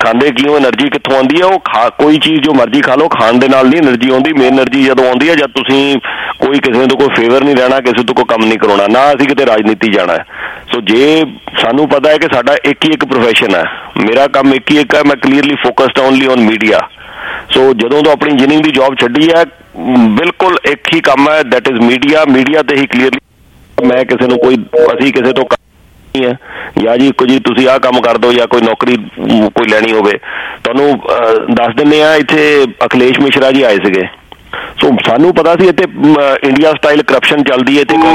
ਖਾਂਦੇ ਕਿਉਂ, एनर्जी कित्थों आउंदी है। वो कोई चीज़ जो मर्जी खा लो, खाण दे नाल नहीं एनर्जी आउंदी। मेन एनर्जी जदों आउंदी है जद तुसीं कोई किसी तो कोई फेवर नहीं रहना, किसी तो कोई काम नहीं करवाना, ना असीं किते राजनीति जाना है। सो जे सानू पता है कि साडा एक ही एक प्रोफैशन है, मेरा काम एक ही एक है, मैं clearly focused only on media. So जदों तो अपनी इंजीनियरिंग की जॉब छड्डी है बिल्कुल एक ही काम है, दैट इज़ मीडिया। मीडिया ते ही क्लीयरली मैं किसी नूं कोई असीं किसी तो नहीं है या जी जी तुसीं आह काम कर दो या कोई नौकरी कोई लैनी होवे। तुहानूं दस दिंदे आ, इत्थे अखिलेश मिश्रा जी आए सीगे। सो सानू पता सी इत्थे इंडिया स्टाइल करप्शन चलदी है, इत्थे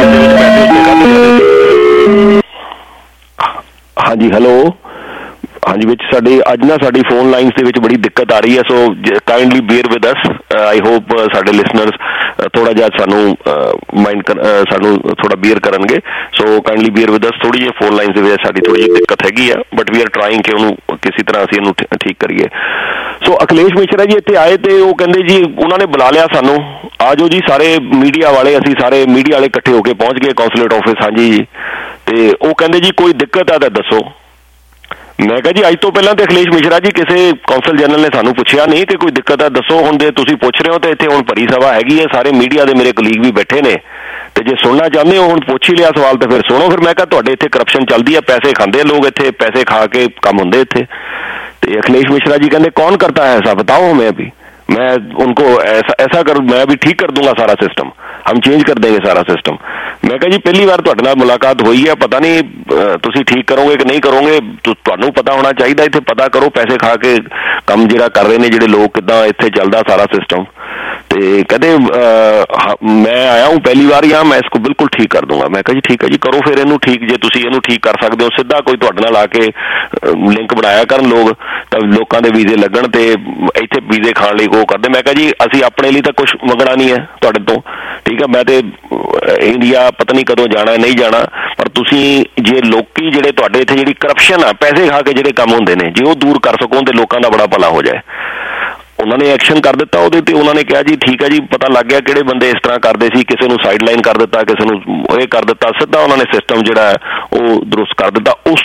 हाँ जी हैलो हाँ जी, साडी अज ना साडी फोन लाइन्स दे विच बड़ी दिक्कत आ रही है। So kindly bear with us. I hope साडे लिसनर्स थोड़ा जिहा सानू माइंड सानू थोड़ा बेयर करनगे। So kindly bear with us. थोड़ी जी फोन लाइन्स दे विच साडी थोड़ी जी दिक्कत हैगी है, बट वी आर ट्राइंग कि उहनूं किसी तरह असीं इहनूं ठीक करिए। सो अखिलेश मिश्रा जी इत्थे आए तो कहते जी उन्होंने बुला लिया सानू, आ जाओ जी सारे मीडिया वाले, असीं सारे मीडिया वाले इकट्ठे होकर पहुँच गए कौंसलेट ऑफिस। हाँ जी, तो वो कहते जी कोई दिक्कत है तो दसो। मैं कहा जी अज तो पहला तो अखिलेश मिश्रा जी किसी कौंसल जनरल ने सानू पुछया नहीं कि कोई दिक्कत है दसो। हुण जे तुसीं पुछ रहे हो तो इत्थे हुण भरी सभा हैगी है, सारे मीडिया के मेरे कलीग भी बैठे ने, तो जे सुनना चाहते हो हुण पुछ ही लिया सवाल तो फिर सुनो। फिर मैं कहा तुहाडे इत्थे करप्शन चलती है, पैसे खांदे लोग, इत्थे पैसे खा के काम हुंदे इत्थे। तो अखिलेश मिश्रा जी कहते कौन करता है ऐसा, बताओ हमें अभी, मैं उनको ऐसा कर, मैं अभी ठीक कर दूंगा सारा सिस्टम, हम चेंज कर देंगे सारा सिस्टम। मैं कहा जी पहली बार तुहाडे नाल मुलाकात हुई है, पता नहीं तुसीं ठीक करोगे कि नहीं करोगे, तुहानूं पता होना चाहिए, इत्थे पता करो पैसे खा के काम जिहड़ा कर रहे ने जिहड़े लोग, किदां इत्थे चलदा सारा सिस्टम। तो कहते मैं आया हूँ पहली बार यहाँ, मैं इसको बिल्कुल ठीक कर दूंगा। मैं कहा जी ठीक है जी, करो फिर इनू ठीक, जे तुसीं इनू ठीक कर सकते हो, सीधा कोई तुहाडे नाल आके लिंक बनाया करन लोग, तो लोगों के वीजे लगन तो इत्थे वीजे खाण लई को करदे। मैं कहा जी असीं अपने लिए तो कुछ मंगना नहीं है तुहाडे तो, ठीक है, मैं तो इंडिया पता नहीं कदों जाना नहीं जाना, पर तुसीं जे लोकी जिहड़े तुहाडे इत्थे जिहड़ी करप्शन आ, पैसे खा के जिहड़े काम हुंदे ने, जे वो दूर कर सको तो लोगों का बड़ा भला हो जाए। उन्होंने एक्शन कर दिता, उन्होंने कहा जी ठीक है जी, पता लग गया किहड़े बंदे इस तरह करते सी, किसी को साइडलाइन कर दिता, किसी को ये कर दिता, सीधा उन्होंने सिस्टम जिहड़ा है वो दुरुस्त कर दिता। उस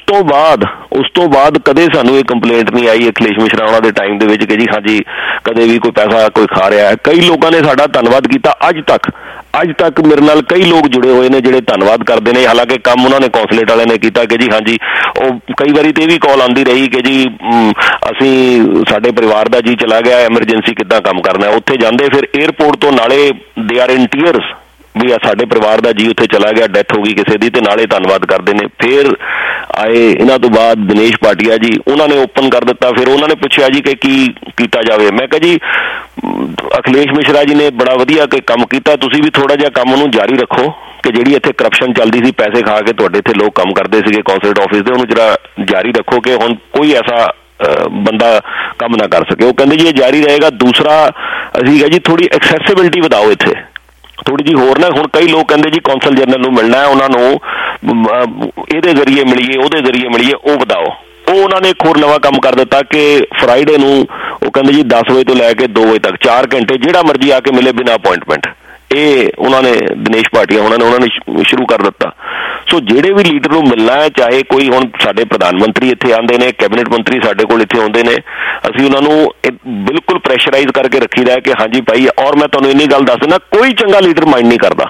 तो बाद कदे सानू ये कंप्लेंट नहीं आई अखिलेश मिश्रा उन्होंने दे टाइम दे विच कि जी हाँ जी कदे भी कोई पैसा कोई खा रहा है। कई लोगों ने साडा धन्नवाद किया, अज तक मेरे नाल कई लोग जुड़े हुए ने जिहड़े धन्नवाद करते हैं। हालांकि काम उन्होंने कौंसलेट वाले ने किया कि जी हाँ जी, वो कई बारी तो ये भी कॉल आती रही कि जी असीं साडे परिवार का जी चला गया, एमरजेंसी किद्दां काम करना है। उत्थे जांदे फिर एयरपोर्ट तो नाले दे आर इन टीयर्स भी साडे परिवार का जी उत्थे चला गया, डेथ हो गई किसी की, तो नाले धन्नवाद करते हैं। फिर आए इन्हां तो बाद दिनेश भाटिया जी, उन्होंने ओपन कर दिता, फिर उन्होंने पूछा जी कि की कीता जावे। मैं कहा जी अखिलेश मिश्रा जी ने बड़ा वधिया काम किया, तुसीं भी थोड़ा जिहा काम उहनूं जारी रखो कि जिहड़ी इत्थे करप्शन चलदी सी, पैसे खा के तुहाडे इत्थे लोग काम करते सीगे कौंसलेट ऑफिस दे, उहनूं जरा जारी रखो कि हुण कोई ऐसा बंदा काम ना कर सके। वो कहते जी ये जारी रहेगा। दूसरा असीं कहा जी थोड़ी एक्सैसिबिलिटी वधाओ इत्थे थोड़ी जी होर ना। हुण कई लोग कहते जी कौंसल जनरल नूं मिलना है, उन्होंने इहदे जरिए मिलीए उहदे जरिए मिलीए, वो वधाओ। वो उन्होंने एक होर नवां काम कर दिता कि फ्राइडे नूं वो कहते जी 10 बजे तो लैके 2 बजे तक 4 घंटे जिहड़ा मर्जी आके मिले बिना अपॉइंटमेंट, ये उन्होंने दिनेश भाटिया उन्होंने शुरू कर दिता। सो जिहड़े भी लीडर नूं मिलना है, चाहे कोई हुण साडे प्रधानमंत्री इत्थे आंदे ने, कैबिनेट मंत्री साडे कोल इत्थे आउंदे ने, असीं उन्हां नूं बिल्कुल प्रैशराइज करके रखीदा है कि हाँ जी भाई। और मैं तुहानूं इन्नी गल दस दिंदा, कोई चंगा लीडर माइंड नहीं करता।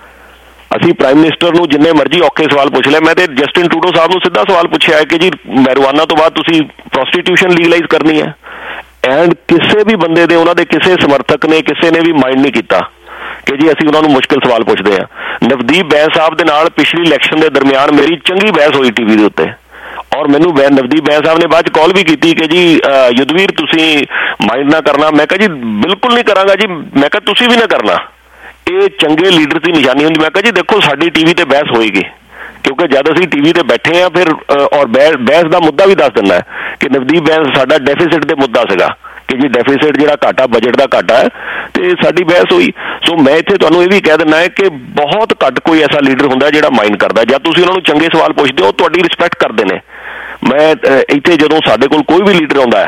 असीं प्राइम मिनिस्टर नूं जिन्ने मर्जी औखे सवाल पुछ लिया, मैं तो जस्टिन ट्रूडो साहब नूं सीधा सवाल पूछा है कि जी मैरिजुआना तो बाद तुसीं प्रोस्टिट्यूशन लीगलाइज करनी है, एंड किसी भी बंदे दे उन्हां दे किसी समर्थक ने किसी ने भी माइंड नहीं किया कि जी असीं उन्हां नूं मुश्किल सवाल पुछदे हैं। नवदीप बैंस साहब दे नाल पिछली इलैक्शन के दरमियान मेरी चंगी बहस हुई टीवी के उत्ते, और मैनू नवदीप बैंस साहब ने बाद कॉल भी की कि जी युद्धवीर तुसीं माइंड ना करना। मैं कहा जी बिल्कुल नहीं करांगा जी, मैं कहा तुसीं भी ना करना, ये चंगे लीडर की निशानी होंदी। मैं कहा जी देखो साडी टीवी ते बहस होएगी, क्योंकि जब असीं टीवी ते बैठे हैं फिर और बहस का मुद्दा भी दस दिंदा है कि नवदीप बैंस साडा डेफिसिट दे मुद्दा सीगा कि जी डेफिसिट जिहड़ा घाटा बजट का घाटा है, तो साडी बहस हुई। सो मैं इत्थे तुहानूं ये भी कह दिंदा है कि बहुत घट कोई ऐसा लीडर हुंदा जिहड़ा माइंड करदा। जब तुसीं उन्हां नूं चंगे सवाल पुछदे हो तुहाडी रिस्पैक्ट करदे ने। मैं इत्थे जदों साडे कोल कोई भी लीडर आउंदा है,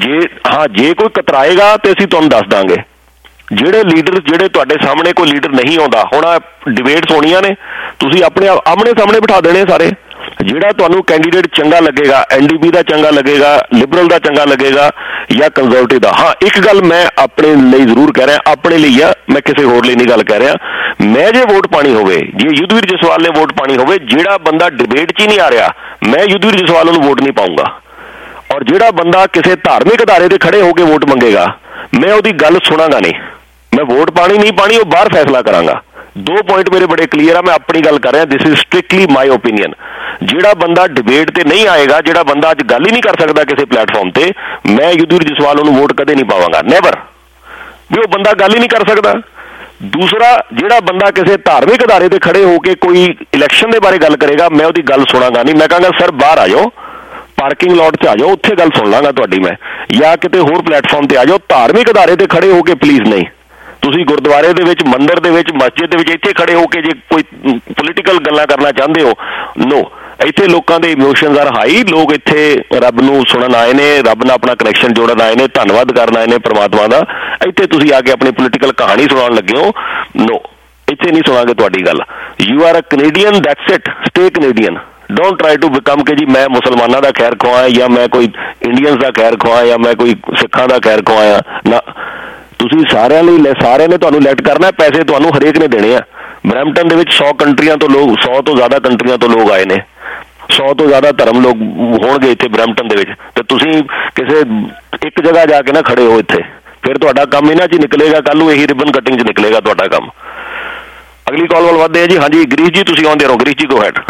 जे कोई कतराएगा तो असीं तुहानूं दस दांगे। ਜਿਹੜੇ ਲੀਡਰ ਜਿਹੜੇ ਤੁਹਾਡੇ ਸਾਹਮਣੇ ਕੋਈ ਲੀਡਰ नहीं आउंदा, हुण डिबेट्स होणियां ने, तुसीं अपने आमने सामने बिठा देने सारे, ਜਿਹੜਾ ਤੁਹਾਨੂੰ ਕੈਂਡੀਡੇਟ ਚੰਗਾ ਲੱਗੇਗਾ, NDP ਦਾ ਚੰਗਾ ਲੱਗੇਗਾ, ਲਿਬਰਲ ਦਾ ਚੰਗਾ ਲੱਗੇਗਾ ਜਾਂ ਕੰਜ਼ਰਵੇਟਿਵ ਦਾ। ਹਾਂ, ਇੱਕ ਗੱਲ ਮੈਂ ਆਪਣੇ ਲਈ ਜ਼ਰੂਰ ਕਹਿ ਰਿਹਾ, ਆਪਣੇ ਲਈ ਆ, ਮੈਂ ਕਿਸੇ ਹੋਰ ਲਈ ਨਹੀਂ ਗੱਲ ਕਹਿ ਰਿਹਾ। ਮੈਂ ਜੇ ਵੋਟ ਪਾਣੀ ਹੋਵੇ, ਜੇ ਯੁੱਧਵੀਰ ਜਸਵਾਲ ਨੇ ਵੋਟ ਪਾਣੀ ਹੋਵੇ, ਜਿਹੜਾ ਬੰਦਾ ਡਿਬੇਟ 'ਚ ਹੀ ਨਹੀਂ ਆ ਰਿਹਾ, ਮੈਂ ਯੁੱਧਵੀਰ ਜਸਵਾਲ ਨੂੰ ਵੋਟ ਨਹੀਂ ਪਾਊਂਗਾ। ਔਰ ਜਿਹੜਾ ਬੰਦਾ ਕਿਸੇ ਧਾਰਮਿਕ ਅਦਾਰੇ 'ਤੇ ਖੜੇ ਹੋ ਕੇ ਵੋਟ ਮੰਗੇਗਾ, ਮੈਂ ਉਹਦੀ ਗੱਲ ਸੁਣਾਂਗਾ ਨਹੀਂ। ਮੈਂ ਵੋਟ ਪਾਣੀ ਨਹੀਂ ਪਾਣੀ, ਉਹ ਬਾਹਰ ਫੈਸਲਾ ਕਰਾਂਗਾ। 2 ਪੁਆਇੰਟ ਮੇਰੇ ਬੜੇ ਕਲੀਅਰ ਆ, ਮੈਂ ਆਪਣੀ ਗੱਲ ਕਰ ਰਿਹਾ। This is strictly my opinion. ਜਿਹੜਾ ਬੰਦਾ ਡਿਬੇਟ ਤੇ ਨਹੀਂ ਆਏਗਾ, ਜਿਹੜਾ ਬੰਦਾ ਅੱਜ ਗੱਲ ਹੀ ਨਹੀਂ ਕਰ ਸਕਦਾ ਕਿਸੇ ਪਲੇਟਫਾਰਮ ਤੇ, ਮੈਂ ਯੁੱਧਵੀਰ ਜਸਵਾਲ ਨੂੰ ਵੋਟ ਕਦੇ ਨਹੀਂ ਪਾਵਾਂਗਾ, ਨੈਵਰ। ਵੀ ਉਹ ਬੰਦਾ ਗੱਲ ਹੀ ਨਹੀਂ ਕਰ ਸਕਦਾ। ਦੂਸਰਾ, ਜਿਹੜਾ ਬੰਦਾ ਕਿਸੇ ਧਾਰਮਿਕ ਅਦਾਰੇ ਤੇ ਖੜੇ ਹੋ ਕੇ ਕੋਈ ਇਲੈਕਸ਼ਨ ਦੇ ਬਾਰੇ ਗੱਲ ਕਰੇਗਾ, ਮੈਂ ਉਹਦੀ ਗੱਲ ਸੁਣਾਂਗਾ ਨਹੀਂ। ਮੈਂ ਕਹਾਂਗਾ ਸਰ ਬਾਹਰ ਆ ਜਾਓ, ਪਾਰਕਿੰਗ ਲੋਟ 'ਚ ਆ ਜਾਓ, ਉੱਥੇ ਗੱਲ ਸੁਣ ਲਾਂਗਾ ਤੁਹਾਡੀ ਮੈਂ, ਜਾਂ ਕਿਤੇ ਹੋਰ ਪਲੇਟਫਾਰਮ ਤੇ ਆ ਜਾਓ। ਧਾਰਮਿਕ ਅਦਾਰੇ ਤੇ ਖੜੇ ਹੋ ਕੇ ਪਲੀਜ਼ ਨਹੀਂ। ਤੁਸੀਂ ਗੁਰਦੁਆਰੇ ਦੇ ਵਿੱਚ, ਮੰਦਿਰ ਦੇ ਵਿੱਚ, ਮਸਜਿਦ ਦੇ ਵਿੱਚ ਇੱਥੇ ਖੜੇ ਹੋ ਕੇ ਜੇ ਕੋਈ ਪੋਲੀਟੀਕਲ ਗੱਲਾਂ ਕਰਨਾ ਚਾਹੁੰਦੇ ਹੋ, ਨੋ। ਇੱਥੇ ਲੋਕਾਂ ਦੇ ਇਮੋਸ਼ਨਸ ਆਰ ਹਾਈ। ਲੋਕ ਇੱਥੇ ਰੱਬ ਨੂੰ ਸੁਣਨ ਆਏ ਨੇ, ਰੱਬ ਨਾਲ ਆਪਣਾ ਕਨੈਕਸ਼ਨ ਜੋੜਨ ਆਏ ਨੇ, ਧੰਨਵਾਦ ਕਰਨ ਆਏ ਨੇ ਪਰਮਾਤਮਾ ਦਾ। ਇੱਥੇ ਤੁਸੀਂ ਆ ਕੇ ਆਪਣੀ ਪੋਲੀਟੀਕਲ ਕਹਾਣੀ ਸੁਣਾਉਣ ਲੱਗੇ ਹੋ, ਨੋ, ਇੱਥੇ ਨਹੀਂ ਸੁਣਾਂਗੇ ਤੁਹਾਡੀ ਗੱਲ। You are a Canadian, that's it, stay Canadian. Don't try to become ਕਿ ਜੀ ਮੈਂ ਮੁਸਲਮਾਨਾਂ ਦਾ ਖੈਰ ਖੁਆਇਆ, ਜਾਂ ਮੈਂ ਕੋਈ ਇੰਡੀਅਨਸ ਦਾ ਖੈਰ ਖੁਆਇਆ, ਜਾਂ ਮੈਂ ਕੋਈ ਸਿੱਖਾਂ ਦਾ ਖੈਰ ਖੁਆਇਆ ਨਾ। ਤੁਸੀਂ ਸਾਰਿਆਂ ਲਈ, ਸਾਰਿਆਂ ਨੇ ਤੁਹਾਨੂੰ ਇਲੈਕਟ ਕਰਨਾ, ਪੈਸੇ ਤੁਹਾਨੂੰ ਹਰੇਕ ਨੇ ਦੇਣੇ ਆ। ਬਰੈਂਪਟਨ ਦੇ ਵਿੱਚ 100 ਕੰਟਰੀਆਂ ਤੋਂ ਲੋਕ, 100 ਤੋਂ ਜ਼ਿਆਦਾ ਕੰਟਰੀਆਂ ਤੋਂ ਲੋਕ ਆਏ ਨੇ, 100 ਤੋਂ ਜ਼ਿਆਦਾ ਧਰਮ ਲੋਕ ਹੋਣਗੇ ਇੱਥੇ ਬਰੈਂਪਟਨ ਦੇ ਵਿੱਚ। ਤੇ ਤੁਸੀਂ ਕਿਸੇ ਇੱਕ ਜਗ੍ਹਾ ਜਾ ਕੇ ਨਾ ਖੜੇ ਹੋ ਇੱਥੇ, ਫਿਰ ਤੁਹਾਡਾ ਕੰਮ ਇਹਨਾਂ 'ਚ ਹੀ ਨਿਕਲੇਗਾ। ਕੱਲ੍ਹ ਨੂੰ ਇਹੀ ਰਿਬਨ ਕਟਿੰਗ 'ਚ ਨਿਕਲੇਗਾ ਤੁਹਾਡਾ ਕੰਮ। ਅਗਲੀ ਕਾਲ ਵੱਲ ਵੱਧਦੇ ਆ ਜੀ। ਹਾਂਜੀ ਗਰੀਸ਼ ਜੀ, ਤੁਸੀਂ ਆਉਂਦੇ ਰਹੋ। ਗਰੀਸ਼ ਜੀ ਗੋ ਹੈਡ।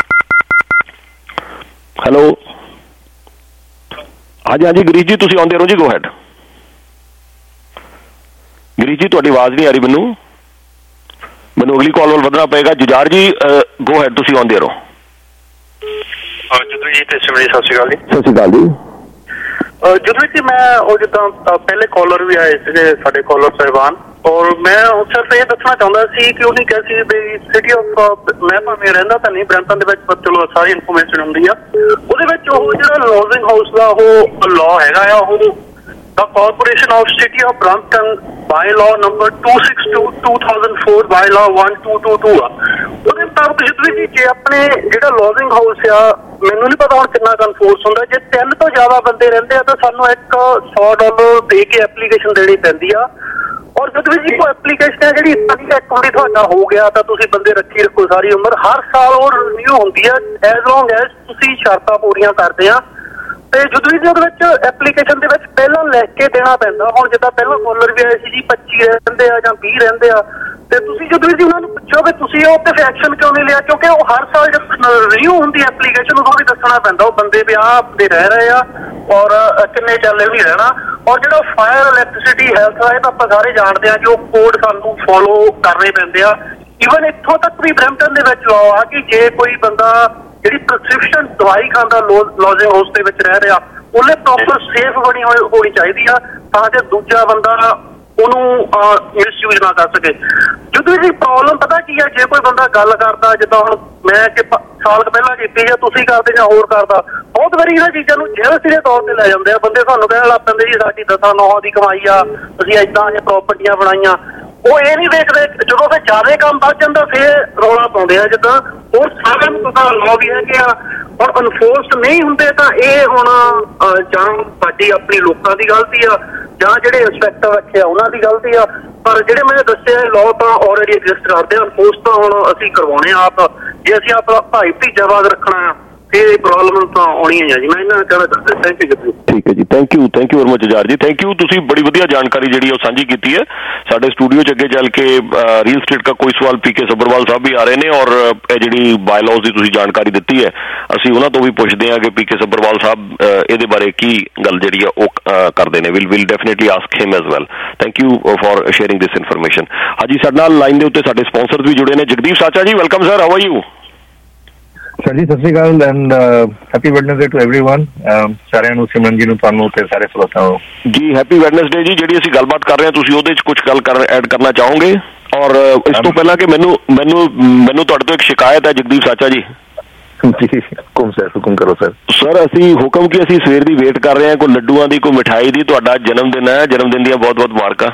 ਹੈਲੋ, ਹਾਂਜੀ ਹਾਂਜੀ ਗਰੀਸ਼ ਜੀ, ਤੁਸੀਂ ਆਉਂਦੇ ਰਹੋ ਜੀ, ਗੋ ਹੈਡ। ਗਰੀਸ਼ ਜੀ, ਤੁਹਾਡੀ ਆਵਾਜ਼ ਨਹੀਂ ਆ ਰਹੀ ਮੈਨੂੰ ਅਗਲੀ ਕਾਲ ਵੱਲ ਵਧਣਾ ਪਏਗਾ। ਜੁਝਾਰ ਜੀ ਗੋ ਹੈਡ, ਤੁਸੀਂ ਆਉਂਦੇ ਰਹੋ। ਜੁਦਵੀਰ ਜੀ ਤੇ ਸਿਮਰਨ ਜੀ, ਸਤਿ ਸ਼੍ਰੀ ਅਕਾਲ ਜੀ। ਸਤਿ ਸ਼੍ਰੀ ਅਕਾਲ ਜੀ। ਜੁਦਵੀਰ ਜੀ, ਮੈਂ ਉਹ ਜਿੱਦਾਂ ਪਹਿਲੇ ਕਾਲਰ ਵੀ ਆਏ ਸੀਗੇ ਸਾਡੇ ਕਾਲਰ ਸਾਹਿਬਾਨ, ਔਰ ਮੈਂ ਸਿਰਫ ਇਹ ਦੱਸਣਾ ਚਾਹੁੰਦਾ ਸੀ ਕਿ ਉਹਨੇ ਕਿਹਾ ਸੀ ਵੀ ਸਿਟੀ ਆਫ, ਮੈਂ ਭਾਵੇਂ ਰਹਿੰਦਾ ਤਾਂ ਨਹੀਂ ਬਰੈਂਪਟਨ ਦੇ ਵਿੱਚ, ਪਰ ਚਲੋ ਸਾਰੀ ਇਨਫੋਰਮੇਸ਼ਨ ਹੁੰਦੀ ਆ ਉਹਦੇ ਵਿੱਚ। ਉਹ ਜਿਹੜਾ ਲੌਜਿੰਗ ਹਾਊਸ ਦਾ ਉਹ ਲਾਅ ਹੈਗਾ ਆ, ਉਹ The Corporation of City of Brampton Bylaw number 262/2004 Bylaw 1222 ਆ। ਉਹਦੇ ਮੁਤਾਬਕ ਜਿੱਦਾਂ ਵੀ ਜੇ ਆਪਣੇ ਜਿਹੜਾ ਲੌਜਿੰਗ ਹਾਊਸ ਆ, ਮੈਨੂੰ ਨਹੀਂ ਪਤਾ ਹੁਣ ਕਿੰਨਾ ਕਨਫੋਰਸ ਹੁੰਦਾ, ਜੇ 3 ਤੋਂ ਜ਼ਿਆਦਾ ਬੰਦੇ ਰਹਿੰਦੇ ਆ ਤਾਂ ਸਾਨੂੰ ਇੱਕ $100 ਦੇ ਕੇ ਐਪਲੀਕੇਸ਼ਨ ਦੇਣੀ ਪੈਂਦੀ ਆ। ਔਰ ਜਦੋਂ ਵੀ ਕੋਈ ਐਪਲੀਕੇਸ਼ਨ ਹੈ ਜਿਹੜੀ ਇੱਕ ਵਾਰੀ ਤੁਹਾਡਾ ਹੋ ਗਿਆ ਤਾਂ ਤੁਸੀਂ ਬੰਦੇ ਰੱਖੀ ਰੱਖੋ ਸਾਰੀ ਉਮਰ, ਹਰ ਸਾਲ ਉਹ ਰਿਨਿਊ ਹੁੰਦੀ ਆ ਐਜ਼ ਲੌਂਗ ਐਜ਼ ਤੁਸੀਂ ਸ਼ਰਤਾਂ ਪੂਰੀਆਂ ਕਰਦੇ ਆ। ਤੇ ਜਦੋਂ ਵੀ ਉਹਦੇ ਵਿੱਚ ਐਪਲੀਕੇਸ਼ਨ ਦੇ ਵਿੱਚ ਪਹਿਲਾਂ ਲਿਖ ਕੇ ਦੇਣਾ ਪੈਂਦਾ। ਹੁਣ ਜਿੱਦਾਂ ਪਹਿਲਾਂ ਕਾਲਰ ਵੀ ਆਏ ਸੀ ਜੀ 25 ਰਹਿੰਦੇ ਆ ਜਾਂ 20 ਰਹਿੰਦੇ ਆ, ਤੇ ਤੁਸੀਂ ਜਦੋਂ ਵੀ ਉਹਨਾਂ ਨੂੰ ਪੁੱਛੋਗੇ ਤੁਸੀਂ ਉਹ ਤੇ ਐਕਸ਼ਨ ਕਿਉਂ ਨਹੀਂ ਲਿਆ, ਕਿਉਂਕਿ ਉਹ ਹਰ ਸਾਲ ਜਦ ਰਿਨਿਊ ਹੁੰਦੀ ਐਪਲੀਕੇਸ਼ਨ ਉਦੋਂ ਵੀ ਦੱਸਣਾ ਪੈਂਦਾ ਉਹ ਬੰਦੇ ਵੀ ਆਹ ਦੇ ਰਹਿ ਰਹੇ ਆ ਔਰ ਕਿੰਨੇ ਚੱਲੇ ਵੀ ਰਹਿਣਾ। ਔਰ ਜਿਹੜਾ ਫਾਇਰ, ਇਲੈਕਟ੍ਰਿਸਿਟੀ, ਹੈਲਥ ਦਾ ਇਹ ਤਾਂ ਆਪਾਂ ਸਾਰੇ ਜਾਣਦੇ ਆ ਕਿ ਉਹ ਕੋਡ ਸਾਨੂੰ ਫੋਲੋ ਕਰਨੇ ਪੈਂਦੇ ਆ। ਈਵਨ ਇੱਥੋਂ ਤੱਕ ਵੀ ਬਰੈਂਪਟਨ ਦੇ ਵਿੱਚ ਲਾਅ ਆ ਕਿ ਜੇ ਕੋਈ ਬੰਦਾ ਜਿਹੜੀ ਪ੍ਰਸਕ੍ਰਿਪਸ਼ਨ ਦਵਾਈ ਖਾਂਦਾ ਲੌਜਿੰਗ ਹਾਊਸ ਦੇ ਵਿੱਚ ਰਹਿ ਰਿਹਾ, ਉਹਨੇ ਪ੍ਰੋਪਰ ਸੇਫ ਬਣੀ ਹੋਣੀ ਚਾਹੀਦੀ ਆ ਤਾਂ ਕਿ ਦੂਜਾ ਬੰਦਾ ਉਹਨੂੰ ਮਿਸਯੂਜ਼ ਨਾ ਕਰ ਸਕੇ। ਜਦੋਂ ਇਹਦੀ ਪ੍ਰੋਬਲਮ ਪਤਾ ਕੀ ਆ, ਜੇ ਕੋਈ ਬੰਦਾ ਗੱਲ ਕਰਦਾ, ਜਿੱਦਾਂ ਹੁਣ ਮੈਂ ਕਿ ਸਾਲ ਕੁ ਪਹਿਲਾਂ ਕੀਤੀ ਜਾਂ ਤੁਸੀਂ ਕਰਦੇ ਜਾਂ ਹੋਰ ਕਰਦਾ, ਬਹੁਤ ਵਾਰੀ ਇਹਨਾਂ ਚੀਜ਼ਾਂ ਨੂੰ ਜੈਲਸੀ ਦੇ ਤੌਰ ਤੇ ਲੈ ਜਾਂਦੇ ਆ ਬੰਦੇ। ਤੁਹਾਨੂੰ ਕਹਿਣ ਲੱਗ ਪੈਂਦੇ ਜੀ ਸਾਡੀ 10-9 ਦੀ ਕਮਾਈ ਆ, ਅਸੀਂ ਏਦਾਂ ਇਹ ਪ੍ਰਾਪਰਟੀਆਂ ਬਣਾਈਆਂ। ਉਹ ਇਹ ਨਹੀਂ ਦੇਖਦੇ, ਜਦੋਂ ਫਿਰ ਜ਼ਿਆਦਾ ਕੰਮ ਵੱਧ ਜਾਂਦਾ ਫਿਰ ਰੌਲਾ ਪਾਉਂਦੇ ਆ। ਜਿੱਦਾਂ ਹੋਰ ਸਾਰਿਆਂ ਨੂੰ ਪਤਾ ਲਾਅ ਵੀ ਹੈਗੇ ਆ, ਹੁਣ ਅਨਫੋਰਸ ਨਹੀਂ ਹੁੰਦੇ ਤਾਂ ਇਹ ਹੁਣ ਜਾਂ ਸਾਡੀ ਆਪਣੀ ਲੋਕਾਂ ਦੀ ਗਲਤੀ ਆ ਜਾਂ ਜਿਹੜੇ ਇੰਸਪੈਕਟਰ ਰੱਖੇ ਆ ਉਹਨਾਂ ਦੀ ਗਲਤੀ ਆ। ਪਰ ਜਿਹੜੇ ਮੈਂ ਦੱਸਿਆ ਲਾਅ ਤਾਂ ਆਲਰੇਡੀ ਐਗਜ਼ਿਸਟ ਕਰਦੇ ਆ, ਅਨਫੋਰਸ ਤਾਂ ਹੁਣ ਅਸੀਂ ਕਰਵਾਉਣੇ ਆ ਆਪ। ਜੇ ਅਸੀਂ ਆਪਣਾ ਭਾਈ ਭਤੀਜਾਵਾਦ ਰੱਖਣਾ ਇਹ ਪ੍ਰੋਬਲਮ ਤਾਂ ਆਉਣੀ ਹੈ ਜੀ। ਮੈਂ ਇਹਨਾਂ ਕਹਿਣਾ ਚਾਹੁੰਦਾ। Thank you. ਠੀਕ ਹੈ ਜੀ, thank you very much Jujhar ji, thank you. ਤੁਸੀਂ ਬੜੀ ਵਧੀਆ ਜਾਣਕਾਰੀ ਜਿਹੜੀ ਉਹ ਸਾਂਝੀ ਕੀਤੀ ਹੈ ਸਾਡੇ ਸਟੂਡੀਓ 'ਚ। ਅੱਗੇ ਚੱਲ ਕੇ ਰੀਅਲ ਸਟੇਟ ਦਾ ਕੋਈ ਸਵਾਲ PK ਸੱਭਰਵਾਲ ਸਾਹਿਬ ਵੀ ਆ ਰਹੇ ਨੇ, ਔਰ ਇਹ ਜਿਹੜੀ ਬਾਇਲਾਜ਼ ਦੀ ਤੁਸੀਂ ਜਾਣਕਾਰੀ ਦਿੱਤੀ ਹੈ ਅਸੀਂ ਉਹਨਾਂ ਤੋਂ ਵੀ ਪੁੱਛਦੇ ਹਾਂ ਕਿ PK ਸੱਭਰਵਾਲ ਸਾਹਿਬ ਇਹਦੇ ਬਾਰੇ ਕੀ ਗੱਲ ਜਿਹੜੀ ਆ ਉਹ ਕਰਦੇ ਨੇ। Will definitely ask him as well. Thank you for sharing this information. ਹਾਂਜੀ, ਸਾਡੇ ਨਾਲ ਲਾਈਨ ਦੇ ਉੱਤੇ ਸਾਡੇ ਸਪਾਂਸਰਸ ਵੀ ਜੁੜੇ ਨੇ। Jagdeep Sacha ji, welcome sir, how are you? Sir ji ਸਤਿ ਸ਼੍ਰੀ ਅਕਾਲ and happy Wednesday to everyone. ਸਾਰਿਆਂ ਨੂੰ, ਸਿਮਰਨ ਜੀ ਨੂੰ, ਤੁਹਾਨੂੰ ਤੇ ਸਾਰੇ ਸਰੋਤਿਆਂ ਨੂੰ ਜੀ ਹੈਪੀ ਵੈਡਨਸਡੇ ਜੀ। ਜਿਹੜੀ ਅਸੀਂ ਗੱਲਬਾਤ ਕਰ ਰਹੇ ਹਾਂ ਤੁਸੀਂ ਉਹਦੇ 'ਚ ਕੁਝ ਗੱਲ ਐਡ ਕਰਨਾ ਚਾਹੋਗੇ? ਔਰ ਇਸ ਤੋਂ ਪਹਿਲਾਂ ਕਿ ਮੈਨੂੰ ਤੁਹਾਡੇ ਤੋਂ ਇੱਕ ਸ਼ਿਕਾਇਤ ਹੈ ਜਗਦੀਪ ਸਾਚਾ ਜੀ। ਜੀ ਹੁਕਮ ਕਰੋ ਸਰ। ਸਰ ਅਸੀਂ ਹੁਕਮ ਕੀ, ਅਸੀਂ ਸਵੇਰ ਦੀ ਵੇਟ ਕਰ ਰਹੇ ਹਾਂ, ਕੋਈ ਲੱਡੂਆਂ ਦੀ, ਕੋਈ ਮਿਠਾਈ ਦੀ। ਤੁਹਾਡਾ ਜਨਮ ਦਿਨ ਹੈ, ਜਨਮ ਦਿਨ ਦੀਆਂ ਬਹੁਤ ਬਹੁਤ ਮੁਬਾਰਕਾਂ।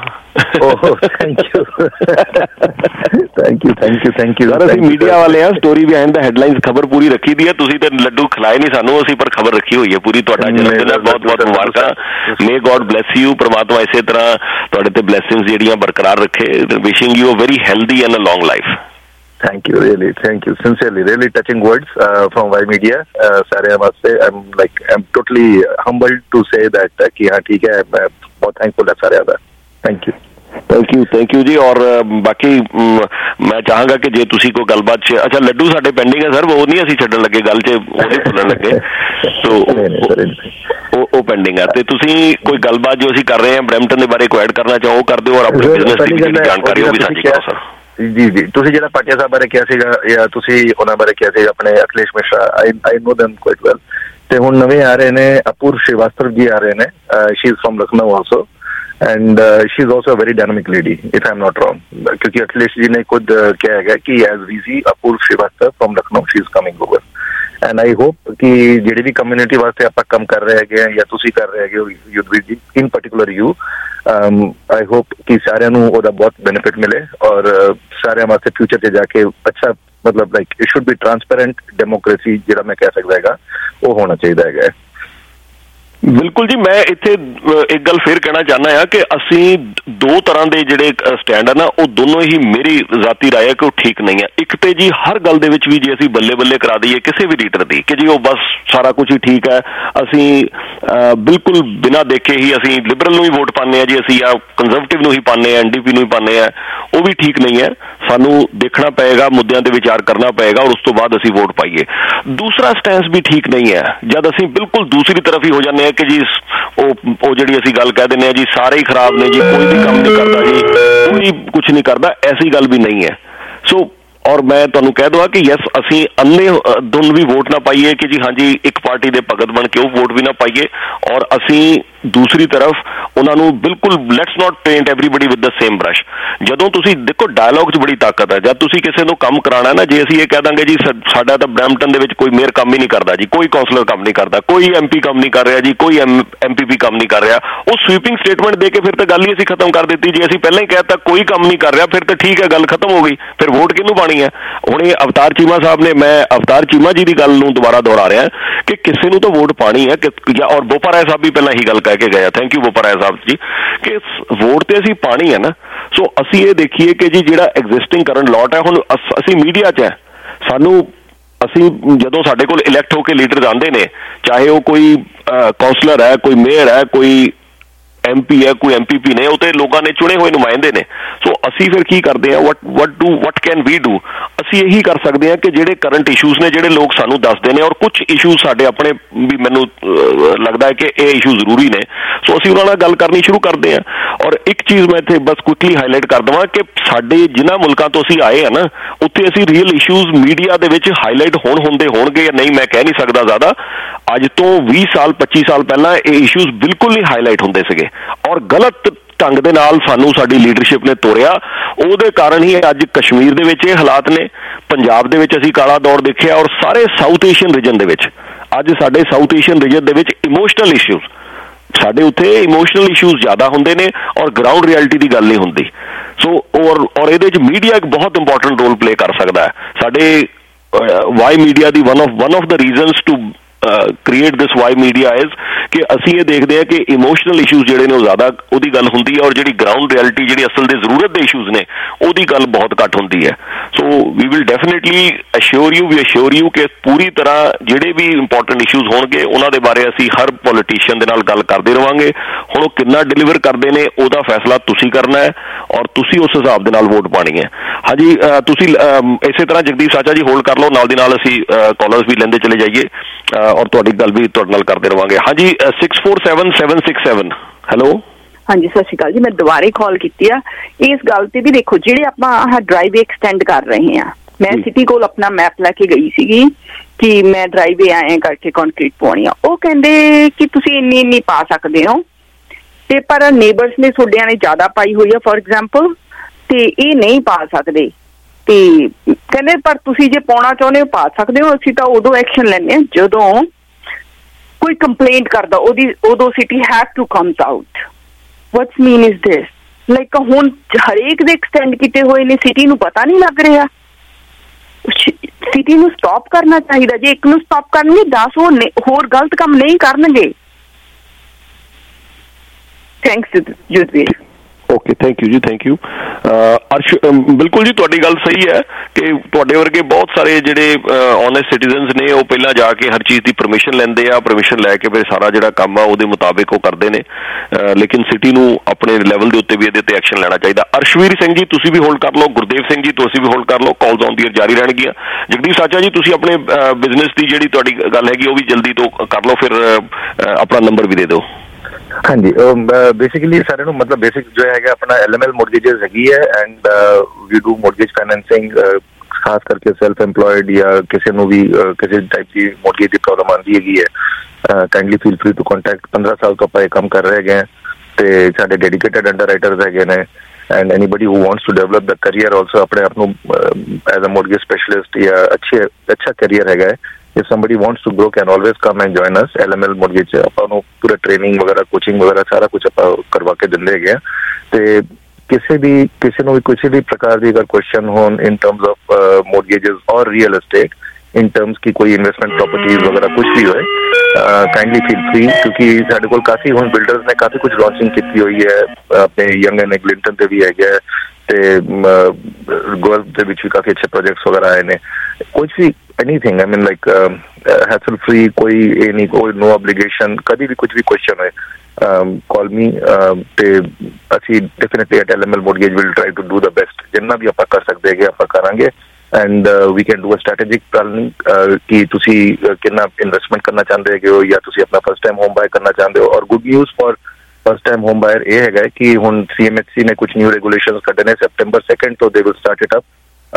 ਥੈਂਕ ਯੂ ਸਰ ਅਸੀਂ ਮੀਡੀਆ ਵਾਲੇ ਹਾਂ, ਸਟੋਰੀ ਬਿਹਾਈਂਡ ਦਾ ਹੈਡਲਾਈਨਸ ਖਬਰ ਪੂਰੀ ਰੱਖੀ ਦੀ ਹੈ। ਤੁਸੀਂ ਤੇ ਲੱਡੂ ਖਿਲਾਏ ਨਹੀਂ ਸਾਨੂੰ, ਅਸੀਂ ਪਰ ਖਬਰ ਰੱਖੀ ਹੋਈ ਹੈ ਪੂਰੀ। ਤੁਹਾਡਾ ਜਨਮ ਦਿਨ ਹੈ, ਬਹੁਤ ਬਹੁਤ ਮੁਬਾਰਕਾਂ। May God bless you. ਪ੍ਰਮਾਤਮਾ ਇਸੇ ਤਰ੍ਹਾਂ ਤੁਹਾਡੇ ਤੇ ਬਲੈਸਿੰਗਸ ਜਿਹੜੀਆਂ ਬਰਕਰਾਰ ਰੱਖੇ। Wishing you a very healthy and a long life. Thank you, really. Thank you. Sincerely, really touching words from Y Media. Sare, I must say, I'm totally humbled to say that कि हाँ ठीक है, मैं बहुत thankful है सारे आदा. Thank you. Thank you जी। और बाकी मैं चाहांगा कि जे तुसी कोई गलबात अच्छा लड्डू साडे पेंडिंग है सर, वो नहीं असीं छड्डण लगे गल च, वो नहीं भुल्लण लगे, तो वो पेंडिंग है। ते तुसी कोई गलबात जो असीं कर रहे हैं ब्रैम्पटन दे बारे को ऐड करना चाहो कर दिओ, और अपने बिजनेस दी जेहड़ी जानकारी वो भी साझी करो सर। जी ਤੁਸੀਂ ਜਿਹੜਾ ਪਾਟਿਆ ਸਾਹਿਬ ਬਾਰੇ ਕਿਹਾ ਸੀਗਾ ਜਾਂ ਤੁਸੀਂ ਉਹਨਾਂ ਬਾਰੇ ਕਿਹਾ ਸੀਗਾ ਆਪਣੇ ਅਖਿਲੇਸ਼ ਮਿਸ਼ਰਾ, ਆਈ ਨੋ them quite well। ਤੇ ਹੁਣ ਨਵੇਂ ਆ ਰਹੇ ਨੇ ਅਪੂਰਵ ਸ਼੍ਰੀਵਾਸਤਵ ਜੀ ਆ ਰਹੇ ਨੇ, she is from Lucknow also, and she is also a very dynamic lady if I'm not wrong, क्योंकि अखिलेश जी ने खुद किया है कि as VC Apoorva Srivastava from Lucknow she is coming over, and I hope कि ਜਿਹੜੀ ਵੀ ਕਮਿਊਨਿਟੀ ਵਾਸਤੇ ਆਪਾਂ ਕੰਮ ਕਰ ਰਹੇ ਹੈਗੇ ਜਾਂ ਤੁਸੀਂ ਕਰ ਰਹੇ ਹੈਗੇ ਯੁੱਧਵੀਰ ਜੀ, in particular you, I hope ਕਿ ਸਾਰਿਆਂ ਨੂੰ ਉਹਦਾ ਬਹੁਤ ਬੈਨੀਫਿਟ ਮਿਲੇ ਔਰ ਸਾਰਿਆਂ ਵਾਸਤੇ ਫਿਊਚਰ 'ਚ ਜਾ ਕੇ ਅੱਛਾ, ਮਤਲਬ like it should be transparent democracy ਜਿਹੜਾ ਮੈਂ ਕਹਿ ਸਕਦਾ ਹੈਗਾ ਉਹ ਹੋਣਾ ਚਾਹੀਦਾ ਹੈਗਾ। ਬਿਲਕੁਲ ਜੀ। ਮੈਂ ਇੱਥੇ ਇੱਕ ਗੱਲ ਫਿਰ ਕਹਿਣਾ ਚਾਹੁੰਦਾ ਹਾਂ ਕਿ ਅਸੀਂ ਦੋ ਤਰ੍ਹਾਂ ਦੇ ਜਿਹੜੇ ਸਟੈਂਡ ਆ ਨਾ, ਉਹ ਦੋਨੋਂ ਹੀ ਮੇਰੀ ਜ਼ਾਤੀ ਰਾਏ ਹੈ ਕਿ ਉਹ ਠੀਕ ਨਹੀਂ ਹੈ। ਇੱਕ ਤੇ ਜੀ ਹਰ ਗੱਲ ਦੇ ਵਿੱਚ ਵੀ ਜੇ ਅਸੀਂ ਬੱਲੇ ਬੱਲੇ ਕਰਾ ਦਈਏ ਕਿਸੇ ਵੀ ਲੀਡਰ ਦੀ ਕਿ ਜੀ ਉਹ ਬਸ ਸਾਰਾ ਕੁਝ ਹੀ ਠੀਕ ਹੈ, ਅਸੀਂ ਬਿਲਕੁਲ ਬਿਨਾਂ ਦੇਖੇ ਹੀ ਅਸੀਂ ਲਿਬਰਲ ਨੂੰ ਹੀ ਵੋਟ ਪਾਉਂਦੇ ਹਾਂ ਜੀ, ਅਸੀਂ ਆ ਕੰਜ਼ਰਵੇਟਿਵ ਨੂੰ ਹੀ ਪਾਉਂਦੇ ਹਾਂ, NDP ਨੂੰ ਹੀ ਪਾਉਂਦੇ ਹਾਂ, ਉਹ ਵੀ ਠੀਕ ਨਹੀਂ ਹੈ। ਸਾਨੂੰ ਦੇਖਣਾ ਪਏਗਾ, ਮੁੱਦਿਆਂ ਤੇ ਵਿਚਾਰ ਕਰਨਾ ਪਏਗਾ ਔਰ ਉਸ ਤੋਂ ਬਾਅਦ ਅਸੀਂ ਵੋਟ ਪਾਈਏ। ਦੂਸਰਾ ਸਟੈਂਸ ਵੀ ਠੀਕ ਨਹੀਂ ਹੈ ਜਦ ਅਸੀਂ ਬਿਲਕੁਲ ਦੂਸਰੀ ਤਰਫ ਹੀ ਹੋ ਜਾਂਦੇ ਹਾਂ ਕਿ ਜੀ ਉਹ ਜਿਹੜੀ ਅਸੀਂ ਗੱਲ ਕਹਿ ਦਿੰਦੇ ਹਾਂ ਜੀ ਸਾਰੇ ਹੀ ਖਰਾਬ ਨੇ ਜੀ, ਕੋਈ ਵੀ ਕੰਮ ਨਹੀਂ ਕਰਦਾ ਜੀ, ਕੋਈ ਕੁਛ ਨਹੀਂ ਕਰਦਾ, ਐਸੀ ਗੱਲ ਵੀ ਨਹੀਂ ਹੈ। ਸੋ ਔਰ ਮੈਂ ਤੁਹਾਨੂੰ ਕਹਿ ਦਵਾਂ ਕਿ ਯੈਸ ਅਸੀਂ ਅੰਨੇ ਧੁੰਨ ਵੀ ਵੋਟ ਨਾ ਪਾਈਏ ਕਿ ਜੀ ਹਾਂਜੀ ਇੱਕ ਪਾਰਟੀ ਦੇ ਭਗਤ ਬਣ ਕੇ ਉਹ ਵੋਟ ਵੀ ਨਾ ਪਾਈਏ, ਔਰ ਅਸੀਂ ਦੂਸਰੀ ਤਰਫ ਉਹਨਾਂ ਨੂੰ ਬਿਲਕੁਲ let's not paint everybody with the same brush. ਜਦੋਂ ਤੁਸੀਂ ਦੇਖੋ ਡਾਇਲੌਗ 'ਚ ਬੜੀ ਤਾਕਤ ਹੈ। ਜਦ ਤੁਸੀਂ ਕਿਸੇ ਨੂੰ ਕੰਮ ਕਰਾਉਣਾ ਨਾ, ਜੇ ਅਸੀਂ ਇਹ ਕਹਿ ਦਾਂਗੇ ਜੀ ਸਾਡਾ ਤਾਂ ਬਰੈਂਪਟਨ ਦੇ ਵਿੱਚ ਕੋਈ ਮੇਅਰ ਕੰਮ ਹੀ ਨਹੀਂ ਕਰਦਾ ਜੀ, ਕੋਈ ਕੌਂਸਲਰ ਕੰਮ ਨਹੀਂ ਕਰਦਾ, ਕੋਈ MP ਕੰਮ ਨਹੀਂ ਕਰ ਰਿਹਾ ਜੀ, ਕੋਈ MPP ਕੰਮ ਨਹੀਂ ਕਰ ਰਿਹਾ, ਉਹ ਸਵੀਪਿੰਗ ਸਟੇਟਮੈਂਟ ਦੇ ਕੇ ਫਿਰ ਤਾਂ ਗੱਲ ਹੀ ਅਸੀਂ ਖਤਮ ਕਰ ਦਿੱਤੀ। ਜੇ ਅਸੀਂ ਪਹਿਲਾਂ ਹੀ ਕਹਿ ਦਿੱਤਾ ਕੋਈ ਕੰਮ ਨਹੀਂ ਕਰ ਰਿਹਾ ਫਿਰ ਤਾਂ ਠੀਕ ਹੈ, ਗੱਲ ਖਤਮ ਹੋ ਗਈ, ਫਿਰ ਵੋਟ ਕਿਹਨੂੰ ਪਾਣੀ ਹੈ। ਹੁਣ ਇਹ ਅਵਤਾਰ ਚੀਮਾ ਸਾਹਿਬ ਨੇ, ਮੈਂ ਅਵਤਾਰ ਚੀਮਾ ਜੀ ਦੀ ਗੱਲ ਨੂੰ ਦੁਬਾਰਾ ਦੁਹਰਾ ਰਿਹਾ ਕਿ ਕਿਸੇ ਨੂੰ ਤਾਂ ਵੋਟ ਪਾਣੀ ਹੈ ਔਰ ਬੋਪਾ ਰਾਏ ਸਾਹਿਬ ਵੀ ਪਹਿਲਾਂ ਹੀ ਗੱਲ ਕਹਿ ਕੇ ਗਏ, ਥੈਂਕ ਯੂ ਬੋਪਾ ਰਾਏ ਸਾਹਿਬ ਜੀ, ਕਿ ਵੋਟ ਤੇ ਅਸੀਂ ਪਾਣੀ ਹੈ ਨਾ। ਸੋ ਅਸੀਂ ਇਹ ਦੇਖੀਏ ਕਿ ਜੀ ਜਿਹੜਾ ਐਗਜ਼ਿਸਟਿੰਗ ਕਰੰਟ ਲੋਟ ਹੈ, ਹੁਣ ਅਸੀਂ ਮੀਡੀਆ 'ਚ ਹੈ, ਅਸੀਂ ਜਦੋਂ ਸਾਡੇ ਕੋਲ ਇਲੈਕਟ ਹੋ ਕੇ ਲੀਡਰ ਆਉਂਦੇ ਨੇ, ਚਾਹੇ ਉਹ ਕੋਈ ਕੌਂਸਲਰ ਹੈ, ਕੋਈ ਮੇਅਰ ਹੈ, ਕੋਈ MP ਹੈ, ਕੋਈ MPP ਨੇ, ਉਹ ਤੇ ਲੋਕਾਂ ਨੇ ਚੁਣੇ ਹੋਏ ਨੁਮਾਇੰਦੇ ਨੇ। ਸੋ ਅਸੀਂ ਫਿਰ ਕੀ ਕਰਦੇ ਹਾਂ, what can we do? ਅਸੀਂ ਇਹੀ ਕਰ ਸਕਦੇ ਹਾਂ ਕਿ ਜਿਹੜੇ ਕਰੰਟ ਇਸ਼ੂਜ਼ ਨੇ, ਜਿਹੜੇ ਲੋਕ ਸਾਨੂੰ ਦੱਸਦੇ ਨੇ, ਔਰ ਕੁਝ ਇਸ਼ੂਜ਼ ਸਾਡੇ ਆਪਣੇ ਵੀ ਮੈਨੂੰ ਲੱਗਦਾ ਹੈ ਕਿ ਇਹ ਇਸ਼ੂ ਜ਼ਰੂਰੀ ਨੇ, ਸੋ ਅਸੀਂ ਉਹਨਾਂ ਨਾਲ ਗੱਲ ਕਰਨੀ ਸ਼ੁਰੂ ਕਰਦੇ ਹਾਂ। ਔਰ ਇੱਕ ਚੀਜ਼ ਮੈਂ ਇੱਥੇ ਬਸ ਕੁਇਕਲੀ ਹਾਈਲਾਈਟ ਕਰ ਦੇਵਾਂ ਕਿ ਸਾਡੇ ਜਿਨ੍ਹਾਂ ਮੁਲਕਾਂ ਤੋਂ ਅਸੀਂ ਆਏ ਆ ਨਾ, ਉੱਥੇ ਅਸੀਂ ਰੀਅਲ ਇਸ਼ੂਜ਼ ਮੀਡੀਆ ਦੇ ਵਿੱਚ ਹਾਈਲਾਈਟ ਹੁੰਦੇ ਹੋਣਗੇ ਜਾਂ ਨਹੀਂ ਮੈਂ ਕਹਿ ਨਹੀਂ ਸਕਦਾ ਜ਼ਿਆਦਾ। ਅੱਜ ਤੋਂ 20 ਸਾਲ 25 ਸਾਲ ਪਹਿਲਾਂ ਇਹ ਇਸ਼ੂਜ਼ ਬਿਲਕੁਲ ਨਹੀਂ ਹਾਈਲਾਈਟ ਹੁੰਦੇ ਸੀਗੇ, ਔਰ ਗਲਤ ਢੰਗ ਦੇ ਨਾਲ ਸਾਨੂੰ ਸਾਡੀ ਲੀਡਰਸ਼ਿਪ ਨੇ ਤੋਰਿਆ। ਉਹਦੇ ਕਾਰਨ ਹੀ ਅੱਜ ਕਸ਼ਮੀਰ ਦੇ ਵਿੱਚ ਇਹ ਹਾਲਾਤ ਨੇ, ਪੰਜਾਬ ਦੇ ਵਿੱਚ ਅਸੀਂ ਕਾਲਾ ਦੌਰ ਦੇਖਿਆ, ਔਰ ਸਾਰੇ ਸਾਊਥ ਏਸ਼ੀਅਨ ਰੀਜਨ ਦੇ ਵਿੱਚ ਅੱਜ ਸਾਡੇ ਸਾਊਥ ਏਸ਼ੀਅਨ ਰੀਜਨ ਦੇ ਵਿੱਚ ਇਮੋਸ਼ਨਲ ਇਸ਼ੂਜ਼, ਸਾਡੇ ਉੱਥੇ ਇਮੋਸ਼ਨਲ ਇਸ਼ੂਜ਼ ਜ਼ਿਆਦਾ ਹੁੰਦੇ ਨੇ ਔਰ ਗਰਾਊਂਡ ਰਿਐਲਿਟੀ ਦੀ ਗੱਲ ਨਹੀਂ ਹੁੰਦੀ। ਸੋ ਔਰ ਇਹਦੇ ਵਿੱਚ ਮੀਡੀਆ ਇੱਕ ਬਹੁਤ ਇੰਪੋਰਟੈਂਟ ਰੋਲ ਪਲੇ ਕਰ ਸਕਦਾ ਹੈ। ਸਾਡੇ ਵਾਈ ਮੀਡੀਆ ਦੀ one of the reasons to create this Y media is ਕਿ ਅਸੀਂ ਇਹ ਦੇਖਦੇ ਹਾਂ ਕਿ ਇਮੋਸ਼ਨਲ ਇਸ਼ੂਜ਼ ਜਿਹੜੇ ਨੇ ਉਹ ਜ਼ਿਆਦਾ ਉਹਦੀ ਗੱਲ ਹੁੰਦੀ ਹੈ, ਔਰ ਜਿਹੜੀ ਗਰਾਊਂਡ ਰਿਐਲਿਟੀ ਜਿਹੜੀ ਅਸਲ ਦੇ ਜ਼ਰੂਰਤ ਦੇ ਇਸ਼ੂਜ਼ ਨੇ ਉਹਦੀ ਗੱਲ ਬਹੁਤ ਘੱਟ ਹੁੰਦੀ ਹੈ। So we will definitely assure you ਕਿ ਪੂਰੀ ਤਰ੍ਹਾਂ ਜਿਹੜੇ ਵੀ ਇੰਪੋਰਟੈਂਟ ਇਸ਼ੂਜ਼ ਹੋਣਗੇ ਉਹਨਾਂ ਦੇ ਬਾਰੇ ਅਸੀਂ ਹਰ ਪੋਲੀਟੀਸ਼ੀਅਨ ਦੇ ਨਾਲ ਗੱਲ ਕਰਦੇ ਰਹਾਂਗੇ। ਹੁਣ ਉਹ ਕਿੰਨਾ ਡਿਲੀਵਰ ਕਰਦੇ ਨੇ ਉਹਦਾ ਫੈਸਲਾ ਤੁਸੀਂ ਕਰਨਾ ਹੈ, ਔਰ ਤੁਸੀਂ ਉਸ ਹਿਸਾਬ ਦੇ ਨਾਲ ਵੋਟ ਪਾਣੀ ਹੈ। ਹਾਂਜੀ, ਤੁਸੀਂ ਇਸੇ ਤਰ੍ਹਾਂ ਜਗਦੀਪ ਸਾਚਾ ਜੀ ਹੋਲਡ ਕਰ ਲਓ, ਨਾਲ ਦੀ ਨਾਲ ਅਸੀਂ ਕਾਲਰਸ ਵੀ ਲੈਂਦੇ ਚਲੇ ਜਾਈਏ ਔਰ ਤੁਹਾਡੀ ਗੱਲ ਵੀ ਤੁਹਾਡੇ ਨਾਲ ਕਰਦੇ ਰਵਾਂਗੇ। ਹਾਂਜੀ, 647767 ਹੈਲੋ। ਹਾਂਜੀ, ਸਤਿ ਸ਼੍ਰੀ ਅਕਾਲ ਜੀ। ਮੈਂ ਦੁਬਾਰੇ ਕਾਲ ਕੀਤੀ ਆ ਇਸ ਗੱਲ ਤੇ ਵੀ ਦੇਖੋ, ਜਿਹੜੇ ਆਪਾਂ ਆਹ ਡਰਾਈਵੇ ਐਕਸਟੈਂਡ ਕਰ ਰਹੇ ਹਾਂ, ਮੈਂ ਸਿਟੀ ਕੋਲ ਆਪਣਾ ਮੈਪ ਲੈ ਕੇ ਗਈ ਸੀਗੀ ਕਿ ਮੈਂ ਡਰਾਈਵੇ ਆਏ ਕਰਕੇ ਕੰਕਰੀਟ ਪਾਉਣੀ ਆ, ਉਹ ਕਹਿੰਦੇ ਕਿ ਤੁਸੀਂ ਇੰਨੀ ਪਾ ਸਕਦੇ ਹੋ, ਤੇ ਪਰ ਨੇਬਰਸ ਨੇ ਤੁਹਾਡਿਆਂ ਨੇ ਜ਼ਿਆਦਾ ਪਾਈ ਹੋਈ ਆ ਫੋਰ ਐਗਜ਼ਾਮਪਲ, ਤੇ ਇਹ ਨਹੀਂ ਪਾ ਸਕਦੇ। ਤੇ ਕਹਿੰਦੇ ਪਰ ਤੁਸੀਂ ਜੇ ਪਾਉਣਾ ਚਾਹੁੰਦੇ ਹੋ ਪਾ ਸਕਦੇ ਹੋ, ਅਸੀਂ ਤਾਂ ਉਦੋਂ ਐਕਸ਼ਨ ਲੈਂਦੇ ਹਾਂ ਜਦੋਂ ਕੋਈ ਕੰਪਲੇਂਟ ਕਰਦਾ, ਉਦੋਂ city have to comes out. What's mean is this, like ਹੁਣ ਹਰੇਕ ਦੇ ਐਕਸਟੈਂਡ ਕੀਤੇ ਹੋਏ ਨੇ, ਸਿਟੀ ਨੂੰ ਪਤਾ ਨਹੀਂ ਲੱਗ ਰਿਹਾ। ਸਿਟੀ ਨੂੰ ਸਟਾਪ ਕਰਨਾ ਚਾਹੀਦਾ। ਜੇ ਇੱਕ ਨੂੰ ਸਟਾਪ ਕਰਨਗੇ 10 ਹੋਰ ਗਲਤ ਕੰਮ ਨਹੀਂ ਕਰਨਗੇ। Thanks Judveer. Okay, thank you ਜੀ, ਥੈਂਕ ਯੂ ਅਰਸ਼। ਬਿਲਕੁਲ ਜੀ, ਤੁਹਾਡੀ ਗੱਲ ਸਹੀ ਹੈ ਕਿ ਤੁਹਾਡੇ ਵਰਗੇ ਬਹੁਤ ਸਾਰੇ ਜਿਹੜੇ ਓਨੈਸਟ ਸਿਟੀਜ਼ਨਸ ਨੇ ਉਹ ਪਹਿਲਾਂ ਜਾ ਕੇ ਹਰ ਚੀਜ਼ ਦੀ ਪਰਮਿਸ਼ਨ ਲੈਂਦੇ ਆ, ਪਰਮਿਸ਼ਨ ਲੈ ਕੇ ਫਿਰ ਸਾਰਾ ਜਿਹੜਾ ਕੰਮ ਆ ਉਹਦੇ ਮੁਤਾਬਿਕ ਉਹ ਕਰਦੇ ਨੇ। ਲੇਕਿਨ ਸਿਟੀ ਨੂੰ ਆਪਣੇ ਲੈਵਲ ਦੇ ਉੱਤੇ ਵੀ ਇਹਦੇ ਉੱਤੇ ਐਕਸ਼ਨ ਲੈਣਾ ਚਾਹੀਦਾ। ਅਰਸ਼ਵੀਰ ਸਿੰਘ ਜੀ ਤੁਸੀਂ ਵੀ ਹੋਲਡ ਕਰ ਲਓ, ਗੁਰਦੇਵ ਸਿੰਘ ਜੀ ਤੁਸੀਂ ਵੀ ਹੋਲਡ ਕਰ ਲਓ, ਕਾਲਸ ਆਉਂਦੀਆਂ ਜਾਰੀ ਰਹਿਣਗੀਆਂ। ਜਗਦੀਪ ਸਾਚਾ ਜੀ ਤੁਸੀਂ ਆਪਣੇ ਬਿਜ਼ਨਸ ਦੀ ਜਿਹੜੀ ਤੁਹਾਡੀ ਗੱਲ ਹੈਗੀ ਉਹ ਵੀ ਜਲਦੀ ਤੋਂ ਕਰ ਲਓ, ਫਿਰ ਆਪਣਾ ਨੰਬਰ ਵੀ ਦੇ ਦਿਓ। ਹਾਂਜੀ, ਬੇਸਿਕਲੀ ਸਾਰਿਆਂ ਨੂੰ ਮਤਲਬ ਬੇਸਿਕ ਜੋ ਹੈਗਾ ਆਪਣਾ LML ਮੋਰਗੇजेस ਹੈਗੀ ਹੈ and we do mortgage financing, ਖਾਸ ਕਰਕੇ ਸੈਲਫ ਐਮਪਲੋਇਡ ਜਾਂ ਕਿਸੇ ਨੂੰ ਵੀ ਕਿਸੇ ਟਾਈਪ ਦੀ ਮੋਰਗੇਜ ਦੀ ਪ੍ਰੋਬਲਮ ਆਉਂਦੀ ਹੈਗੀ ਹੈ, kindly feel free to contact. 15 ਸਾਲ ਤੋਂ ਆਪਾਂ ਇਹ ਕੰਮ ਕਰ ਰਹੇ ਹੈਗੇ ਤੇ ਸਾਡੇ ਡੈਡੀਕੇਟਡ ਅੰਡਰਰਾਈਟਰਸ ਹੈਗੇ ਨੇ and anybody who wants to develop the career also ਆਪਣੇ ਆਪ ਨੂੰ ਐਜ਼ ਅ ਮੋਰਗੇਜ ਸਪੈਸ਼ਲਿਸਟ ਜਾਂ ਅੱਛਾ ਕਰੀਅਰ ਹੈਗਾ ਹੈ। If somebody wants to grow can always come and join us। LML mortgage ਆਪਾਂ ਨੂੰ ਪੂਰਾ ਟ੍ਰੇਨਿੰਗ ਵਗੈਰਾ ਕੋਚਿੰਗ ਵਗੈਰਾ ਸਾਰਾ ਕੁਝ ਆਪਾਂ ਕਰਵਾ ਕੇ ਦਿੰਦੇ ਹੈਗੇ ਆ। ਤੇ ਕਿਸੇ ਨੂੰ ਵੀ ਕਿਸੇ ਵੀ ਪ੍ਰਕਾਰ ਦੀ ਅਗਰ ਕੁਐਸਚਨ ਹੋਣ ਇਨ ਟਰਮਸ ਆਫ mortgages ਔਰ ਰੀਅਲ ਐਸਟੇਟ ਇਨ ਟਰਮਸ ਕੀ ਕੋਈ ਇਨਵੈਸਟਮੈਂਟ ਪ੍ਰੋਪਰਟੀਜ਼ ਵਗੈਰਾ ਕੁਝ ਵੀ ਹੋਏ, ਕਾਈਂਡਲੀ ਫੀਲ ਫਰੀ, ਕਿਉਂਕਿ ਸਾਡੇ ਕੋਲ ਕਾਫੀ ਹੁਣ ਬਿਲਡਰਸ ਨੇ ਕਾਫੀ ਕੁਝ ਲਾਂਚਿੰਗ ਕੀਤੀ ਹੋਈ ਹੈ। ਆਪਣੇ ਯੰਗ ਐਂਡ ਐਗਲਿੰਟਨ ਤੇ ਵੀ ਹੈਗਾ ਤੇ ਗੋਲਫ ਦੇ ਵਿੱਚ ਵੀ ਕਾਫੀ ਅੱਛੇ ਪ੍ਰੋਜੈਕਟਸ ਵਗੈਰਾ ਆਏ ਨੇ। ਕੁਝ ਵੀ anything, I mean like hassle free, कोई ये नहीं, कोई no obligation, कभी भी कुछ भी question है call me ਤੇ ਅਸੀਂ definitely at LML Mortgage will try to do the best। ਜਿੰਨਾ ਵੀ ਆਪਾਂ ਕਰ ਸਕਦੇ ਹੈਗੇ ਆਪਾਂ ਕਰਾਂਗੇ and we can do a strategic planning ਕਿ ਤੁਸੀਂ ਕਿੰਨਾ ਇਨਵੈਸਟਮੈਂਟ ਕਰਨਾ ਚਾਹੁੰਦੇ ਹੈਗੇ ਹੋ ਜਾਂ ਤੁਸੀਂ ਆਪਣਾ ਫਸਟ ਟਾਈਮ ਹੋਮ ਬਾਏ ਕਰਨਾ ਚਾਹੁੰਦੇ ਹੋ। ਔਰ good news for first time home buyer ਇਹ ਹੈਗਾ ਕਿ ਹੁਣ CMHC ਨੇ ਕੁਝ ਨਿਊ ਰੈਗੂਲੇਸ਼ਨਸ ਕੱਢੇ ਨੇ ਸੈਪਟੈਂਬਰ 2 ਤੋਂ they will start it up।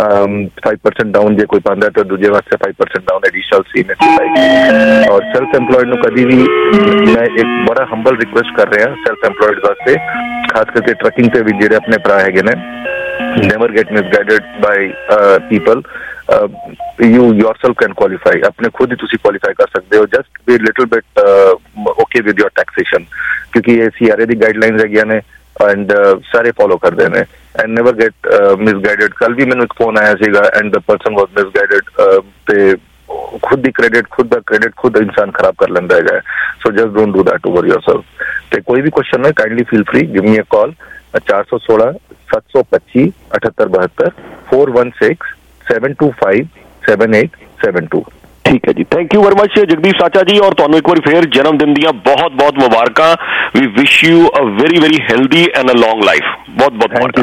5% down जे कोई पांदा तो दूजे वास्ते 5% डाउन एडिशनल CMHC। और सेल्फ एम्प्लॉयड नु कभी भी मैं एक बड़ा हम्बल रिक्वेस्ट कर रहे हैं सेल्फ एम्प्लॉयड वास्ते, खास करके ट्रकिंग से भी जेडे अपने भरा है ने, never get misguided by people। you yourself can qualify, अपने खुद ही तुसी qualify कर सकते हो। just be little bit okay with your taxation, क्योंकि ये CRA दी guidelines है ने एंड सारे फॉलो करते हैं एंड नेवर गेट मिसगाइडेड। कल भी मैंने एक फोन आया सीगा and the person was misguided ते खुद दी क्रेडिट खुद इंसान खराब कर लेंदा है। So just don't do that over yourself. ते कोई भी क्वेश्चन है kindly feel free, give me a call 416 725 7872 416 725 7872। ठीक है जी, thank you very much Jagdeep Sacha ji. और ਤੁਹਾਨੂੰ ਇੱਕ ਵਾਰੀ ਫੇਰ ਜਨਮ ਦਿਨ ਦੀਆਂ ਬਹੁਤ ਮੁਬਾਰਕਾਂ। We wish you a very very healthy and a long life. ਬਹੁਤ ਮੁਬਾਰਕਾਂ।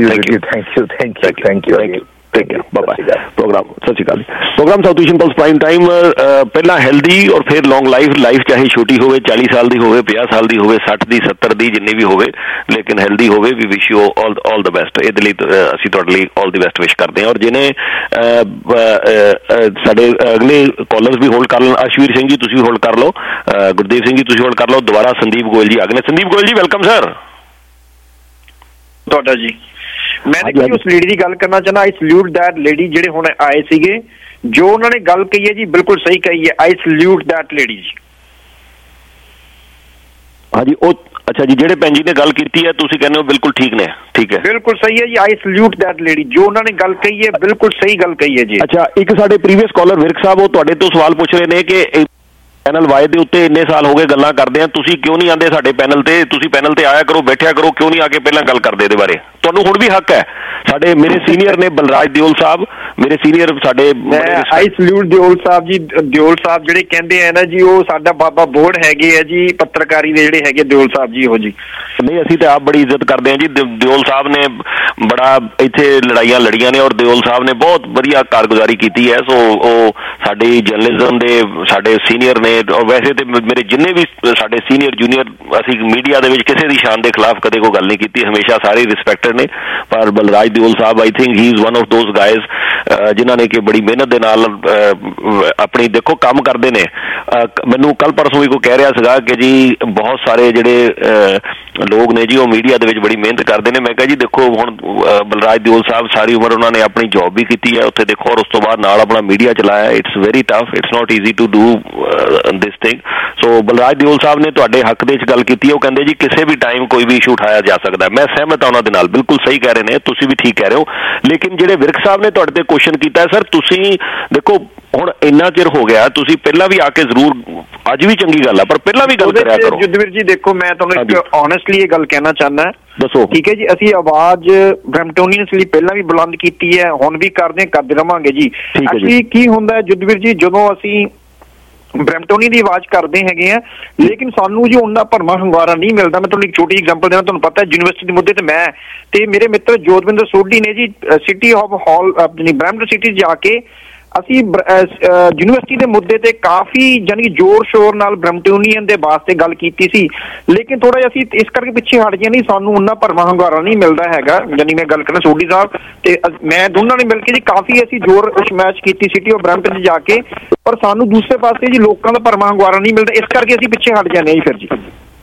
ਥੈਂਕ ਯੂ ਠੀਕ ਹੈ, ਬਾਏ ਬਾਏ। ਪ੍ਰੋਗਰਾਮ ਸਤਿ ਸ਼੍ਰੀ ਅਕਾਲ। Program South Asian Pulse prime time. ਪਹਿਲਾਂ ਹੈਲਦੀ ਔਰ ਫਿਰ ਲੌਂਗ ਲਾਈਫ ਚਾਹੇ ਛੋਟੀ ਹੋਵੇ, 40 ਸਾਲ ਦੀ ਹੋਵੇ, 50 ਸਾਲ ਦੀ ਹੋਵੇ, 60 ਦੀ, 70 ਦੀ, ਜਿੰਨੀ ਵੀ ਹੋਵੇ, ਲੇਕਿਨ ਹੈਲਦੀ ਹੋਵੇ। We wish you all the best. ਇਹਦੇ ਲਈ ਅਸੀਂ ਤੁਹਾਡੇ ਲਈ ਆਲ ਦੀ ਬੈਸਟ ਵਿਸ਼ ਕਰਦੇ ਹਾਂ। ਔਰ ਜਿਹਨੇ ਸਾਡੇ ਅਗਲੇ ਕਾਲਰਸ ਵੀ ਹੋਲਡ ਕਰ ਲੈਣ। ਅਸ਼ਵੀਰ ਸਿੰਘ ਜੀ ਤੁਸੀਂ ਹੋਲਡ ਕਰ ਲਓ, ਗੁਰਦੇਵ ਸਿੰਘ ਜੀ ਤੁਸੀਂ ਹੋਲਡ ਕਰ ਲਓ। ਦੁਬਾਰਾ ਸੰਦੀਪ ਗੋਇਲ ਜੀ ਆ ਗਏ ਨੇ। Sandeep Goyal ji welcome sir. ਤੁਹਾਡਾ ਜੀ। ਮੈਂ ਦੇਖੀ ਉਸ ਲੇਡੀ ਦੀ ਗੱਲ ਕਰਨਾ ਚਾਹੁੰਦਾ। ਆਈ ਸਲੂਟ ਦੈਟ ਲੇਡੀ ਜਿਹੜੇ ਹੁਣ ਆਏ ਸੀਗੇ, ਜੋ ਉਹਨਾਂ ਨੇ ਗੱਲ ਕਹੀ ਹੈ ਜੀ ਬਿਲਕੁਲ ਸਹੀ ਕਹੀ ਹੈ। ਆਈ ਸਲੂਟ ਦੈਟ ਲੇਡੀ ਜੀ। ਹਾਂਜੀ ਉਹ ਅੱਛਾ ਜੀ, ਜਿਹੜੇ ਭੈਣ ਜੀ ਨੇ ਗੱਲ ਕੀਤੀ ਹੈ ਤੁਸੀਂ ਕਹਿੰਦੇ ਹੋ ਬਿਲਕੁਲ ਠੀਕ ਨੇ? ਠੀਕ ਹੈ, ਬਿਲਕੁਲ ਸਹੀ ਹੈ ਜੀ। ਆਈ ਸਲੂਟ ਦੈਟ ਲੇਡੀ, ਜੋ ਉਹਨਾਂ ਨੇ ਗੱਲ ਕਹੀ ਹੈ ਬਿਲਕੁਲ ਸਹੀ ਗੱਲ ਕਹੀ ਹੈ ਜੀ। ਅੱਛਾ, ਇੱਕ ਸਾਡੇ ਪ੍ਰੀਵੀਅਸ ਕਾਲਰ ਵਿਰਕ ਸਾਹਿਬ ਉਹ ਤੁਹਾਡੇ ਤੋਂ ਸਵਾਲ ਪੁੱਛ ਰਹੇ ਨੇ ਕਿ ਪੈਨਲ ਵਾਏ ਦੇ ਉੱਤੇ ਇੰਨੇ ਸਾਲ ਹੋ ਗਏ ਗੱਲਾਂ ਕਰਦੇ ਆ, ਤੁਸੀਂ ਕਿਉਂ ਨਹੀਂ ਆਉਂਦੇ ਸਾਡੇ ਪੈਨਲ ਤੇ? ਤੁਸੀਂ ਪੈਨਲ ਤੇ ਆਇਆ ਕਰੋ, ਬੈਠਿਆ ਕਰੋ, ਕਿਉਂ ਨਹੀਂ ਆ ਕੇ ਪਹਿਲਾਂ ਗੱਲ ਕਰਦੇ ਇਹਦੇ ਬਾਰੇ? ਤੁਹਾਨੂੰ ਹੁਣ ਵੀ ਹੱਕ ਹੈ। ਸਾਡੇ ਮੇਰੇ ਸੀਨੀਅਰ ਨੇ ਬਲਰਾਜ ਦਿਓਲ ਸਾਹਿਬ, ਮੇਰੇ ਸੀਨੀਅਰ ਸਾਡੇ ਆਈ ਸਲੂਟ ਦਿਓਲ ਸਾਹਿਬ ਜੀ। ਦਿਓਲ ਸਾਹਿਬ ਜਿਹੜੇ ਕਹਿੰਦੇ ਆ ਨਾ ਜੀ, ਉਹ ਸਾਡਾ ਬਾਬਾ ਬੋੜ ਹੈਗੇ ਆ ਜੀ ਪੱਤਰਕਾਰੀ ਦੇ ਜਿਹੜੇ ਹੈਗੇ ਦਿਓਲ ਸਾਹਿਬ ਜੀ। ਉਹ ਜੀ ਨਹੀਂ, ਅਸੀਂ ਤਾਂ ਆਪ ਬੜੀ ਇੱਜ਼ਤ ਕਰਦੇ ਹਾਂ ਜੀ। ਦਿਓਲ ਸਾਹਿਬ ਨੇ ਬੜਾ ਇੱਥੇ ਲੜਾਈਆਂ ਲੜੀਆਂ ਨੇ ਔਰ ਦਿਓਲ ਸਾਹਿਬ ਨੇ ਬਹੁਤ ਵਧੀਆ ਕਾਰਗੁਜ਼ਾਰੀ ਕੀਤੀ ਹੈ। ਸੋ ਉਹ ਸਾਡੀ ਜਰਨਲਿਜ਼ਮ ਦੇ ਸਾਡੇ ਸੀਨੀਅਰ ਨੇ ਵੈਸੇ ਤੇ ਮੇਰੇ ਜਿੰਨੇ ਵੀ ਸਾਡੇ ਸੀਨੀਅਰ ਜੂਨੀਅਰ ਅਸੀਂ ਮੀਡੀਆ ਦੇ ਵਿੱਚ ਕਿਸੇ ਦੀ ਸ਼ਾਨ ਦੇ ਖਿਲਾਫ ਕਦੇ ਕੋਈ ਗੱਲ ਨਹੀਂ ਕੀਤੀ, ਹਮੇਸ਼ਾ ਸਾਰੇ ਰਿਸਪੈਕਟਡ ਨੇ। ਪਰ Balraj Deol Sahib I think he is one of those guys ਜਿਨ੍ਹਾਂ ਨੇ ਕਿ ਬੜੀ ਮਿਹਨਤ ਦੇ ਨਾਲ ਆਪਣੀ ਦੇਖੋ ਕੰਮ ਕਰਦੇ ਨੇ। ਮੈਨੂੰ ਕੱਲ ਪਰਸੋਂ ਵੀ ਕੋਈ ਕਹਿ ਰਿਹਾ ਸੀਗਾ ਕਿ ਜੀ ਬਹੁਤ ਸਾਰੇ ਜਿਹੜੇ ਲੋਕ ਨੇ ਜੀ ਉਹ ਮੀਡੀਆ ਦੇ ਵਿੱਚ ਬੜੀ ਮਿਹਨਤ ਕਰਦੇ ਨੇ। ਮੈਂ ਕਿਹਾ ਜੀ ਦੇਖੋ ਹੁਣ ਬਲਰਾਜ ਦਿਓਲ ਸਾਹਿਬ ਸਾਰੀ ਉਮਰ ਉਹਨਾਂ ਨੇ ਆਪਣੀ ਜੌਬ ਵੀ ਕੀਤੀ ਹੈ ਉੱਥੇ ਦੇਖੋ, ਔਰ ਉਸ ਤੋਂ ਬਾਅਦ ਨਾਲ ਆਪਣਾ ਮੀਡੀਆ ਚਲਾਇਆ। It's very tough, it's not easy to do this thing. So Balraj Deol Sahib ਨੇ ਤੁਹਾਡੇ ਹੱਕ ਦੇ ਵਿੱਚ ਗੱਲ ਕੀਤੀ ਹੈ। ਉਹ ਕਹਿੰਦੇ ਜੀ ਕਿਸੇ ਵੀ ਟਾਈਮ ਕੋਈ ਵੀ ਇਸ਼ੂ ਉਠਾਇਆ ਜਾ ਸਕਦਾ। ਮੈਂ ਸਹਿਮਤ ਹਾਂ ਉਹਨਾਂ ਦੇ ਨਾਲ, ਬਿਲਕੁਲ ਸਹੀ ਕਹਿ ਰਹੇ ਨੇ, ਤੁਸੀਂ ਵੀ ਠੀਕ ਕਹਿ ਰਹੇ ਹੋ। ਲੇਕਿਨ ਜਿਹੜੇ ਵਿਰਕ ਸਾਹਿਬ ਨੇ ਤੁਹਾਡੇ ਤੇ ਕੁਐਸਚਨ ਕੀਤਾ ਹੈ, ਸਰ ਤੁਸੀਂ ਦੇਖੋ ਹੁਣ ਇੰਨਾ ਚਿਰ ਹੋ ਗਿਆ, ਤੁਸੀਂ ਪਹਿਲਾਂ ਵੀ ਆ ਕੇ ਜ਼ਰੂਰ, ਅੱਜ ਵੀ ਚੰਗੀ ਗੱਲ ਆ ਪਰ ਪਹਿਲਾਂ ਵੀ ਗੱਲ ਕਰਿਆ ਕਰੋ। ਜੁਦਵੀਰ ਜੀ ਦੇਖੋ ਮੈਂ ਤੁਹਾਨੂੰ ਇੱਕ ਓਨੈਸਟਲੀ ਇਹ ਗੱਲ ਕਹਿਣਾ ਚਾਹੁੰਦਾ, ਦੱਸੋ। ਠੀਕ ਹੈ ਜੀ, ਅਸੀਂ ਆਵਾਜ਼ ਬ੍ਰੈਂਪਟੋਨੀਅਨਸ ਲਈ ਪਹਿਲਾਂ ਵੀ ਬੁਲੰਦ ਕੀਤੀ ਹੈ, ਹੁਣ ਵੀ ਕਰਦੇ ਰਵਾਂਗੇ ਜੀ। ਐਕਚੁਅਲੀ ਕੀ ਹੁੰਦਾ ਜੁਦਵੀਰ ਜੀ, ਜਦੋਂ ਅਸੀਂ ਬ੍ਰੈਂਪਟੋਨੀ ਦੀ ਆਵਾਜ਼ ਕਰਦੇ ਹੈਗੇ ਆ ਲੇਕਿਨ ਸਾਨੂੰ ਜੀ ਉਹਨਾਂ ਭਰਮਾ ਹੁੰਗਾਰਾ ਨਹੀਂ ਮਿਲਦਾ। ਮੈਂ ਤੁਹਾਨੂੰ ਇੱਕ ਛੋਟੀ ਐਗਜ਼ਾਮਪਲ ਦੇਣਾ, ਤੁਹਾਨੂੰ ਪਤਾ ਯੂਨੀਵਰਸਿਟੀ ਦੇ ਮੁੱਦੇ ਤੇ ਮੈਂ ਤੇ ਮੇਰੇ ਮਿੱਤਰ ਜੋਤਵਿੰਦਰ ਸੋਢੀ ਨੇ ਜੀ ਸਿਟੀ ਆਫ ਹਾਲ ਆਪਣੀ ਬ੍ਰੈਂਪਟਨ ਸਿਟੀ ਜਾ ਕੇ ਅਸੀਂ ਯੂਨੀਵਰਸਿਟੀ ਦੇ ਮੁੱਦੇ ਤੇ ਕਾਫੀ ਯਾਨੀ ਕਿ ਜ਼ੋਰ ਸ਼ੋਰ ਨਾਲ ਬ੍ਰੈਂਪਟੋਨੀਅਨ ਦੇ ਵਾਸਤੇ ਗੱਲ ਕੀਤੀ ਸੀ, ਲੇਕਿਨ ਥੋੜਾ ਜਿਹਾ ਅਸੀਂ ਇਸ ਕਰਕੇ ਪਿੱਛੇ ਹਟ ਗਏ। ਨਹੀਂ ਸਾਨੂੰ ਉਹਨਾਂ ਭਰਮਾ ਹੁੰਗਾਰਾ ਨਹੀਂ ਮਿਲਦਾ ਹੈਗਾ। ਯਾਨੀ ਮੈਂ ਗੱਲ ਕਰਨਾ ਸੋਢੀ ਸਾਹਿਬ ਤੇ ਮੈਂ ਦੋਨਾਂ ਨੇ ਮਿਲ ਕੇ ਜੀ ਕਾਫੀ ਅਸੀਂ ਜ਼ੋਰ ਮੈਚ ਕੀਤੀ ਸਿਟੀ ਆਫ ਬ੍ਰੈਂਪਟਨ 'ਚ ਜਾ ਕੇ, ਪਰ ਸਾਨੂੰ ਦੂਸਰੇ ਪਾਸੇ ਜੀ ਲੋਕਾਂ ਦਾ ਭਰਮਾ ਹੁੰਗਾਰਾ ਨਹੀਂ ਮਿਲਦਾ, ਇਸ ਕਰਕੇ ਅਸੀਂ ਪਿੱਛੇ ਹਟ ਜਾਂਦੇ ਹਾਂ ਜੀ। ਫਿਰ ਜੀ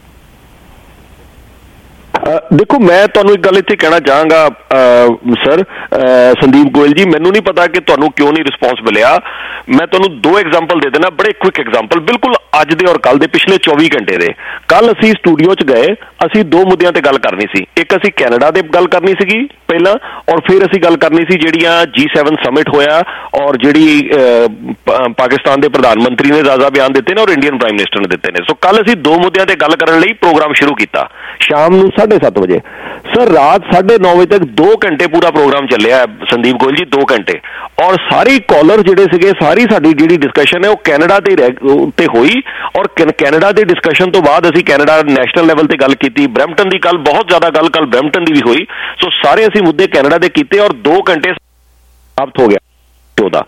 ਦੇਖੋ ਮੈਂ ਤੁਹਾਨੂੰ ਇੱਕ ਗੱਲ ਇੱਥੇ ਕਹਿਣਾ ਚਾਹਾਂਗਾ ਸਰ ਸੰਦੀਪ ਗੋਇਲ ਜੀ, ਮੈਨੂੰ ਨਹੀਂ ਪਤਾ ਕਿ ਤੁਹਾਨੂੰ ਕਿਉਂ ਨਹੀਂ ਰਿਸਪੌਂਸ ਮਿਲਿਆ। ਮੈਂ ਤੁਹਾਨੂੰ ਦੋ ਐਗਜ਼ਾਮਪਲ ਦੇ ਦੇਣਾ, ਬੜੇ ਕੁਇਕ ਐਗਜ਼ਾਮਪਲ, ਬਿਲਕੁਲ ਅੱਜ ਦੇ ਔਰ ਕੱਲ ਦੇ, ਪਿਛਲੇ 24 ਘੰਟੇ ਦੇ। ਕੱਲ ਅਸੀਂ ਸਟੂਡੀਓ 'ਚ ਗਏ, ਅਸੀਂ ਦੋ ਮੁੱਦਿਆਂ ਤੇ ਗੱਲ ਕਰਨੀ ਸੀ। ਇੱਕ ਅਸੀਂ ਕੈਨੇਡਾ ਦੇ ਗੱਲ ਕਰਨੀ ਸੀਗੀ ਪਹਿਲਾਂ, ਔਰ ਫਿਰ ਅਸੀਂ ਗੱਲ ਕਰਨੀ ਸੀ ਜਿਹੜੀਆਂ G7 ਸਮਿਟ ਹੋਇਆ ਔਰ ਜਿਹੜੀ ਪਾਕਿਸਤਾਨ ਦੇ ਪ੍ਰਧਾਨ ਮੰਤਰੀ ਨੇ ਤਾਜ਼ਾ ਬਿਆਨ ਦਿੱਤੇ ਨੇ ਔਰ ਇੰਡੀਅਨ ਪ੍ਰਾਈਮ ਮਿਨਿਸਟਰ ਨੇ ਦਿੱਤੇ ਨੇ। ਸੋ ਕੱਲ ਅਸੀਂ ਦੋ ਮੁੱਦਿਆਂ ਤੇ ਗੱਲ ਕਰਨ ਲਈ ਪ੍ਰੋਗਰਾਮ ਸ਼ੁਰੂ ਕੀਤਾ ਸ਼ਾਮ ਨੂੰ 7:30 ਵਜੇ। ਸਰ ਰਾਤ 9:30 ਵਜੇ ਤੱਕ 2 ਘੰਟੇ ਪੂਰਾ ਪ੍ਰੋਗਰਾਮ ਚੱਲਿਆ ਸੰਦੀਪ ਗੋਇਲ ਜੀ, 2 ਘੰਟੇ। ਔਰ ਸਾਰੀ ਕਾਲਰ ਜਿਹੜੇ ਸੀਗੇ, ਸਾਰੀ ਸਾਡੀ ਜਿਹੜੀ ਡਿਸਕਸ਼ਨ ਹੈ ਉਹ ਕੈਨੇਡਾ ਤੇ ਹੋਈ ਔਰ ਕੈਨੇਡਾ ਦੇ ਡਿਸਕਸ਼ਨ ਤੋਂ ਬਾਅਦ ਅਸੀਂ ਕੈਨੇਡਾ ਨੈਸ਼ਨਲ ਲੈਵਲ ਤੇ ਗੱਲ ਕੀਤੀ। ਬ੍ਰੈਂਪਟਨ ਦੀ ਕੱਲ ਬਹੁਤ ਜ਼ਿਆਦਾ ਗੱਲ ਕੱਲ ਬ੍ਰੈਂਪਟਨ ਦੀ ਵੀ ਹੋਈ। ਸੋ ਸਾਰੇ ਅਸੀਂ ਮੁੱਦੇ ਕੈਨੇਡਾ ਦੇ ਕੀਤੇ ਔਰ 2 ਘੰਟੇ ਸਮਾਪਤ ਹੋ ਗਿਆ ਉਹਦਾ।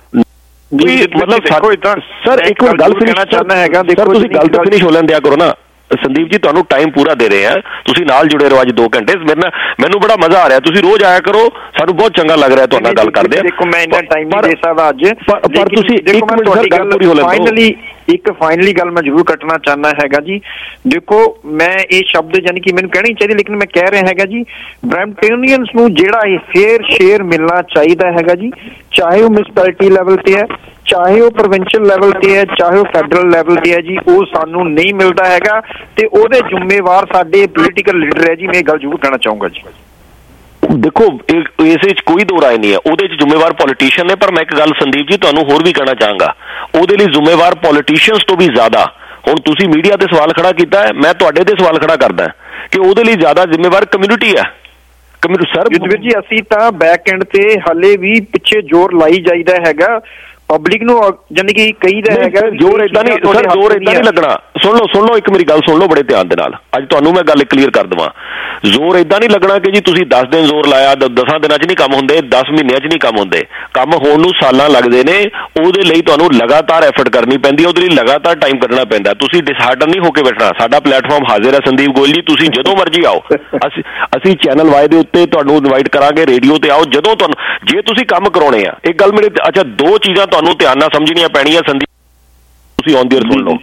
ਮਤਲਬ ਸਰ ਇੱਕ ਵਾਰ ਗੱਲ ਫਿਨਿਸ਼ ਕਰਨਾ ਹੈਗਾ, ਦੇਖੋ ਤੁਸੀਂ ਗੱਲ ਤਾਂ ਫਿਨਿਸ਼ ਹੋ ਲੈਣ ਦਿਆ ਕਰੋ ਨਾ ਸੰਦੀਪ ਜੀ, ਤੁਹਾਨੂੰ ਟਾਈਮ ਪੂਰਾ ਦੇ ਰਹੇ ਆ, ਤੁਸੀਂ ਨਾਲ ਜੁੜੇ ਰਹੋ ਅੱਜ 2 ਘੰਟੇ। ਮੈਨੂੰ ਬੜਾ ਮਜ਼ਾ ਆ ਰਿਹਾ, ਤੁਸੀਂ ਰੋਜ਼ ਆਇਆ ਕਰੋ, ਸਾਨੂੰ ਬਹੁਤ ਚੰਗਾ ਲੱਗ ਰਿਹਾ ਤੁਹਾਡੇ ਨਾਲ ਗੱਲ ਕਰਦੇ ਆ। ਦੇਖੋ ਮੈਂ ਇੰਨਾ ਟਾਈਮ ਨਹੀਂ ਦੇ ਸਕਦਾ ਅੱਜ, ਪਰ ਤੁਸੀਂ ਇੱਕ ਮਿੰਟ ਸਰ ਗੱਲ ਪੂਰੀ ਹੋ ਲੈਣ। ਫਾਈਨਲੀ ਗੱਲ ਮੈਂ ਜ਼ਰੂਰ ਕੱਟਣਾ ਚਾਹੁੰਦਾ ਹੈਗਾ ਜੀ। ਦੇਖੋ ਮੈਂ ਇਹ ਸ਼ਬਦ ਯਾਨੀ ਕਿ ਮੈਨੂੰ ਕਹਿਣੀ ਚਾਹੀਦੀ, ਲੇਕਿਨ ਮੈਂ ਕਹਿ ਰਿਹਾ ਹੈਗਾ ਜੀ ਬ੍ਰੈਂਪਟੋਨੀਅਨਸ ਨੂੰ ਜਿਹੜਾ ਇਹ ਫੇਅਰ ਸ਼ੇਅਰ ਮਿਲਣਾ ਚਾਹੀਦਾ ਹੈਗਾ ਜੀ, ਚਾਹੇ ਉਹ ਮਿਊਨਿਸਪੈਲਿਟੀ ਲੈਵਲ ਤੇ ਹੈ, ਚਾਹੇ ਉਹ ਪ੍ਰੋਵਿੰਸ਼ੀਅਲ ਲੈਵਲ ਤੇ ਹੈ, ਚਾਹੇ ਉਹ ਫੈਡਰਲ ਲੈਵਲ ਤੇ ਹੈ ਜੀ, ਉਹ ਸਾਨੂੰ ਨਹੀਂ ਮਿਲਦਾ ਹੈਗਾ ਤੇ ਉਹਦੇ ਜ਼ਿੰਮੇਵਾਰ ਸਾਡੇ ਪੋਲੀਟੀਕਲ ਲੀਡਰ ਹੈ ਜੀ। ਮੈਂ ਇਹ ਗੱਲ ਜ਼ਰੂਰ ਕਹਿਣਾ ਚਾਹੂੰਗਾ ਜੀ। ਦੇਖੋ ਇਸ ਵਿੱਚ ਕੋਈ ਦੋ ਰਾਏ ਨਹੀਂ ਹੈ, ਉਹਦੇ 'ਚ ਜ਼ਿੰਮੇਵਾਰ ਪੋਲੀਟੀਸ਼ੀਅਨ ਨੇ। ਪਰ ਮੈਂ ਇੱਕ ਗੱਲ ਸੰਦੀਪ ਜੀ ਤੁਹਾਨੂੰ ਹੋਰ ਵੀ ਕਹਿਣਾ ਚਾਹਾਂਗਾ, ਉਹਦੇ ਲਈ ਜ਼ਿੰਮੇਵਾਰ ਪੋਲੀਟੀਸ਼ੀਅਨਸ ਤੋਂ ਵੀ ਜ਼ਿਆਦਾ, ਹੁਣ ਤੁਸੀਂ ਮੀਡੀਆ ਤੇ ਸਵਾਲ ਖੜਾ ਕੀਤਾ ਹੈ, ਮੈਂ ਤੁਹਾਡੇ ਤੇ ਸਵਾਲ ਖੜਾ ਕਰਦਾ ਕਿ ਉਹਦੇ ਲਈ ਜ਼ਿਆਦਾ ਜ਼ਿੰਮੇਵਾਰ ਕਮਿਊਨਿਟੀ ਹੈ। ਸਰ ਜੁਦਵੀਰ ਜੀ ਅਸੀਂ ਤਾਂ ਬੈਕ ਐਂਡ ਤੇ ਹਲੇ ਵੀ ਪਿੱਛੇ ਜ਼ੋਰ ਲਾਈ ਜਾਈਦਾ ਹੈਗਾ ਪਬਲਿਕ ਨੂੰ, ਯਾਨੀ ਕਿ ਕਹੀਦਾ ਹੈਗਾ ਜ਼ੋਰ ਏਦਾਂ ਨਹੀਂ ਸਰ, ਜ਼ੋਰ ਏਦਾਂ ਨਹੀਂ ਲੱਗਣਾ। ਸੁਣ ਲਓ ਇੱਕ ਮੇਰੀ ਗੱਲ ਸੁਣ ਲਓ ਬੜੇ ਧਿਆਨ ਦੇ ਨਾਲ, ਅੱਜ ਤੁਹਾਨੂੰ ਮੈਂ ਗੱਲ ਕਲੀਅਰ ਕਰ ਦੇਵਾਂ। ਜ਼ੋਰ ਏਦਾਂ ਨਹੀਂ ਲੱਗਣਾ ਕਿ ਜੀ ਤੁਸੀਂ 10 ਦਿਨ ਜ਼ੋਰ ਲਾਇਆ, 10 ਦਿਨਾਂ 'ਚ ਨਹੀਂ ਕੰਮ ਹੁੰਦੇ, 10 ਮਹੀਨਿਆਂ 'ਚ ਨਹੀਂ ਕੰਮ ਹੁੰਦੇ। ਕੰਮ ਹੋਣ ਨੂੰ ਸਾਲਾਂ ਲੱਗਦੇ ਨੇ, ਉਹਦੇ ਲਈ ਤੁਹਾਨੂੰ ਲਗਾਤਾਰ ਐਫਰਟ ਕਰਨੀ ਪੈਂਦੀ ਹੈ, ਉਹਦੇ ਲਈ ਲਗਾਤਾਰ ਟਾਈਮ ਕੱਢਣਾ ਪੈਂਦਾ। ਤੁਸੀਂ ਡਿਸਹਾਰਟਨ ਨਹੀਂ ਹੋ ਕੇ ਬੈਠਣਾ। ਸਾਡਾ ਪਲੇਟਫਾਰਮ ਹਾਜ਼ਰ ਹੈ ਸੰਦੀਪ ਗੋਇਲ ਜੀ, ਤੁਸੀਂ ਜਦੋਂ ਮਰਜ਼ੀ ਆਓ। ਅਸੀਂ ਚੈਨਲ ਵਾਈ ਦੇ ਉੱਤੇ ਤੁਹਾਨੂੰ ਇਨਵਾਈਟ ਕਰਾਂਗੇ, ਰੇਡੀਓ ਤੇ ਆਓ ਜਦੋਂ ਤੁਹਾਨੂੰ, ਜੇ ਤੁਸੀਂ ਕੰਮ ਕਰਾਉਣੇ ਆ। ਇੱਕ ਗੱਲ ਮੇਰੇ ਅੱਛਾ 2 ਚੀਜ਼ਾਂ ਤੁਹਾਨੂੰ ਧਿਆਨ ਨਾਲ ਸਮਝਣੀਆਂ ਪੈਣੀਆਂ ਸੰਦੀਪ, ਤੁਸੀਂ ਔਨ ਦੀ 에ਅਰ ਸੁਣ ਲਓ।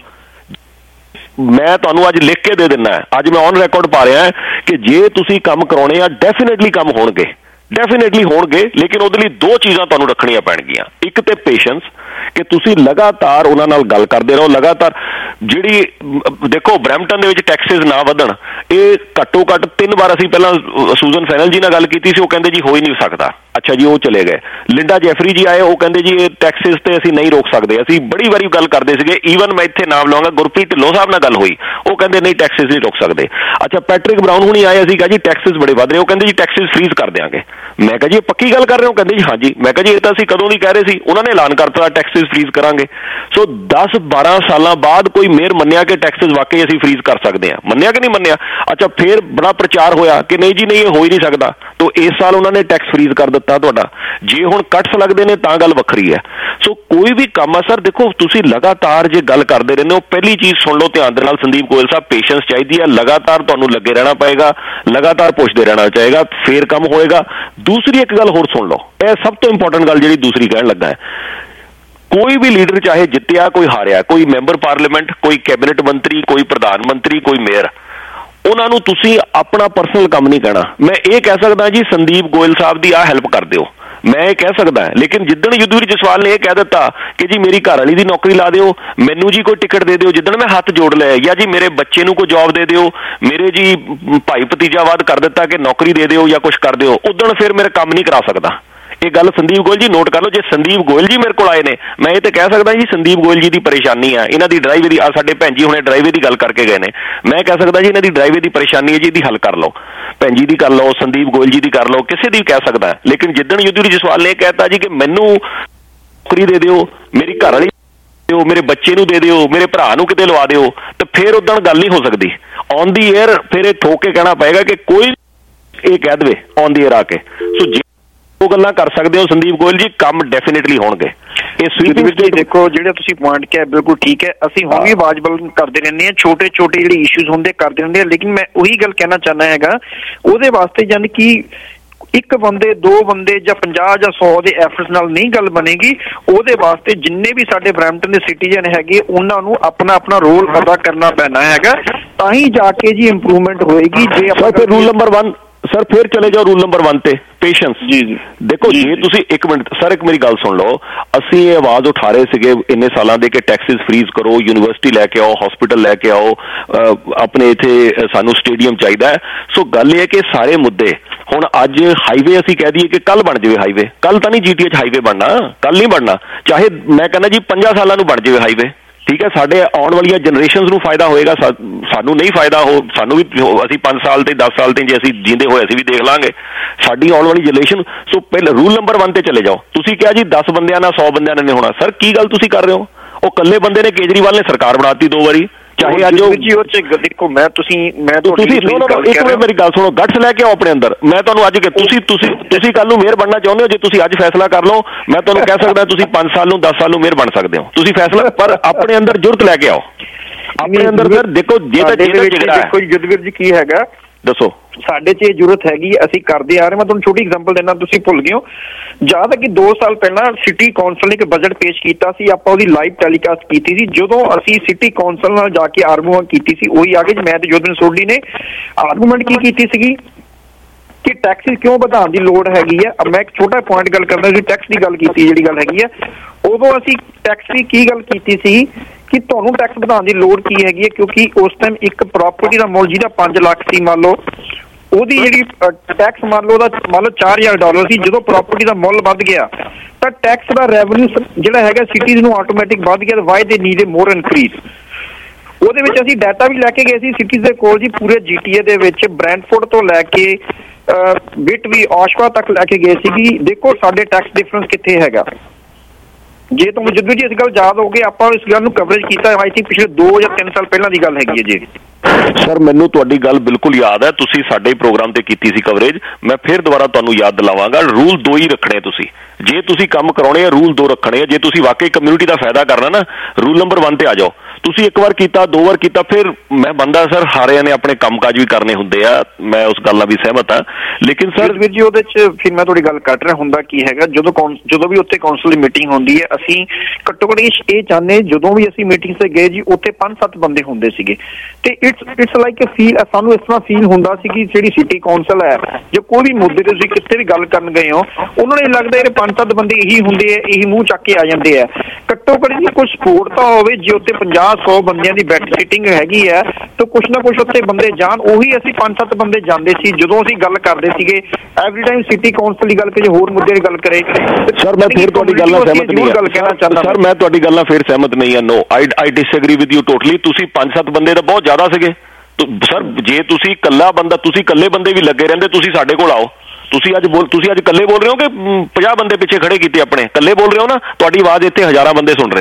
ਮੈਂ ਤੁਹਾਨੂੰ ਅੱਜ ਲਿਖ ਕੇ ਦੇ ਦਿੰਦਾ, ਅੱਜ ਮੈਂ ਔਨ ਰਿਕਾਰਡ ਪਾ ਰਿਹਾ ਕਿ ਜੇ ਤੁਸੀਂ ਕੰਮ ਕਰਾਉਣੇ ਆ ਡੈਫੀਨੇਟਲੀ ਕੰਮ ਹੋਣਗੇ, ਲੇਕਿਨ ਉਹਦੇ ਲਈ 2 ਚੀਜ਼ਾਂ ਤੁਹਾਨੂੰ ਰੱਖਣੀਆਂ ਪੈਣਗੀਆਂ। ਇੱਕ ਤੇ ਪੇਸ਼ੈਂਸ, ਕਿ ਤੁਸੀਂ ਲਗਾਤਾਰ ਉਹਨਾਂ ਨਾਲ ਗੱਲ ਕਰਦੇ ਰਹੋ, ਲਗਾਤਾਰ ਜਿਹੜੀ ਦੇਖੋ ਬ੍ਰੈਂਪਟਨ ਦੇ ਵਿੱਚ ਟੈਕਸਿਸ ਨਾ ਵਧਣ, ਇਹ ਘੱਟੋ ਘੱਟ 3 ਵਾਰ ਅਸੀਂ ਪਹਿਲਾਂ ਸੂਜ਼ਨ ਫੈਨਲ ਜੀ ਨਾਲ ਗੱਲ ਕੀਤੀ ਸੀ, ਉਹ ਕਹਿੰਦੇ ਜੀ ਹੋ ਹੀ ਨਹੀਂ ਸਕਦਾ। ਅੱਛਾ ਜੀ ਉਹ ਚਲੇ ਗਏ। ਲਿੰਡਾ ਜੈਫਰੀ ਜੀ ਆਏ, ਉਹ ਕਹਿੰਦੇ ਜੀ ਇਹ ਟੈਕਸਿਸ ਤੇ ਅਸੀਂ ਨਹੀਂ ਰੋਕ ਸਕਦੇ। ਅਸੀਂ ਬੜੀ ਵਾਰੀ ਗੱਲ ਕਰਦੇ ਸੀਗੇ, ਈਵਨ ਮੈਂ ਇੱਥੇ ਨਾਮ ਲਵਾਂਗਾ ਗੁਰਪ੍ਰੀਤ ਢਿੱਲੋਂ ਸਾਹਿਬ ਨਾਲ ਗੱਲ ਹੋਈ, ਉਹ ਕਹਿੰਦੇ ਨਹੀਂ ਟੈਕਸਿਸ ਨਹੀਂ ਰੋਕ ਸਕਦੇ। ਅੱਛਾ ਪੈਟਰਿਕ ਬਰਾਊਨ ਹੁਣੀ ਆਏ, ਅਸੀਂ ਕਿਹਾ ਜੀ ਟੈਕਸਿਸ ਬੜੇ ਵੱਧ ਰਹੇ, ਉਹ ਕਹਿੰਦੇ ਜੀ ਟੈਕਸਿਸ ਫ੍ਰੀਜ਼ ਕਰ ਦਿਆਂਗੇ। ਮੈਂ ਕਿਹਾ ਜੀ ਇਹ ਪੱਕੀ ਗੱਲ ਕਰ ਰਹੇ ਹੋ? ਕਹਿੰਦੇ ਜੀ ਹਾਂਜੀ। ਮੈਂ ਕਿਹਾ ਜੀ ਇਹ ਤਾਂ ਅਸੀਂ ਕਦੋਂ ਦੀ ਕਹਿ ਰਹੇ ਸੀ, ਉਹਨਾਂ ਨੇ ਐਲਾਨ ਕਰਤਾ ਟੈਕਸਿਸ ਫ੍ਰੀਜ਼ ਕਰਾਂਗੇ। ਸੋ 10-12 ਸਾਲਾਂ ਬਾਅਦ ਕੋਈ ਮੇਅਰ ਮੰਨਿਆ ਕਿ ਟੈਕਸਿਸ ਵਾਕਈ ਅਸੀਂ ਫ੍ਰੀਜ਼ ਕਰ ਸਕਦੇ ਹਾਂ, ਮੰਨਿਆ ਕਿ ਨਹੀਂ ਮੰਨਿਆ? ਅੱਛਾ ਫਿਰ ਬੜਾ ਪ੍ਰਚਾਰ ਹੋਇਆ ਕਿ ਨਹੀਂ ਜੀ ਨਹੀਂ ਇਹ ਹੋ ਹੀ ਨਹੀਂ ਸਕਦਾ। तो इस साल उन्होंने टैक्स फ्रीज कर दिता तुहाडा। जे हुण कट्स लगदे ने तां गल वखरी है। सो कोई भी काम है सर, देखो तुसीं लगातार जे गल करदे रहिंदे हो, पहली चीज़ सुन लो ध्यान दे नाल संदीप गोयल साहब, पेशेंस चाहिदी है, लगातार तुहानूं लगे रहना पएगा, लगातार पुछदे रहना चाहेगा, फिर काम होएगा। दूसरी एक गल होर सुन लो, यह सब तो इंपॉर्टेंट गल जिहड़ी दूसरी कहण लगा है, कोई भी लीडर चाहे जित्तिया कोई हारिया, कोई मैंबर पार्लीमेंट, कोई कैबिनेट मंत्री, कोई प्रधानमंत्री, कोई मेयर, उन्होंने तुसीं अपना परसनल काम नहीं कहना। मैं ये कह सकदा जी संदीप गोयल साहब की आ हेल्प कर दिओ, मैं ये कह सकदा है। लेकिन जिद्दण युद्धवीर जसवाल ने यह कह दिता कि जी मेरी घर वाली की नौकरी ला दिओ, मैनू जी कोई टिकट दे दिओ, जिद्दण मैं हाथ जोड़ लिया, या जी मेरे बच्चे नूं कोई जॉब दे दिओ, मेरे जी भाई भतीजावाद कर दिता कि नौकरी दे दिओ या कुछ कर दिओ, उदण फिर मेरा काम नहीं करा सकता। ये गल संदीप गोयल जी नोट कर लो। जे संदीप गोयल जी मेरे को आए ने, मैं ये तो कह सकदा जी संदीप गोयल जी की परेशानी है, इन्हां दी ड्राइवे की, साडे भैन जी हुणे ड्राइवे की गल करके गए ने, मैं कह सकदा जी इन्हां दी ड्राइवे की परेशानी है जी, इहदी हल कर लो, भैन जी की कर लो, संदीप गोयल जी की कर लो, किसी की कह सकदा है। लेकिन जिद्दण युद्धवीर जसवाल ने कहता जी कि मैनू नौकरी दे दिओ, मेरी घर वाली दिओ, मेरे बच्चे नूं दे दिओ, मेरे भरा नूं किते लवा दिओ, तो फिर उदण गल नहीं हो सकती ऑन दी एयर। फिर ये ठोक के कहना पएगा कि कोई ये कह दे ऑन दी एयर आके। सो वो गल्लां कर सकते हो संदीप गोयल जी, काम डेफिनेटली होणगे। देखो जिहड़े तुसीं पॉइंट किया बिल्कुल ठीक है, असीं हुण भी आवाज़ बुलंद करते रहंदे हां, छोटे छोटे जिहड़े इशूज हुंदे करते रहंदे, लेकिन मैं उही गल कहना चाहना हैगा, ਉਹਦੇ वास्ते यानी कि एक बंदे, दो बंदे ਜਾਂ 50 ਜਾਂ 100 ਦੇ ਐਫਰਟਸ ਨਾਲ ਨਹੀਂ ਗੱਲ ਬਣੇਗੀ। ਉਹਦੇ ਵਾਸਤੇ ਜਿੰਨੇ ਵੀ ਸਾਡੇ ਬਰੈਂਪਟਨ ਦੇ ਸਿਟੀਜ਼ਨ ਹੈਗੇ ਉਹਨਾਂ ਨੂੰ ਆਪਣਾ ਆਪਣਾ ਰੋਲ ਅਦਾ ਕਰਨਾ ਪੈਣਾ ਹੈਗਾ, ਤਾਂ ਹੀ ਜਾ ਕੇ ਜੀ ਇੰਪਰੂਵਮੈਂਟ ਹੋਏਗੀ। ਜੇ ਆਪਾਂ ਫਿਰ रूल नंबर 1 सर फिर चले जाओ रूल नंबर 1 ते पेशेंस। जी जी देखो जी तुसी एक मिनट सर, एक मेरी गल सुन लो, असी ये आवाज उठा रहे सीगे इन्ने सालां दे कि टैक्सिस फ्रीज करो, यूनिवर्सिटी लैके आओ, हॉस्पिटल लैके आओ, अपने इत्थे सानू स्टेडियम चाहिदा है। सो गल ये कि सारे मुद्दे हुण अज हाईवे असी कह दईए कि कल बन जाए हाईवे, कल तो नहीं GTH हाईवे बनना, कल नहीं बनना, चाहे मैं कहना जी 50 सालों बन जाए हाईवे, ठीक है, साढ़े आने वाली जनरेशन नूं फायदा होएगा, सानू नहीं फायदा हो, सानू भी असी 5 साल ते 10 साल ते जे असी जींदे होए असी भी देख लांगे साडी आने वाली जनरेशन। सो पहले रूल नंबर 1 ते चले जाओ। तुसी क्या जी 10 बंदियां नाल 100 बंदियां नाल नहीं होना। सर की गल तुसी कर रहे हो? वो कल्ले बंदे ने केजरीवाल ने सरकार बनाती 2 बारी, चाहे अज देखो मैं मेरी गल सुनो, गट्स लैके आओ अपने अंदर। मैं तुहानूं अज तुसी कल नूं मेयर बनना चाहुंदे हो, जे तुसी अज फैसला कर लो, मैं तुहानूं कह सकदा तुसी 5 साल नूं 10 साल नूं मेयर बन सकदे हो, तुसी फैसला, पर अपने अंदर जुर्त लैके आओ अपने अंदर। सर देखो देखो युद्धवीर जी की हैगा दसो, ਸਾਡੇ 'ਚ ਇਹ ਜ਼ਰੂਰਤ ਹੈਗੀ, ਅਸੀਂ ਕਰਦੇ ਆ ਰਹੇ। ਮੈਂ ਤੁਹਾਨੂੰ ਛੋਟੀ ਐਗਜ਼ਾਮਪਲ ਦੇਣਾ, ਤੁਸੀਂ ਭੁੱਲ ਗਏ ਹੋ। ਜਦ ਕਿ 2 ਸਾਲ ਪਹਿਲਾਂ ਸਿਟੀ ਕੌਂਸਲ ਨੇ ਇੱਕ ਬਜਟ ਪੇਸ਼ ਕੀਤਾ ਸੀ, ਆਪਾਂ ਉਹਦੀ ਲਾਈਵ ਟੈਲੀਕਾਸਟ ਕੀਤੀ ਸੀ। ਜਦੋਂ ਅਸੀਂ ਸਿਟੀ ਕੌਂਸਲ ਨਾਲ ਜਾ ਕੇ ਆਰਗੂਮੈਂਟ ਕੀਤੀ ਸੀ, ਉਹੀ ਆ ਗਏ। ਮੈਂ ਤੇ ਜੋਧਨ ਸੋਢੀ ਨੇ ਆਰਗੂਮੈਂਟ ਕੀ ਕੀਤੀ ਸੀਗੀ ਕਿ ਟੈਕਸਿਸ ਕਿਉਂ ਵਧਾਉਣ ਦੀ ਲੋੜ ਹੈਗੀ ਹੈ। ਮੈਂ ਇੱਕ ਛੋਟਾ ਪੁਆਇੰਟ ਗੱਲ ਕਰਦਾ ਸੀ, ਟੈਕਸ ਦੀ ਗੱਲ ਕੀਤੀ ਜਿਹੜੀ ਗੱਲ ਹੈਗੀ ਹੈ, ਉਦੋਂ ਅਸੀਂ ਟੈਕਸ ਦੀ ਕੀ ਗੱਲ ਕੀਤੀ ਸੀ ਕਿ ਤੁਹਾਨੂੰ ਟੈਕਸ ਵਧਾਉਣ ਦੀ ਲੋੜ ਕੀ ਹੈਗੀ ਹੈ, ਕਿਉਂਕਿ ਉਸ ਟਾਈਮ ਇੱਕ ਪ੍ਰਾਪਰਟੀ ਦਾ ਮੁੱਲ ਜਿਹਦਾ 5 ਲੱਖ ਸੀ, ਮੰਨ ਲਓ ਉਹਦੀ ਜਿਹੜੀ ਟੈਕਸ ਮੰਨ ਲਓ $4000 ਸੀ। ਜਦੋਂ ਪ੍ਰਾਪਰਟੀ ਦਾ ਮੁੱਲ ਵੱਧ ਗਿਆ ਤਾਂ ਟੈਕਸ ਦਾ ਰੈਵਨਿਊ ਜਿਹੜਾ ਹੈਗਾ ਸਿਟੀਜ਼ ਨੂੰ ਆਟੋਮੈਟਿਕ ਵੱਧ ਗਿਆ। ਵਾਈ ਦੇ ਨੀਡ ਮੋਰ ਇਨਕਰੀਜ਼। ਉਹਦੇ ਵਿੱਚ ਅਸੀਂ ਡਾਟਾ ਵੀ ਲੈ ਕੇ ਗਏ ਸੀ ਸਿਟੀਜ਼ ਦੇ ਕੋਲ ਜੀ, ਪੂਰੇ GTA ਦੇ ਵਿੱਚ ਬ੍ਰੈਂਟਫੋਰਡ ਤੋਂ ਲੈ ਕੇ ਬਿਟਵੀ ਆਸ਼ਵਾ ਤੱਕ ਲੈ ਕੇ ਗਏ ਸੀਗੀ। ਦੇਖੋ ਸਾਡੇ ਟੈਕਸ ਡਿਫਰੈਂਸ ਕਿੱਥੇ ਹੈਗਾ। ਜੇ ਤੁਹਾਨੂੰ ਜਦੋਂ ਜੀ ਇਸ ਗੱਲ ਯਾਦ ਹੋ ਗਈ, ਆਪਾਂ ਇਸ ਗੱਲ ਨੂੰ ਕਵਰੇਜ ਕੀਤਾ ਆਈ ਥਿੰਕ ਪਿਛਲੇ 2 ਜਾਂ 3 ਸਾਲ ਪਹਿਲਾਂ ਦੀ ਗੱਲ ਹੈਗੀ ਹੈ ਜੀ। सर मैनू तुहाडी गल बिल्कुल याद है, तुसी साडे प्रोग्राम ते कीती सी कवरेज। मैं फिर दोबारा तुहानू याद दिलावांगा, रूल 2 ही रखने तुसी, जे तुसी काम कराने रूल 2 रखने। जे तुसी वाकई कम्यूनिटी का फायदा करना ना, रूल नंबर 1 ते आ जाओ। तुसी एक बार कीता, 2 बार कीता, फिर मैं बंदा सर सारिਆਂ ने अपने कामकाज भी करने हुंदे आ, मैं उस गल नाल भी सहमत हां। लेकिन सर ਵੀਰ ਜੀ ਉਹਦੇ 'ਚ ਫਿਰ ਮੈਂ ਤੁਹਾਡੀ ਗੱਲ ਕੱਟ ਰਿਹਾ ਹੁੰਦਾ ਕੀ ਹੈਗਾ, ਜਦੋਂ ਵੀ ਉੱਥੇ ਕੌਂਸਲ ਦੀ ਮੀਟਿੰਗ ਹੁੰਦੀ ਹੈ, ਅਸੀਂ ਘੱਟੋ ਘੱਟ ਇਹ ਚਾਹੁੰਦੇ, ਜਦੋਂ ਵੀ ਅਸੀਂ ਮੀਟਿੰਗ ਤੇ ਗਏ ਜੀ ਉੱਥੇ 5-7 ਬੰਦੇ ਹੁੰਦੇ ਸੀਗੇ ਤੇ ਇਟਸ ਲਾਈਕ ਫੀਲ, ਸਾਨੂੰ ਇਸ ਤਰ੍ਹਾਂ ਫੀਲ ਹੁੰਦਾ ਸੀ ਕਿ ਜਿਹੜੀ ਸਿਟੀ ਕੌਂਸਲ ਹੈ, ਜੇ ਕੋਈ ਵੀ ਮੁੱਦੇ ਤੇ ਤੁਸੀਂ ਕਿਤੇ ਵੀ ਗੱਲ ਕਰਨ ਗਏ ਹੋ, ਉਹਨਾਂ ਨੂੰ ਲੱਗਦਾ ਇਹ 5-7 ਬੰਦੇ ਇਹੀ ਹੁੰਦੇ ਆ, ਇਹੀ ਮੂੰਹ ਚੱਕ ਕੇ ਆ ਜਾਂਦੇ ਆ। ਘੱਟੋ ਘੱਟ ਜੀ ਕੁਝ ਸਪੋਰਟ ਤਾਂ ਹੋਵੇ। ਜੇ ਉੱਥੇ 50-100 ਬੰਦਿਆਂ ਦੀ ਬੈਠ ਸੀਟਿੰਗ ਹੈਗੀ ਹੈ ਤਾਂ ਕੁਛ ਨਾ ਕੁਛ ਉੱਥੇ ਬੰਦੇ ਜਾਣ। ਉਹੀ ਅਸੀਂ 5-7 ਬੰਦੇ ਜਾਂਦੇ ਸੀ ਜਦੋਂ ਅਸੀਂ ਗੱਲ ਕਰਦੇ ਸੀਗੇ। ਐਵਰੀ ਟਾਈਮ ਸਿਟੀ ਕੌਂਸਲ ਦੀ ਗੱਲ ਕਰੇ, ਹੋਰ ਮੁੱਦੇ ਦੀ ਗੱਲ ਕਰੇ। ਸਰ ਮੈਂ ਫਿਰ ਤੁਹਾਡੀ ਗੱਲ ਨਾਲ ਸਹਿਮਤ ਨਹੀਂ ਹਾਂ। ਸਰ ਮੈਂ ਤੁਹਾਡੀ ਗੱਲ ਨਾਲ ਫਿਰ ਸਹਿਮਤ ਨਹੀਂ ਹਾਂ। No I disagree with you totally. तुसी 5-7 बंदे तो बहुत ज्यादा सीगे सर। जे तुसी कल्ला बंदा, तुसी कल्ले बंदे भी लगे रहंदे, तुसी साडे कोल आओ। तुसी अज कल्ले बोल रहे हो कि 50 बंदे पिछे खड़े कीते अपने? कल्ले बोल रहे हो ना, तुहाडी आवाज इत्थे हज़ारां बंदे सुन रहे ने।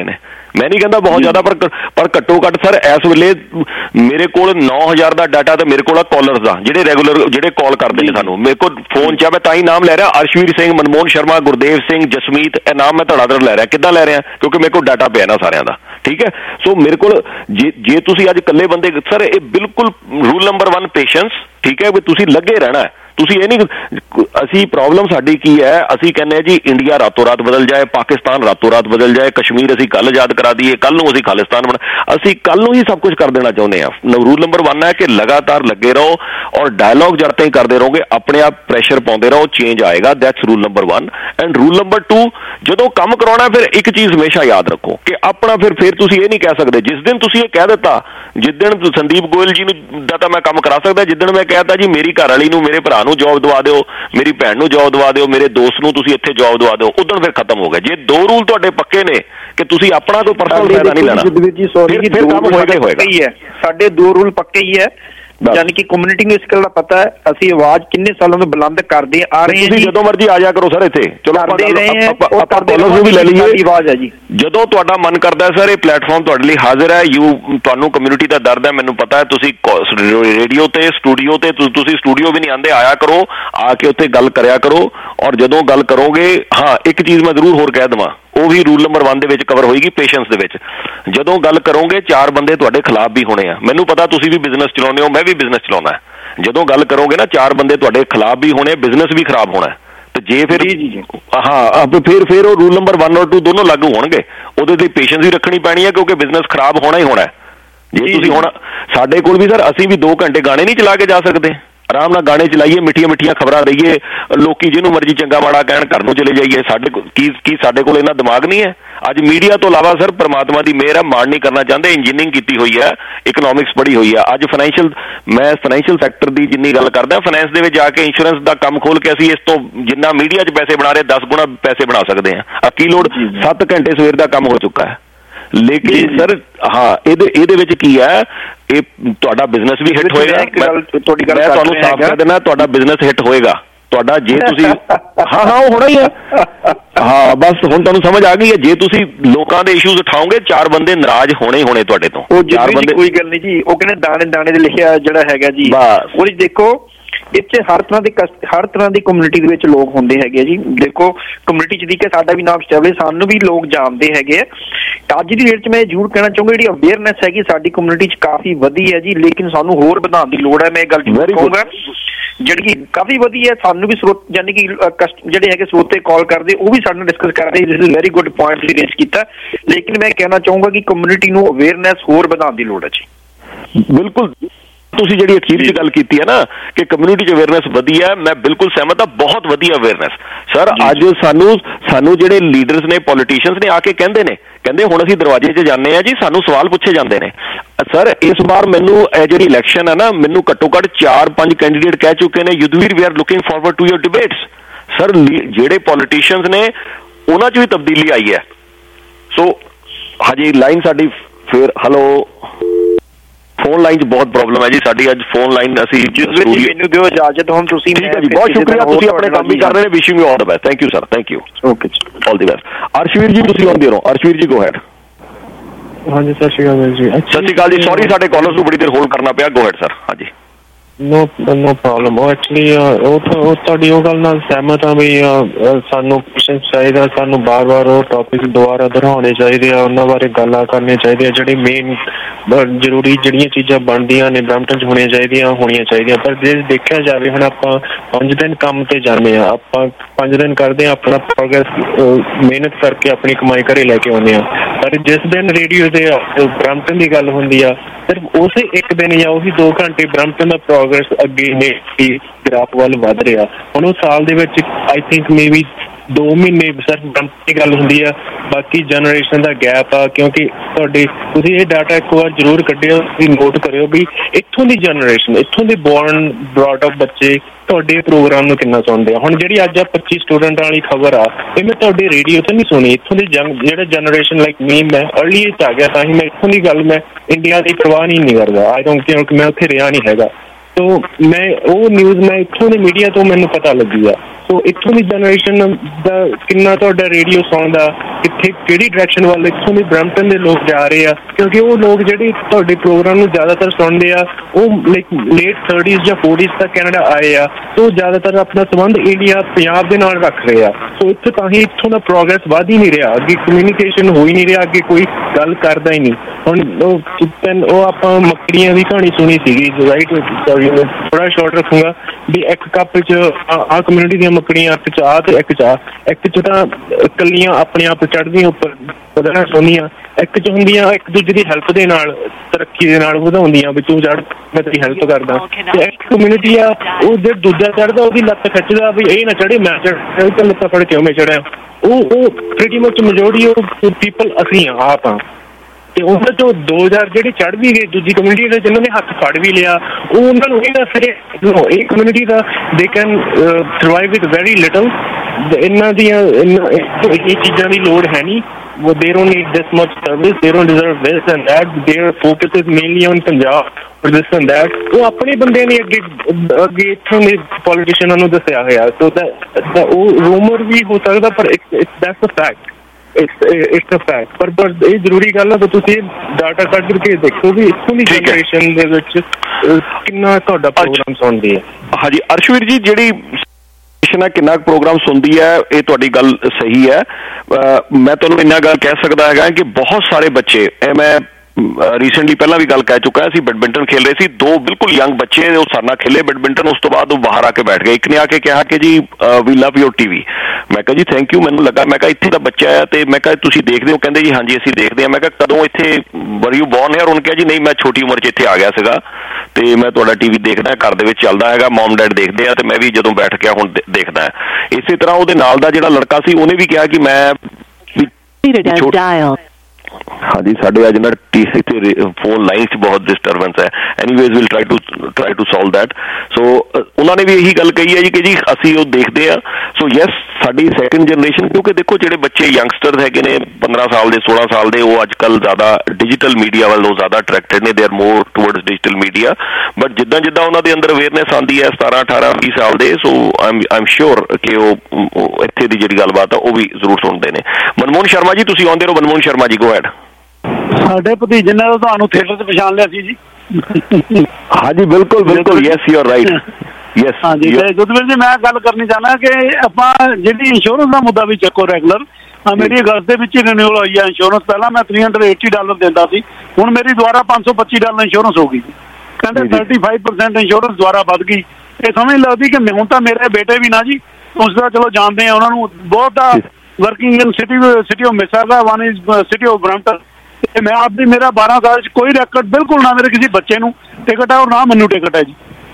मैं नहीं कहता बहुत ज्यादा, पर घट्टो घੱਟ सर इस वेले मेरे को 9000 का डाटा तो मेरे को कॉलर्स का ਜਿਹੜੇ ਰੈਗੂਲਰ ਜਿਹੜੇ ਕਾਲ ਕਰਦੇ ਨੇ ਸਾਨੂੰ, ਮੇਰੇ ਕੋਲ ਫੋਨ 'ਚ ਮੈਂ ਤਾਂ ਹੀ ਨਾਮ ਲੈ ਰਿਹਾ, ਅਰਸ਼ਵੀਰ ਸਿੰਘ, ਮਨਮੋਹਨ ਸ਼ਰਮਾ, ਗੁਰਦੇਵ ਸਿੰਘ, ਜਸਮੀਤ, ਇਹ ਨਾਮ ਮੈਂ ਧੜਾਧੜ ਲੈ ਰਿਹਾ। ਕਿੱਦਾਂ ਲੈ ਰਿਹਾ? ਕਿਉਂਕਿ ਮੇਰੇ ਕੋਲ ਡਾਟਾ ਪਿਆ ਨਾ ਸਾਰਿਆਂ ਦਾ, ਠੀਕ ਹੈ। ਸੋ ਮੇਰੇ ਕੋਲ ਜੇ ਤੁਸੀਂ ਅੱਜ ਇਕੱਲੇ ਬੰਦੇ, ਸਰ ਇਹ ਬਿਲਕੁਲ ਰੂਲ ਨੰਬਰ 1 ਪੇਸ਼ੈਂਸ, ਠੀਕ ਹੈ, ਵੀ ਤੁਸੀਂ ਲੱਗੇ ਰਹਿਣਾ ਹੈ। ਤੁਸੀਂ ਇਹ ਨਹੀਂ, ਅਸੀਂ ਪ੍ਰੋਬਲਮ ਸਾਡੀ ਕੀ ਹੈ, ਅਸੀਂ ਕਹਿੰਦੇ ਹਾਂ ਜੀ ਇੰਡੀਆ ਰਾਤੋਂ ਰਾਤ ਬਦਲ ਜਾਏ, ਪਾਕਿਸਤਾਨ ਰਾਤੋਂ ਰਾਤ ਬਦਲ ਜਾਏ, ਕਸ਼ਮੀਰ ਅਸੀਂ ਕੱਲ ਆਜ਼ਾਦ ਕਰਾ ਦਈਏ, ਕੱਲ ਨੂੰ ਅਸੀਂ ਖਾਲਿਸਤਾਨ ਅਸੀਂ ਕੱਲ ਨੂੰ ਹੀ ਸਭ ਕੁਝ ਕਰ ਦੇਣਾ ਚਾਹੁੰਦੇ ਹਾਂ। ਰੂਲ ਨੰਬਰ 1 ਹੈ ਕਿ ਲਗਾਤਾਰ ਲੱਗੇ ਰਹੋ ਔਰ ਡਾਇਲੌਗ ਜਦ ਤੱਕ ਕਰਦੇ ਰਹੋਗੇ ਆਪਣੇ ਆਪ ਪ੍ਰੈਸ਼ਰ ਪਾਉਂਦੇ ਰਹੋ, ਚੇਂਜ ਆਏਗਾ। That's rule number 1। And rule number 2, ਜਦੋਂ ਕੰਮ ਕਰਾਉਣਾ ਫਿਰ ਇੱਕ ਚੀਜ਼ ਹਮੇਸ਼ਾ ਯਾਦ ਰੱਖੋ ਕਿ ਆਪਣਾ ਫਿਰ ਤੁਸੀਂ ਇਹ ਨਹੀਂ ਕਹਿ ਸਕਦੇ, ਜਿਸ ਦਿਨ ਤੁਸੀਂ ਇਹ ਕਹਿ ਦਿੱਤਾ, ਜਿੱਦਣ ਸੰਦੀਪ ਗੋਇਲ ਜੀ ਨੂੰ ਦਾ ਤਾਂ ਮੈਂ ਕੰਮ ਕਰਾ ਸਕਦਾ, ਜਿੱਦਣ ਮੈਂ ਕਹਿਤਾ ਜੀ ਮੇਰੀ ਘਰ ਵਾਲੀ ਨੂੰ, ਮੇਰੇ ਭਰਾ ਨੂੰ ਜੌਬ ਦਵਾ ਦਿਓ, ਮੇਰੀ ਭੈਣ ਨੂੰ ਜੌਬ ਦਵਾ ਦਿਓ, ਮੇਰੇ ਦੋਸਤ ਨੂੰ ਤੁਸੀਂ ਇੱਥੇ ਜੌਬ ਦਵਾ ਦਿਓ, ਉਦੋਂ ਫਿਰ ਖਤਮ ਹੋ ਗਿਆ। ਜੇ 2 ਰੂਲ ਤੁਹਾਡੇ ਪੱਕੇ ਨੇ ਕਿ ਤੁਸੀਂ ਆਪਣਾ ਕੋਈ ਪਰਸਨਲ ਫਾਇਦਾ ਨਹੀਂ ਲੈਣਾ, ਫਿਰ ਕੰਮ ਹੋਏਗਾ ਹੀ ਹੈ। ਸਾਡੇ 2 ਰੂਲ ਪੱਕੇ ਹੀ ਹੈ, ਯਾਨੀ ਕਿ ਕਮਿਊਨਿਟੀ ਨੂੰ ਇਸ ਗੱਲ ਦਾ ਪਤਾ ਹੈ, ਅਸੀਂ ਆਵਾਜ਼ ਕਿੰਨੇ ਸਾਲਾਂ ਤੋਂ ਬੁਲੰਦ ਕਰਦੇ ਆ ਰਹੇ ਹਾਂ। ਜਦੋਂ ਮਰਜ਼ੀ ਆ ਜਾ ਕਰੋ ਸਰ ਇੱਥੇ, ਚਲੋ ਆਪਾਂ ਵੀ ਲੈ ਲਈਏ ਆਵਾਜ਼ ਹੈ ਜੀ। ਜਦੋਂ ਤੁਹਾਡਾ ਮਨ ਕਰਦਾ ਸਰ, ਇਹ ਪਲੇਟਫਾਰਮ ਤੁਹਾਡੇ ਲਈ ਹਾਜ਼ਰ ਹੈ। ਤੁਹਾਨੂੰ ਕਮਿਊਨਿਟੀ ਦਾ ਦਰਦ ਹੈ, ਮੈਨੂੰ ਪਤਾ ਹੈ। ਤੁਸੀਂ ਰੇਡੀਓ ਤੇ, ਸਟੂਡੀਓ ਤੇ, ਤੁਸੀਂ ਸਟੂਡੀਓ ਵੀ ਨਹੀਂ ਆਉਂਦੇ, ਆਇਆ ਕਰੋ, ਆ ਕੇ ਉੱਥੇ ਗੱਲ ਕਰਿਆ ਕਰੋ। ਔਰ ਜਦੋਂ ਗੱਲ ਕਰੋਗੇ, ਹਾਂ ਇੱਕ ਚੀਜ਼ ਮੈਂ ਜ਼ਰੂਰ ਹੋਰ ਕਹਿ ਦੇਵਾਂ, ਉਹ ਵੀ ਰੂਲ ਨੰਬਰ 1 ਦੇ ਵਿੱਚ ਕਵਰ ਹੋਏਗੀ, ਪੇਸ਼ੈਂਸ ਦੇ ਵਿੱਚ। ਜਦੋਂ ਗੱਲ ਕਰੋਗੇ 4 ਬੰਦੇ ਤੁਹਾਡੇ ਖਿਲਾਫ ਵੀ ਹੋਣੇ ਆ। ਮੈਨੂੰ ਪਤਾ ਤੁਸੀਂ ਵੀ ਬਿਜ਼ਨਸ ਚਲਾਉਂਦੇ ਹੋ, ਮੈਂ ਵੀ ਬਿਜ਼ਨਸ ਚਲਾਉਣਾ ਹੈ। ਜਦੋਂ ਗੱਲ ਕਰੋਗੇ ਨਾ 4 ਬੰਦੇ ਤੁਹਾਡੇ ਖਿਲਾਫ ਵੀ ਹੋਣੇ, ਬਿਜ਼ਨਸ ਵੀ ਖਰਾਬ ਹੋਣਾ। ਤੇ ਜੇ ਫਿਰ ਹਾਂ ਫਿਰ ਉਹ ਰੂਲ ਨੰਬਰ 1 ਔਰ 2 ਦੋਨੋਂ ਲਾਗੂ ਹੋਣਗੇ। ਉਹਦੇ ਤੇ ਪੇਸ਼ੈਂਸ ਵੀ ਰੱਖਣੀ ਪੈਣੀ ਹੈ, ਕਿਉਂਕਿ ਬਿਜ਼ਨਸ ਖਰਾਬ ਹੋਣਾ ਹੀ ਹੋਣਾ। ਜੇ ਤੁਸੀਂ ਹੁਣ ਸਾਡੇ ਕੋਲ ਵੀ ਸਰ, ਅਸੀਂ ਵੀ 2 ਘੰਟੇ ਗਾਣੇ ਨਹੀਂ ਚਲਾ ਕੇ ਜਾ ਸਕਦੇ। ਆਰਾਮ ਨਾਲ ਗਾਣੇ ਚਲਾਈਏ, ਮਿੱਠੀਆਂ ਖਬਰਾਂ ਦਈਏ, ਲੋਕੀ ਜਿਹਨੂੰ ਮਰਜ਼ੀ ਚੰਗਾ ਮਾੜਾ ਕਹਿਣ, ਘਰ ਨੂੰ ਚਲੇ ਜਾਈਏ। ਸਾਡੇ ਕੋਲ ਕੀ ਸਾਡੇ ਕੋਲ ਇੰਨਾ ਦਿਮਾਗ ਨਹੀਂ ਹੈ? ਅੱਜ ਮੀਡੀਆ ਤੋਂ ਇਲਾਵਾ ਸਰ ਪਰਮਾਤਮਾ ਦੀ ਮਿਹਰ ਹੈ, ਮਾਣ ਨਹੀਂ ਕਰਨਾ ਚਾਹੁੰਦੇ, ਇੰਜੀਨੀਅਰਿੰਗ ਕੀਤੀ ਹੋਈ ਹੈ, ਇਕਨੋਮਿਕਸ ਪੜ੍ਹੀ ਹੋਈ ਹੈ। ਅੱਜ ਮੈਂ ਫਾਈਨੈਂਸ਼ੀਅਲ ਸੈਕਟਰ ਦੀ ਜਿੰਨੀ ਗੱਲ ਕਰਦਾ, ਫਾਈਨੈਂਸ ਦੇ ਵਿੱਚ ਜਾ ਕੇ ਇੰਸ਼ੋਰੈਂਸ ਦਾ ਕੰਮ ਖੋਲ ਕੇ ਅਸੀਂ ਇਸ ਤੋਂ ਜਿੰਨਾ ਮੀਡੀਆ 'ਚ ਪੈਸੇ ਬਣਾ ਰਹੇ 10 ਗੁਣਾ ਪੈਸੇ ਬਣਾ ਸਕਦੇ ਹਾਂ। ਕੀ ਲੋੜ, 7 ਘੰਟੇ ਸਵੇਰ ਦਾ ਕੰਮ ਹੋ ਚੁੱਕਾ ਹੈ। ਲੇਕਿਨ ਸਰ ਹਾਂ ਇਹਦੇ ਵਿੱਚ ਕੀ ਹੈ, ਇਹ ਤੁਹਾਡਾ ਬਿਜ਼ਨਸ ਵੀ ਹਿੱਟ ਹੋਏਗਾ। ਮੈਂ ਤੁਹਾਨੂੰ ਸਾਫ਼ ਕਹਿ ਦੇਣਾ, ਤੁਹਾਡਾ ਬਿਜ਼ਨਸ ਹਿੱਟ ਹੋਏਗਾ ਤੁਹਾਡਾ, ਜੇ ਤੁਸੀਂ ਹਾਂ ਉਹ ਹੋਣਾ ਹੀ ਹੈ। ਹਾਂ ਬਸ ਹੁਣ ਤੁਹਾਨੂੰ ਸਮਝ ਆ ਗਈ ਹੈ। ਜੇ ਤੁਸੀਂ ਲੋਕਾਂ ਦੇ ਇਸ਼ੂਜ਼ ਉਠਾਓਗੇ, 4 ਬੰਦੇ ਨਾਰਾਜ਼ ਹੋਣੇ ਤੁਹਾਡੇ ਤੋਂ। ਉਹ 4 ਬੰਦੇ ਕੋਈ ਗੱਲ ਨਹੀਂ ਜੀ, ਉਹ ਕਹਿੰਦੇ ਦਾਣੇ ਦੇ ਲਿਖਿਆ ਜਿਹੜਾ ਹੈਗਾ ਜੀ, ਉਹਦੇ ਦੇਖੋ ਇੱਥੇ ਹਰ ਤਰ੍ਹਾਂ ਦੀ ਕਮਿਊਨਿਟੀ ਦੇ ਵਿੱਚ ਲੋਕ ਹੁੰਦੇ ਹੈਗੇ ਜੀ। ਦੇਖੋ ਕਮਿਊਨਿਟੀ 'ਚ ਦੇਖਿਆ ਸਾਡਾ ਵੀ ਨਾਮ ਸਟੈਬਲਿਸ਼, ਸਾਨੂੰ ਵੀ ਲੋਕ ਜਾਣਦੇ ਹੈਗੇ ਆ। ਅੱਜ ਦੀ ਡੇਟ 'ਚ ਮੈਂ ਜ਼ਰੂਰ ਕਹਿਣਾ ਚਾਹੂੰਗਾ, ਜਿਹੜੀ ਅਵੇਅਰਨੈਸ ਹੈਗੀ ਸਾਡੀ ਕਮਿਊਨਿਟੀ 'ਚ ਕਾਫੀ ਵਧੀ ਹੈ ਜੀ, ਲੇਕਿਨ ਸਾਨੂੰ ਹੋਰ ਵਧਾਉਣ ਦੀ ਲੋੜ ਹੈ। ਮੈਂ ਇਹ ਗੱਲ ਜ਼ਰੂਰ ਕਹੂੰਗਾ, ਜਿਹੜੀ ਕਾਫੀ ਵਧੀ ਹੈ। ਸਾਨੂੰ ਵੀ ਯਾਨੀ ਕਿ ਜਿਹੜੇ ਹੈਗੇ ਸਰੋਤੇ ਕਾਲ ਕਰਦੇ, ਉਹ ਵੀ ਸਾਡੇ ਨਾਲ ਡਿਸਕਸ ਕਰਦੇ, this is very good point ਤੁਸੀਂ ਰੇਜ਼ ਕੀਤਾ। ਲੇਕਿਨ ਮੈਂ ਕਹਿਣਾ ਚਾਹੂੰਗਾ ਕਿ ਕਮਿਊਨਿਟੀ ਨੂੰ ਅਵੇਅਰਨੈਸ ਹੋਰ ਵਧਾਉਣ ਦੀ ਲੋੜ ਹੈ ਜੀ। ਬਿਲਕੁਲ, ਤੁਸੀਂ ਜਿਹੜੀ ਅਖੀਰ 'ਚ ਗੱਲ ਕੀਤੀ ਹੈ ਨਾ ਕਿ ਕਮਿਊਨਿਟੀ 'ਚ ਅਵੇਅਰਨੈਸ ਵਧੀ ਹੈ, ਮੈਂ ਬਿਲਕੁਲ ਸਹਿਮਤ ਹਾਂ। ਬਹੁਤ ਵਧੀਆ ਅਵੇਅਰਨੈਸ ਸਰ। ਅੱਜ ਸਾਨੂੰ ਜਿਹੜੇ ਲੀਡਰਸ ਨੇ, ਪੋਲੀਟੀਸ਼ੀਅਨਸ ਨੇ ਆ ਕੇ ਕਹਿੰਦੇ ਹੁਣ ਅਸੀਂ ਦਰਵਾਜ਼ੇ 'ਚ ਜਾਂਦੇ ਹਾਂ ਜੀ, ਸਾਨੂੰ ਸਵਾਲ ਪੁੱਛੇ ਜਾਂਦੇ ਨੇ। ਸਰ ਇਸ ਵਾਰ ਮੈਨੂੰ ਇਹ ਜਿਹੜੀ ਇਲੈਕਸ਼ਨ ਹੈ ਨਾ, ਮੈਨੂੰ ਘੱਟੋ ਘੱਟ 4-5 ਕੈਂਡੀਡੇਟ ਕਹਿ ਚੁੱਕੇ ਨੇ, Yudhveer we are looking forward to your debates. Sir ਜਿਹੜੇ ਪੋਲੀਟੀਸ਼ੀਅਨਸ ਨੇ ਉਹਨਾਂ 'ਚ ਵੀ ਤਬਦੀਲੀ ਆਈ ਹੈ। ਸੋ ਹਜੇ ਲਾਈਨ ਸਾਡੀ ਫਿਰ ਹੈਲੋ ਫੋਨ ਲਾਈਨ 'ਚ ਬਹੁਤ ਪ੍ਰੋਬਲਮ ਹੈ ਜੀ ਸਾਡੀ। ਅੱਜ ਫੋਨ ਲਾਈਨ ਅਸੀਂ ਮੈਨੂੰ ਦਿਓ ਇਜਾਜ਼ਤ। ਹੁਣ ਤੁਸੀਂ ਠੀਕ ਹੈ ਜੀ, ਬਹੁਤ ਸ਼ੁਕਰੀਆ, ਤੁਸੀਂ ਆਪਣੇ ਕੰਮ ਵੀ ਕਰ ਰਹੇ ਨੇ। Wishing you all the best. Thank you sir, thank you, okay ਜੀ, ਆਲ ਦੀ ਬੈਸਟ। ਅਰਸ਼ਵੀਰ ਜੀ ਤੁਸੀਂ ਆਉਂਦੇ ਰਹੋ। ਅਰਸ਼ਵੀਰ ਜੀ ਗੋ ਹੈਡ। ਹਾਂਜੀ ਸਤਿ ਸ਼੍ਰੀ ਅਕਾਲ ਜੀ। ਸਤਿ ਸ਼੍ਰੀ ਅਕਾਲ ਜੀ, ਸੌਰੀ ਸਾਡੇ ਕਾਲਰਸ ਨੂੰ ਬੜੀ ਦੇਰ ਹੋਲਡ ਕਰਨਾ ਪਿਆ। Go ahead sir. ਹਾਂਜੀ ਨੋ ਪ੍ਰੋਬਲਮ। ਉਹ ਐਕਚੁਅਲੀ ਉਹ ਤੁਹਾਡੀ ਉਹ ਗੱਲ ਨਾਲ ਸਹਿਮਤ ਹਾਂ ਵੀ ਸਾਨੂੰ ਪੇਸ਼ੈਂਸ ਚਾਹੀਦਾ, ਸਾਨੂੰ ਬਾਰ-ਬਾਰ ਉਹ ਟੌਪਿਕ ਦੁਬਾਰਾ ਦੁਹਰਾਉਣੇ ਚਾਹੀਦੇ ਆ, ਉਹਨਾਂ ਬਾਰੇ ਗੱਲਾਂ ਕਰਨੀਆਂ ਚਾਹੀਦੀਆਂ। ਜਿਹੜੀ ਮੇਨ ਜ਼ਰੂਰੀ ਜਿਹੜੀਆਂ ਚੀਜ਼ਾਂ ਬਣਦੀਆਂ ਨੇ ਬਰੈਂਪਟਨ 'ਚ ਹੋਣੀਆਂ ਚਾਹੀਦੀਆਂ। ਪਰ ਜੇ ਦੇਖਿਆ ਜਾਵੇ, ਹੁਣ ਆਪਾਂ 5 ਦਿਨ ਕੰਮ ਤੇ ਜਾਂਦੇ ਹਾਂ, ਆਪਾਂ 5 ਦਿਨ ਕਰਦੇ ਹਾਂ, ਆਪਣਾ ਪ੍ਰੋਗਰੈਸ ਮਿਹਨਤ ਕਰਕੇ ਆਪਣੀ ਕਮਾਈ ਘਰੇ ਲੈ ਕੇ ਆਉਂਦੇ ਹਾਂ। ਪਰ ਜਿਸ ਦਿਨ ਰੇਡੀਓ ਤੇ ਬਰੈਂਪਟਨ ਦੀ ਗੱਲ ਹੁੰਦੀ ਆ, ਸਿਰਫ ਉਸੇ ਇੱਕ ਦਿਨ ਜਾਂ ਉਹੀ 2 ਘੰਟੇ ਬਰੈਂਪਟਨ ਦਾ ਪ੍ਰੋਗਰੈਸ ਅੱਗੇ ਨੇ ਗ੍ਰਾਫ ਵੱਲ ਵੱਧ ਰਿਹਾ। ਹੁਣ ਉਹ ਸਾਲ ਦੇ ਵਿੱਚ ਆਈ ਥਿੰਕ ਮੇਬੀ 2 ਮਹੀਨੇ ਸਿਰਫ ਬਰੈਂਪਟਨ ਦੀ ਗੱਲ ਹੁੰਦੀ ਆ, ਬਾਕੀ ਜਨਰੇਸ਼ਨ ਦਾ ਗੈਪ ਆ। ਕਿਉਂਕਿ ਤੁਸੀਂ ਇਹ ਡਾਟਾ ਇੱਕ ਵਾਰ ਜ਼ਰੂਰ ਕੱਢਿਓ, ਤੁਸੀਂ ਨੋਟ ਕਰਿਓ ਵੀ ਇੱਥੋਂ ਦੀ ਜਨਰੇਸ਼ਨ, ਇੱਥੋਂ ਦੇ ਬੋਰਨ ਬ੍ਰੌਟ ਅਪ ਬੱਚੇ ਤੁਹਾਡੇ ਪ੍ਰੋਗਰਾਮ ਨੂੰ ਕਿੰਨਾ ਸੁਣਦੇ ਆ। ਹੁਣ ਜਿਹੜੀ ਅੱਜ 25 ਸਟੂਡੈਂਟਾਂ ਵਾਲੀ ਖਬਰ ਆ, ਇਹ ਮੈਂ ਤੁਹਾਡੇ ਰੇਡੀਓ ਤੇ ਨਹੀਂ ਸੁਣੀ। ਇੱਥੋਂ ਦੇ ਜਿਹੜਾ ਜਨਰੇਸ਼ਨ ਲਾਈਕ ਮੀ, ਮੈਂ ਅਰਲੀ ਏਜ 'ਚ ਆ ਗਿਆ, ਤਾਂ ਹੀ ਮੈਂ ਇੱਥੋਂ ਦੀ ਗੱਲ, ਮੈਂ ਇੰਡੀਆ ਦੀ ਪਰਵਾਹ ਨਹੀਂ ਕਰਦਾ। ਆਈ ਡੋਂਟ ਕੇਅਰ, ਮੈਂ ਉੱਥੇ ਰਿਹਾ ਨਹੀਂ ਹੈਗਾ। ਤੋ ਮੈਂ ਉਹ ਨਿਊਜ਼ ਮੈਂ ਇੱਥੋਂ ਦੇ ਮੀਡੀਆ ਤੋਂ ਮੈਨੂੰ ਪਤਾ ਲੱਗੀ ਆ। ਸੋ ਇੱਥੋਂ ਦੀ ਜਨਰੇਸ਼ਨ ਦਾ ਕਿੰਨਾ ਤੁਹਾਡਾ ਰੇਡੀਓ ਸੁਣਦਾ, ਕਿੱਥੇ ਕਿਹੜੀ ਡਾਇਰੈਕਸ਼ਨ ਵੱਲ ਇੱਥੋਂ ਦੇ ਬਰੈਂਪਟਨ ਦੇ ਲੋਕ ਜਾ ਰਹੇ ਆ, ਕਿਉਂਕਿ ਉਹ ਲੋਕ ਜਿਹੜੇ ਤੁਹਾਡੇ ਪ੍ਰੋਗਰਾਮ ਨੂੰ ਜ਼ਿਆਦਾਤਰ ਸੁਣਦੇ ਆ ਉਹ ਲੇਟ 30s ਜਾਂ 40s ਤੱਕ ਕੈਨੇਡਾ ਆਏ ਆ, ਸੋ ਜ਼ਿਆਦਾਤਰ ਆਪਣਾ ਸੰਬੰਧ ਇੰਡੀਆ ਪੰਜਾਬ ਦੇ ਨਾਲ ਰੱਖ ਰਹੇ ਆ। ਸੋ ਇੱਥੇ ਤਾਂ ਹੀ ਇੱਥੋਂ ਦਾ ਪ੍ਰੋਗਰੈਸ ਵੱਧ ਹੀ ਨਹੀਂ ਰਿਹਾ, ਅੱਗੇ ਕਮਿਊਨੀਕੇਸ਼ਨ ਹੋ ਹੀ ਨਹੀਂ ਰਿਹਾ, ਅੱਗੇ ਕੋਈ ਗੱਲ ਕਰਦਾ ਹੀ ਨਹੀਂ। ਹੁਣ ਉਹ ਆਪਾਂ ਮੱਕੜੀਆਂ ਦੀ ਕਹਾਣੀ ਸੁਣੀ ਸੀਗੀ, ਰਾਈਟ, ਸੌਰੀ ਮੈਂ ਥੋੜਾ ਸ਼ਾਰਟ ਰੱਖੂੰਗਾ ਵੀ ਇੱਕ ਕੱਪ 'ਚ ਆਹ ਕਮਿਊਨਿਟੀ ਦੀਆਂ ਮੱਕੜੀਆਂ, ਇੱਕ ਚਾਹ ਤੇ ਇੱਕ ਚਾਹ, ਇੱਕ 'ਚ ਤਾਂ ਇਕੱਲੀਆਂ ਆਪਣੇ ਆਪ ਚੜ੍ਹਦੀਆਂ ਉੱਪਰ ਵਧਣਾ ਚਾਹੁੰਦੀਆਂ, ਇੱਕ 'ਚ ਹੁੰਦੀਆਂ ਇੱਕ ਦੂਜੇ ਦੀ ਹੈਲਪ ਦੇ ਨਾਲ, ਤਰੱਕੀ ਦੇ ਨਾਲ ਵਧਾਉਂਦੀਆਂ ਵੀ ਤੂੰ ਚੜ੍ਹ ਮੈਂ ਤੇਰੀ ਹੈਲਪ ਕਰਦਾ। ਤੇ ਇੱਕ ਕਮਿਊਨਿਟੀ ਆ ਉਹ ਜੇ ਦੂਜਾ ਚੜ੍ਹਦਾ ਉਹਦੀ ਲੱਤ ਖਿੱਚਦਾ ਵੀ ਇਹ ਨਾ ਚੜ੍ਹੇ ਮੈਂ ਚੜ੍ਹ ਤਾਂ ਲੱਤਾਂ ਫੜ ਕਿਉਂ ਮੈਂ ਚੜ੍ਹਿਆ। ਉਹ ਪ੍ਰੀਟੀ ਮਚ ਮੈਜੋਰਟੀ ਉਹ ਪੀਪਲ ਅਸੀਂ ਆਪ ਹਾਂ। ਤੇ ਉਹਨਾਂ ਚੋਂ 2000 ਜਿਹੜੇ ਚੜ੍ਹ ਵੀ ਗਏ ਦੂਜੀ ਕਮਿਊਨਿਟੀ ਦੇ ਜਿਹਨਾਂ ਨੇ ਹੱਥ ਫੜ ਵੀ ਲਿਆ, ਉਹ ਉਹਨਾਂ ਨੂੰ ਇਹ ਦੱਸ ਰਹੇ ਇਹ ਕਮਿਊਨਿਟੀ ਦਾ they can survive with very little, ਇਹਨਾਂ ਦੀਆਂ ਇਹ ਚੀਜ਼ਾਂ ਦੀ ਲੋੜ ਹੈ ਨਹੀਂ। They don't need this much service, they don't deserve this and that, their focus is mainly on Punjab or this and that। ਉਹ ਆਪਣੇ ਬੰਦਿਆਂ ਨੇ ਅੱਗੇ ਇੱਥੋਂ ਦੇ ਪੋਲੀਟੀਸ਼ੀਅਨਾਂ ਨੂੰ ਦੱਸਿਆ ਹੋਇਆ। ਸੋ ਉਹ ਰੂਮਰ ਵੀ ਹੋ ਸਕਦਾ ਪਰ that's a fact, it's a fact। ਪਰ ਇਹ ਜ਼ਰੂਰੀ ਗੱਲ ਹੈ ਤੁਸੀਂ ਡਾਟਾ ਕੱਢ ਕੇ ਦੇਖੋ ਵੀ ਇੱਥੋਂ ਦੀ ਜਨਰੇਸ਼ਨ ਦੇ ਵਿੱਚ ਕਿੰਨਾ ਤੁਹਾਡਾ ਪ੍ਰੋਗਰਾਮ ਸੁਣਦੀ ਹੈ। ਹਾਂਜੀ ਅਰਸ਼ਵੀਰ ਜੀ, ਜਿਹੜੀ ਕਿੰਨਾ ਪ੍ਰੋਗਰਾਮ ਸੁਣਦੀ ਹੈ ਇਹ ਤੁਹਾਡੀ ਗੱਲ ਸਹੀ ਹੈ। ਮੈਂ ਤੁਹਾਨੂੰ ਇੰਨਾ ਗੱਲ ਕਹਿ ਸਕਦਾ ਹੈਗਾ ਕਿ ਬਹੁਤ ਸਾਰੇ ਬੱਚੇ, ਮੈਂ ਰੀਸੈਂਟਲੀ ਪਹਿਲਾਂ ਵੀ ਗੱਲ ਕਹਿ ਚੁੱਕਾ, ਅਸੀਂ ਬੈਡਮਿੰਟਨ ਖੇਲ ਰਹੇ ਸੀ, ਦੋ ਬਿਲਕੁਲ ਯੰਗ ਬੱਚੇ ਉਹ ਸਾਡੇ ਨਾਲ ਖੇਲੇ ਬੈਡਮਿੰਟਨ, ਉਸ ਤੋਂ ਬਾਅਦ ਉਹ ਬਾਹਰ ਆ ਕੇ ਬੈਠ ਗਏ। ਇੱਕ ਨੇ ਆ ਕੇ ਕਿਹਾ ਕਿ ਜੀ ਵੀ ਲਵ ਯੋਰ ਟੀਵੀ। ਮੈਂ ਕਿਹਾ ਜੀ ਥੈਂਕ ਯੂ। ਮੈਨੂੰ ਲੱਗਾ, ਮੈਂ ਕਿਹਾ ਇੱਥੇ ਦਾ ਬੱਚਾ ਆ ਤੇ ਮੈਂ ਕਿਹਾ ਤੁਸੀਂ ਦੇਖਦੇ ਹੋ? ਕਹਿੰਦੇ ਜੀ ਹਾਂਜੀ ਅਸੀਂ ਦੇਖਦੇ ਹਾਂ। ਮੈਂ ਕਿਹਾ ਕਦੋਂ ਇੱਥੇ ਵਰ ਯੂ ਬੋਰਨ ਹੈ? ਉਹਨੇ ਕਿਹਾ ਜੀ ਨਹੀਂ ਮੈਂ ਛੋਟੀ ਉਮਰ 'ਚ ਇੱਥੇ ਆ ਗਿਆ ਸੀਗਾ ਤੇ ਮੈਂ ਤੁਹਾਡਾ ਟੀਵੀ ਦੇਖਦਾ, ਘਰ ਦੇ ਵਿੱਚ ਚੱਲਦਾ ਹੈਗਾ, ਮਮ ਡੈਡ ਦੇਖਦੇ ਆ ਤੇ ਮੈਂ ਵੀ ਜਦੋਂ ਬੈਠ ਕੇ ਹੁਣ ਦੇਖਦਾ। ਇਸੇ ਤਰ੍ਹਾਂ ਉਹਦੇ ਨਾਲ ਦਾ ਜਿਹੜਾ ਲੜਕਾ ਸੀ ਉਹਨੇ ਵੀ ਕਿਹਾ ਕਿ ਮੈਂ ਹਾਂਜੀ ਸਾਡੇ ਅੱਜ ਨਾ ਇੱਥੇ ਫੋਨ ਲਾਈਨ 'ਚ ਬਹੁਤ ਡਿਸਟਰਬੈਂਸ ਹੈ। Anyways will try to solve that. So ਉਹਨਾਂ ਨੇ ਵੀ ਇਹੀ ਗੱਲ ਕਹੀ ਹੈ ਜੀ ਕਿ ਜੀ ਅਸੀਂ ਉਹ ਦੇਖਦੇ ਹਾਂ। ਸੋ ਯੈਸ ਸਾਡੀ ਸੈਕਿੰਡ ਜਨਰੇਸ਼ਨ, ਕਿਉਂਕਿ ਦੇਖੋ ਜਿਹੜੇ ਬੱਚੇ ਯੰਗਸਟਰ ਹੈਗੇ ਨੇ 15 ਸਾਲ ਦੇ 16 ਸਾਲ ਦੇ, ਉਹ ਅੱਜ ਕੱਲ੍ਹ ਜ਼ਿਆਦਾ ਡਿਜੀਟਲ ਮੀਡੀਆ ਵੱਲ ਉਹ ਜ਼ਿਆਦਾ ਅਟਰੈਕਟਡ ਨੇ, they are more towards digital media. But ਜਿੱਦਾਂ ਜਿੱਦਾਂ ਉਹਨਾਂ ਦੇ ਅੰਦਰ ਅਵੇਅਰਨੈਸ ਆਉਂਦੀ ਹੈ 17, 18, 20 ਸਾਲ ਦੇ, ਸੋ ਆਈ ਐਮ ਸ਼ੋਰ ਕਿ ਉਹ ਇੱਥੇ ਦੀ ਜਿਹੜੀ ਗੱਲਬਾਤ ਆ ਉਹ ਵੀ ਜ਼ਰੂਰ ਸੁਣਦੇ ਨੇ। ਮਨਮੋਹਨ ਸ਼ਰਮਾ ਜੀ ਤੁਸੀਂ ਆਉਂਦੇ ਰਹੋ। ਮਨਮੋਹਨ ਸ਼ਰਮਾ ਜੀ ਗੋ ਹੈਡ। ਸਾਡੇ ਭਤੀਜੇ ਨੇ ਤੁਹਾਨੂੰ ਥੀਏਟਰ 'ਚ ਪਛਾਣ ਲਿਆ ਸੀ ਜੀ। ਹਾਂਜੀ ਬਿਲਕੁਲ ਬਿਲਕੁਲ, yes you are right. Yes ਹਾਂਜੀ। ਤੇ ਜੁਦਵੀਰ ਜੀ ਮੈਂ ਗੱਲ ਕਰਨੀ ਚਾਹੁੰਦਾ ਕਿ ਆਪਾਂ ਜਿਹੜੀ ਇੰਸ਼ੋਰੈਂਸ ਦਾ ਮੁੱਦਾ ਵੀ ਚੱਕੋ ਰੈਗੂਲਰ। ਮੇਰੀ ਅਗਸਤ ਦੇ ਵਿੱਚ ਰਿਨਿਊਅਲ ਹੋਈ ਹੈ ਇੰਸ਼ੋਰੈਂਸ। ਪਹਿਲਾਂ ਮੈਂ $380 ਦਿੰਦਾ ਸੀ, ਹੁਣ ਮੇਰੀ ਦੁਬਾਰਾ $525 ਇੰਸ਼ੋਰੈਂਸ ਹੋ ਗਈ। ਕਹਿੰਦੇ 35% ਇੰਸ਼ੋਰੈਂਸ ਦੁਬਾਰਾ ਵੱਧ ਗਈ। ਇਹ ਸਮਝ ਲੱਗਦੀ ਕਿ ਹੁਣ ਤਾਂ ਮੇਰੇ ਬੇਟੇ ਵੀ ਨਾ ਜੀ, ਉਸ ਦਾ ਚਲੋ ਜਾਣਦੇ ਆ ਉਹਨਾਂ ਨੂੰ, ਬਹੁਤ working in city of Mississauga, one is city of Brampton. ਤੇ ਮੈਂ ਆਪ ਵੀ ਮੇਰਾ 12 ਸਾਲ 'ਚ ਕੋਈ ਰੈਕਡ ਬਿਲਕੁਲ ਨਾ ਮੇਰੇ ਕਿਸੇ ਬੱਚੇ ਨੂੰ ਟਿਕਟ ਹੈ ਔਰ ਨਾ ਮੈਨੂੰ ਟਿਕਟ ਹੈ ਜੀ।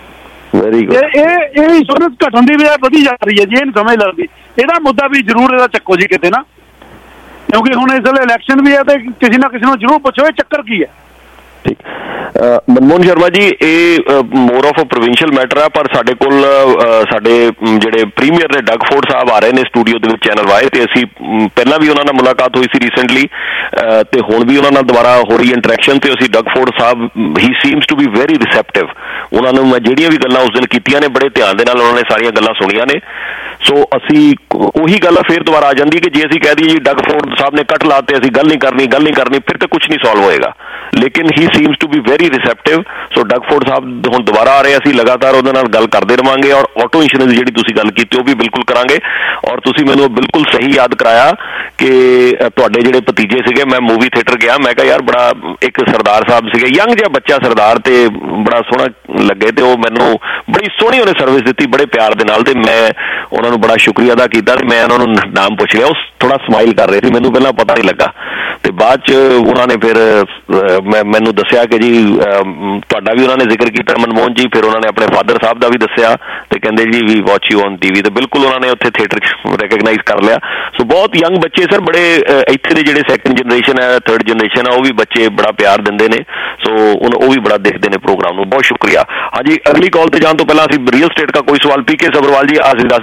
ਇਹ ਇੰਸ਼ੋਰੈਂਸ ਘਟਣ ਦੀ ਵਜ੍ਹਾ ਵਧੀ ਜਾ ਰਹੀ ਹੈ ਜੀ, ਇਹ ਨਹੀਂ ਸਮਝ ਲੱਗਦੀ। ਇਹਦਾ ਮੁੱਦਾ ਵੀ ਜ਼ਰੂਰ ਇਹਦਾ ਚੱਕੋ ਜੀ ਕਿਤੇ ਨਾ, ਕਿਉਂਕਿ ਹੁਣ ਇਸ ਵੇਲੇ ਇਲੈਕਸ਼ਨ ਵੀ ਹੈ ਤੇ ਕਿਸੇ ਨਾ ਕਿਸੇ ਨੂੰ ਜ਼ਰੂਰ ਪੁੱਛੋ ਇਹ ਚੱਕਰ ਕੀ ਹੈ। ਠੀਕ ਮਨਮੋਹਨ ਸ਼ਰਮਾ ਜੀ, ਇਹ more of a provincial matter ਆ, ਪਰ ਸਾਡੇ ਕੋਲ ਸਾਡੇ ਜਿਹੜੇ ਪ੍ਰੀਮੀਅਰ ਨੇ ਡਗ ਫੋਰਡ ਸਾਹਿਬ ਆ ਰਹੇ ਨੇ ਸਟੂਡੀਓ ਦੇ ਵਿੱਚ ਚੈਨਲ ਵਾਏ, ਤੇ ਅਸੀਂ ਪਹਿਲਾਂ ਵੀ ਉਹਨਾਂ ਨਾਲ ਮੁਲਾਕਾਤ ਹੋਈ ਸੀ ਰੀਸੈਂਟਲੀ ਤੇ ਹੁਣ ਵੀ ਉਹਨਾਂ ਨਾਲ ਦੁਬਾਰਾ ਹੋ ਰਹੀ ਇੰਟਰੈਕਸ਼ਨ। ਤੇ ਅਸੀਂ Doug Ford Sahib he seems to be very receptive. ਉਹਨਾਂ ਨੂੰ ਮੈਂ ਜਿਹੜੀਆਂ ਵੀ ਗੱਲਾਂ ਉਸ ਦਿਨ ਕੀਤੀਆਂ ਨੇ ਬੜੇ ਧਿਆਨ ਦੇ ਨਾਲ ਉਹਨਾਂ ਨੇ ਸਾਰੀਆਂ ਗੱਲਾਂ ਸੁਣੀਆਂ ਨੇ। ਸੋ ਅਸੀਂ ਉਹੀ ਗੱਲ ਫੇਰ ਦੁਬਾਰਾ ਆ ਜਾਂਦੀ ਕਿ ਜੇ ਅਸੀਂ ਕਹਿ ਦਈਏ ਜੀ ਡਗ ਫੋਰਡ ਸਾਹਿਬ ਨੇ ਕੱਟ ਲਾਤੇ, ਅਸੀਂ ਗੱਲ ਨਹੀਂ ਕਰਨੀ ਫਿਰ ਤਾਂ ਕੁਛ ਨਹੀਂ ਸੋਲਵ ਹੋਏਗਾ। ਲੇਕਿਨ he seems to be very receptive. So Doug Ford Sahib ਹੁਣ ਦੁਬਾਰਾ ਆ ਰਹੇ, ਅਸੀਂ ਲਗਾਤਾਰ ਉਹਦੇ ਨਾਲ ਗੱਲ ਕਰਦੇ ਰਵਾਂਗੇ। ਔਰ ਆਟੋ ਇੰਸ਼ੋਰੈਂਸ ਜਿਹੜੀ ਤੁਸੀਂ ਗੱਲ ਕੀਤੀ ਉਹ ਵੀ ਬਿਲਕੁਲ ਕਰਾਂਗੇ। ਔਰ ਤੁਸੀਂ ਮੈਨੂੰ ਬਿਲਕੁਲ ਸਹੀ ਯਾਦ ਕਰਾਇਆ ਕਿ ਤੁਹਾਡੇ ਜਿਹੜੇ ਭਤੀਜੇ ਸੀਗੇ, ਮੈਂ ਮੂਵੀ ਥੀਏਟਰ ਗਿਆ, ਮੈਂ ਕਿਹਾ ਯਾਰ ਬੜਾ ਇੱਕ ਸਰਦਾਰ ਸਾਹਿਬ ਸੀਗੇ, ਯੰਗ ਜਿਹਾ ਬੱਚਾ ਸਰਦਾਰ, ਤੇ ਬੜਾ ਸੋਹਣਾ ਲੱਗੇ ਤੇ ਉਹ ਮੈਨੂੰ ਬੜੀ ਸੋਹਣੀ ਉਹਨੇ ਸਰਵਿਸ ਦਿੱਤੀ ਬੜੇ ਪਿਆਰ ਦੇ ਨਾਲ। ਤੇ ਮੈਂ ਉਹਨਾਂ ਨੂੰ ਬੜਾ ਸ਼ੁਕਰੀਆ ਅਦਾ ਕੀਤਾ ਤੇ ਮੈਂ ਉਹਨਾਂ ਨੂੰ ਨਾਮ ਪੁੱਛ ਲਿਆ। ਉਹ ਥੋੜਾ ਸਮਾਈਲ ਕਰ ਰਹੇ ਸੀ, ਮੈਨੂੰ ਪਹਿਲਾਂ ਪਤਾ ਨਹੀਂ ਲੱਗਾ ਤੇ ਬਾਅਦ 'ਚ ਉਹਨਾਂ ਨੇ ਫਿਰ ਮੈਨੂੰ ਦੱਸਿਆ ਕਿ ਜੀ ਤੁਹਾਡਾ ਵੀ ਉਹਨਾਂ ਨੇ ਜ਼ਿਕਰ ਕੀਤਾ ਮਨਮੋਹਨ ਜੀ। ਫਿਰ ਉਹਨਾਂ ਨੇ ਆਪਣੇ ਫਾਦਰ ਸਾਹਿਬ ਦਾ ਵੀ ਦੱਸਿਆ ਤੇ ਕਹਿੰਦੇ ਜੀ we watch you on TV. ਤੇ ਬਿਲਕੁਲ ਉਹਨਾਂ ਨੇ ਉੱਥੇ ਥੀਏਟਰ 'ਚ ਰੈਕਗਨਾਈਜ਼ ਕਰ ਲਿਆ। ਸੋ ਬਹੁਤ ਯੰਗ ਬੱਚੇ ਸਰ, ਬੜੇ ਇੱਥੇ ਦੇ ਜਿਹੜੇ ਸੈਕਿੰਡ ਜਨਰੇਸ਼ਨ ਹੈ, ਥਰਡ ਜਨਰੇਸ਼ਨ ਹੈ, ਉਹ ਵੀ ਬੱਚੇ ਬੜਾ ਪਿਆਰ ਦਿੰਦੇ ਨੇ। ਸੋ ਉਹ ਵੀ ਬੜਾ ਦੇਖਦੇ ਨੇ ਪ੍ਰੋਗਰਾਮ ਨੂੰ। ਬਹੁਤ ਸ਼ੁਕਰੀਆ। ਹਾਂਜੀ ਅਗਲੀ ਕਾਲ ਤੇ ਜਾਣ ਤੋਂ ਪਹਿਲਾਂ ਅਸੀਂ ਰੀਅਲ ਸਟੇਟ ਦਾ ਕੋਈ ਸਵਾਲ PK ਸਬਰਵਾਲ ਜੀ ਅਸੀਂ ਦੱਸ ਦਈਏ, ਪੰਕਜ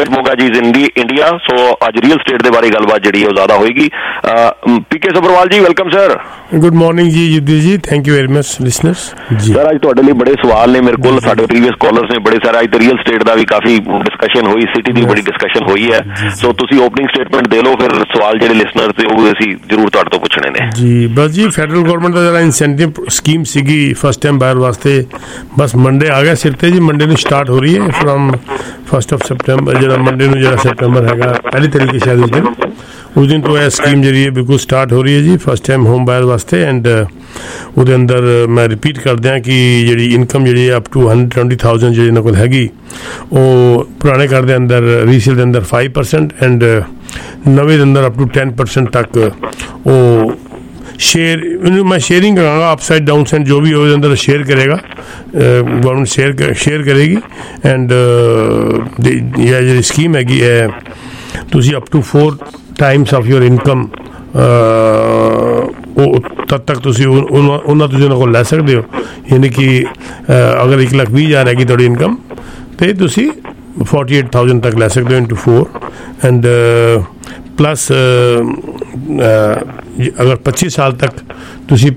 ਰੋਹਿਤ ਮੋਗਾ ਜੀ ਇਜ਼ ਇਨ ਇੰਡੀਆ, ਸੋ ਅੱਜ ਰੀਅਲ ਸਟੇਟ ਦੇ ਬਾਰੇ ਗੱਲਬਾਤ ਜਿਹੜੀ ਉਹ ਜ਼ਿਆਦਾ ਹੋਏਗੀ। ਪੀਕੇ ਸਬਰਵਾਲ ਜੀ, ਵੈਲਕਮ ਸਰ। ਗੁੱਡ ਮਾਰਨਿੰਗ ਜੀ Yudhi ji, thank you very much listeners ਜੀ। ਸਰ ਅੱਜ ਤੁਹਾਡੇ ਲਈ ਬੜੇ ਸਵਾਲ ਨੇ ਮੇਰੇ ਕੋਲ, ਸਾਡੇ ਪ੍ਰੀਵੀਅਸ ਕਾਲਰਸ ਨੇ ਬੜੇ ਸਾਰੇ, ਅੱਜ ਤੇ ਰੀਅਲ ਸਟੇਟ ਦਾ ਵੀ ਕਾਫੀ ਡਿਸਕਸ਼ਨ ਹੋਈ, ਸਿਟੀ ਦੀ ਬੜੀ ਡਿਸਕਸ਼ਨ ਹੋਈ ਹੈ, ਸੋ ਤੁਸੀਂ ਓਪਨਿੰਗ ਸਟੇਟਮੈਂਟ ਦੇ ਲਓ, ਫਿਰ ਸਵਾਲ ਜਿਹੜੇ ਲਿਸਨਰ ਤੇ ਉਹ ਅਸੀਂ ਜ਼ਰੂਰ ਤੁਹਾਡੇ ਤੋਂ ਪੁੱਛਣੇ ਨੇ ਜੀ। ਬਸ ਜੀ ਫੈਡਰਲ ਗਵਰਨਮੈਂਟ ਦਾ ਜਿਹੜਾ ਇਨਸੈਂਟਿਵ ਸਕੀਮ ਸੀਗੀ ਫਸਟ ਟਾਈਮ ਬਾਇਰ ਵਾਸਤੇ, ਬਸ ਮੰਡੇ ਆ ਗਿਆ ਸਿਰ ਤੇ ਜੀ। ਮੰਡੇ ਨੂੰ ਸਟਾਰਟ ਹੋ ਰਹੀ ਹੈ ਫਰਮ 1 ਸੈਪਟੈਂਬਰ, ਜਿਹੜਾ ਮੰਡੇ ਨੂੰ ਜਿਹੜਾ ਸੈਪਟੈਂਬਰ ਹੈਗਾ ਪਹਿਲੀ ਤਰੀਕ ਹੈ ਸ਼ਾਇਦ ਉਸ ਦਿਨ ਤੋਂ ਇਹ ਸਕੀਮ ਜਿਹੜੀ ਹੈ ਬਿਲਕੁਲ ਸਟਾਰਟ ਹੋ ਰਹੀ ਹੈ ਜੀ ਫਸਟ ਟਾਈਮ ਹੋਮ ਬਾਇਰ ਵਾਸਤੇ। ਐਂਡ ਉਹਦੇ ਅੰਦਰ ਮੈਂ ਰਿਪੀਟ ਕਰ ਦਿਆਂ ਕਿ ਜਿਹੜੀ ਇਨਕਮ ਜਿਹੜੀ ਹੈ ਅਪ ਟੂ 120,000 ਜਿਹੜੀ ਇਹਨਾਂ ਕੋਲ ਹੈਗੀ, ਉਹ ਪੁਰਾਣੇ ਘਰ ਦੇ ਅੰਦਰ ਰੀਸੇਲ ਦੇ ਅੰਦਰ 5% ਐਂਡ ਨਵੇਂ ਦੇ ਅੰਦਰ ਅਪ ਟੂ 10% ਤੱਕ ਉਹ शेयर मैं शेयरिंग कराँगा, अपसाइड डाउन साइड जो भी हो अंदर शेयर करेगा, गवर्नमेंट शेयर करेगी। एंड यह जी स्कीम हैगी है तुसी up to 4 times of your income तद तक तुसी उन्होंने तुसी उन्होंने को लै सकते हो, यानी कि अगर 1,20,000 हैगी थोड़ी इनकम तो तुसी 48,000 तक लै सकते हो इंटू 4 एंड प्लस अगर 25 साल तक तुसी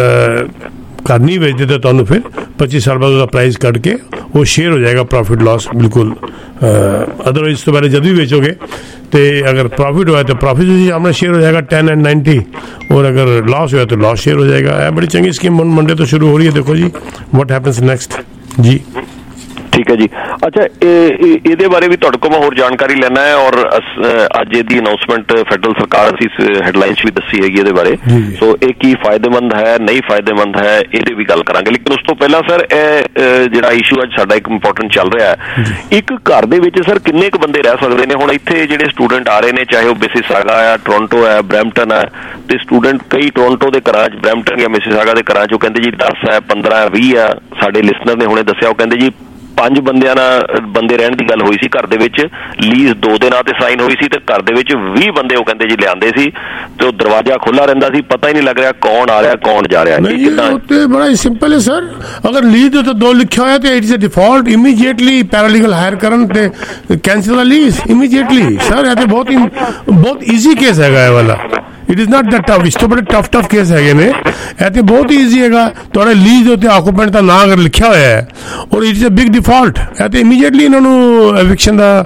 घर नहीं बेचते तो तुहानू फिर 25 साल बाद उसका प्राइस कट के वो शेयर हो जाएगा, प्रॉफिट लॉस बिल्कुल। अदरवाइज तो पहले जब भी बेचोगे तो अगर प्रॉफिट हुआ तो प्रॉफिट अपना शेयर हो जाएगा 10 and 90, और अगर लॉस हुआ तो लॉस शेयर हो जाएगा। बड़ी चंगी स्कीम मंडे तो शुरू हो रही है, देखो जी व्हाट हैपन्स नेक्स्ट जी। ठीक है जी। अच्छा, ਇਹਦੇ ਬਾਰੇ ਵੀ ਤੁਹਾਡੇ ਕੋਲ ਮੈਂ ਹੋਰ ਜਾਣਕਾਰੀ ਲੈਣਾ ਹੈ, ਔਰ ਅੱਜ ਇਹਦੀ ਅਨਾਉਂਸਮੈਂਟ ਫੈਡਰਲ ਸਰਕਾਰ ਅਸੀਂ ਹੈਡਲਾਈਨਸ ਵੀ ਦੱਸੀ ਹੈਗੀ ਇਹਦੇ ਬਾਰੇ, ਸੋ ਇਹ ਕੀ ਫਾਇਦੇਮੰਦ ਹੈ ਨਹੀਂ ਫਾਇਦੇਮੰਦ ਹੈ ਇਹਦੇ ਵੀ ਗੱਲ ਕਰਾਂਗੇ। ਲੇਕਿਨ ਉਸ ਤੋਂ ਪਹਿਲਾਂ ਸਰ ਇਹ ਜਿਹੜਾ ਇਸ਼ੂ ਅੱਜ ਸਾਡਾ ਇੱਕ ਇੰਪੋਰਟੈਂਟ ਚੱਲ ਰਿਹਾ ਹੈ, ਇੱਕ ਘਰ ਦੇ ਵਿੱਚ ਸਰ ਕਿੰਨੇ ਕੁ ਬੰਦੇ ਰਹਿ ਸਕਦੇ ਨੇ? ਹੁਣ ਇੱਥੇ ਜਿਹੜੇ ਸਟੂਡੈਂਟ ਆ ਰਹੇ ਨੇ, ਚਾਹੇ ਉਹ ਮਿਸਿਸਾਗਾ ਆ, ਟੋਰਾਂਟੋ ਹੈ, ਬਰੈਂਪਟਨ ਹੈ, ਤੇ ਸਟੂਡੈਂਟ ਕਈ ਟੋਰਾਂਟੋ ਦੇ ਘਰਾਂ 'ਚ, ਬਰੈਂਪਟਨ ਜਾਂ ਮਿਸਿਸਾਗਾ ਦੇ ਘਰਾਂ 'ਚ ਉਹ ਕਹਿੰਦੇ ਜੀ 10 ਹੈ, 15 ਹੈ, 20 ਆ। ਸਾਡੇ ਲਿਸਨਰ ਨੇ ਹੁਣੇ ਦੱਸਿਆ, ਉਹ ਕਹਿੰਦੇ ਜੀ 5 ਬੰਦਿਆਂ ਨਾਲ ਬੰਦੇ ਰਹਿਣ ਦੀ ਗੱਲ ਹੋਈ ਸੀ ਘਰ ਦੇ ਵਿੱਚ, ਲੀਜ਼ 2 ਦੇ ਨਾਂ ਤੇ ਸਾਈਨ ਹੋਈ ਸੀ, ਤੇ ਘਰ ਦੇ ਵਿੱਚ 20 ਬੰਦੇ ਉਹ ਕਹਿੰਦੇ ਜੀ ਲਿਆਂਦੇ ਸੀ, ਤੇ ਉਹ ਦਰਵਾਜ਼ਾ ਖੁੱਲਾ ਰਹਿੰਦਾ ਸੀ, ਪਤਾ ਹੀ ਨਹੀਂ ਲੱਗ ਰਿਹਾ ਕੌਣ ਆ ਰਿਹਾ ਕੌਣ ਜਾ ਰਿਹਾ। ਬੜਾ ਹੀ ਸਿੰਪਲ ਹੈ ਸਰ, ਅਗਰ ਲੀਜ਼ ਦੇ ਉੱਤੇ 2 ਲਿਖਿਆ ਹੋਇਆ ਤੇ it is a default, immediately paralegal hire ਕਰਨ ਤੇ ਕੈਂਸਲ ਦਾ ਲੀਜ਼ ਇਮੀਡੀਏਟਲੀ। ਸਰ ਇਹ ਤੇ ਬਹੁਤ ਈਜ਼ੀ ਕੇਸ ਹੈਗਾ ਇਹ ਵਾਲਾ, it is not that tough. इस तो बड़े टफ केस है ने, ऐसे बहुत ही ईजी है। थोड़े लीज उत्ते ऑक्यूपेंट का नाम अगर लिखा हुआ है और it is a big default, ऐसे इमीडिएटली इन्होंने एविक्शन का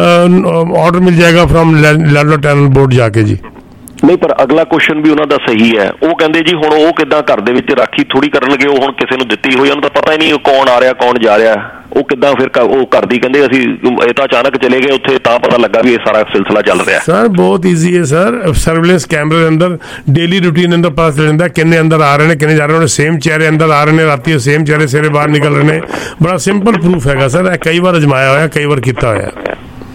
ऑर्डर मिल जाएगा फ्रॉम लैंडलॉर्ड टेनेंट बोर्ड जाके जी। नहीं, पर अगला क्वेश्चन भी उन्होंने सही है, वो कहते जी हुण वो किद्दां घर दे विच राखी थोड़ी करनगे, वो हुण किसी नूं दित्ती होई उन्हां दा पता ही नहीं कौन आ रहा कौन जा रहा, वो किद्दां फिर वो घर दी कहंदे असीं इह तां अचानक चले गए उत्थे तां पता लगा भी ये सारा सिलसिला चल रहा है। सर बहुत ईजी है सर, सर्विलेंस कैमरे के अंदर डेली रूटीन अंदर पता चल जाता किन्ने अंदर आ रहे हैं किन्ने जा रहे हैं, सेम चेहरे अंदर आ रहे हैं, राती सेम चेहरे सवेरे बाहर निकल रहे हैं। बड़ा सिंपल प्रूफ है सर, कई बार अजमाया होया, कई बार किया होया।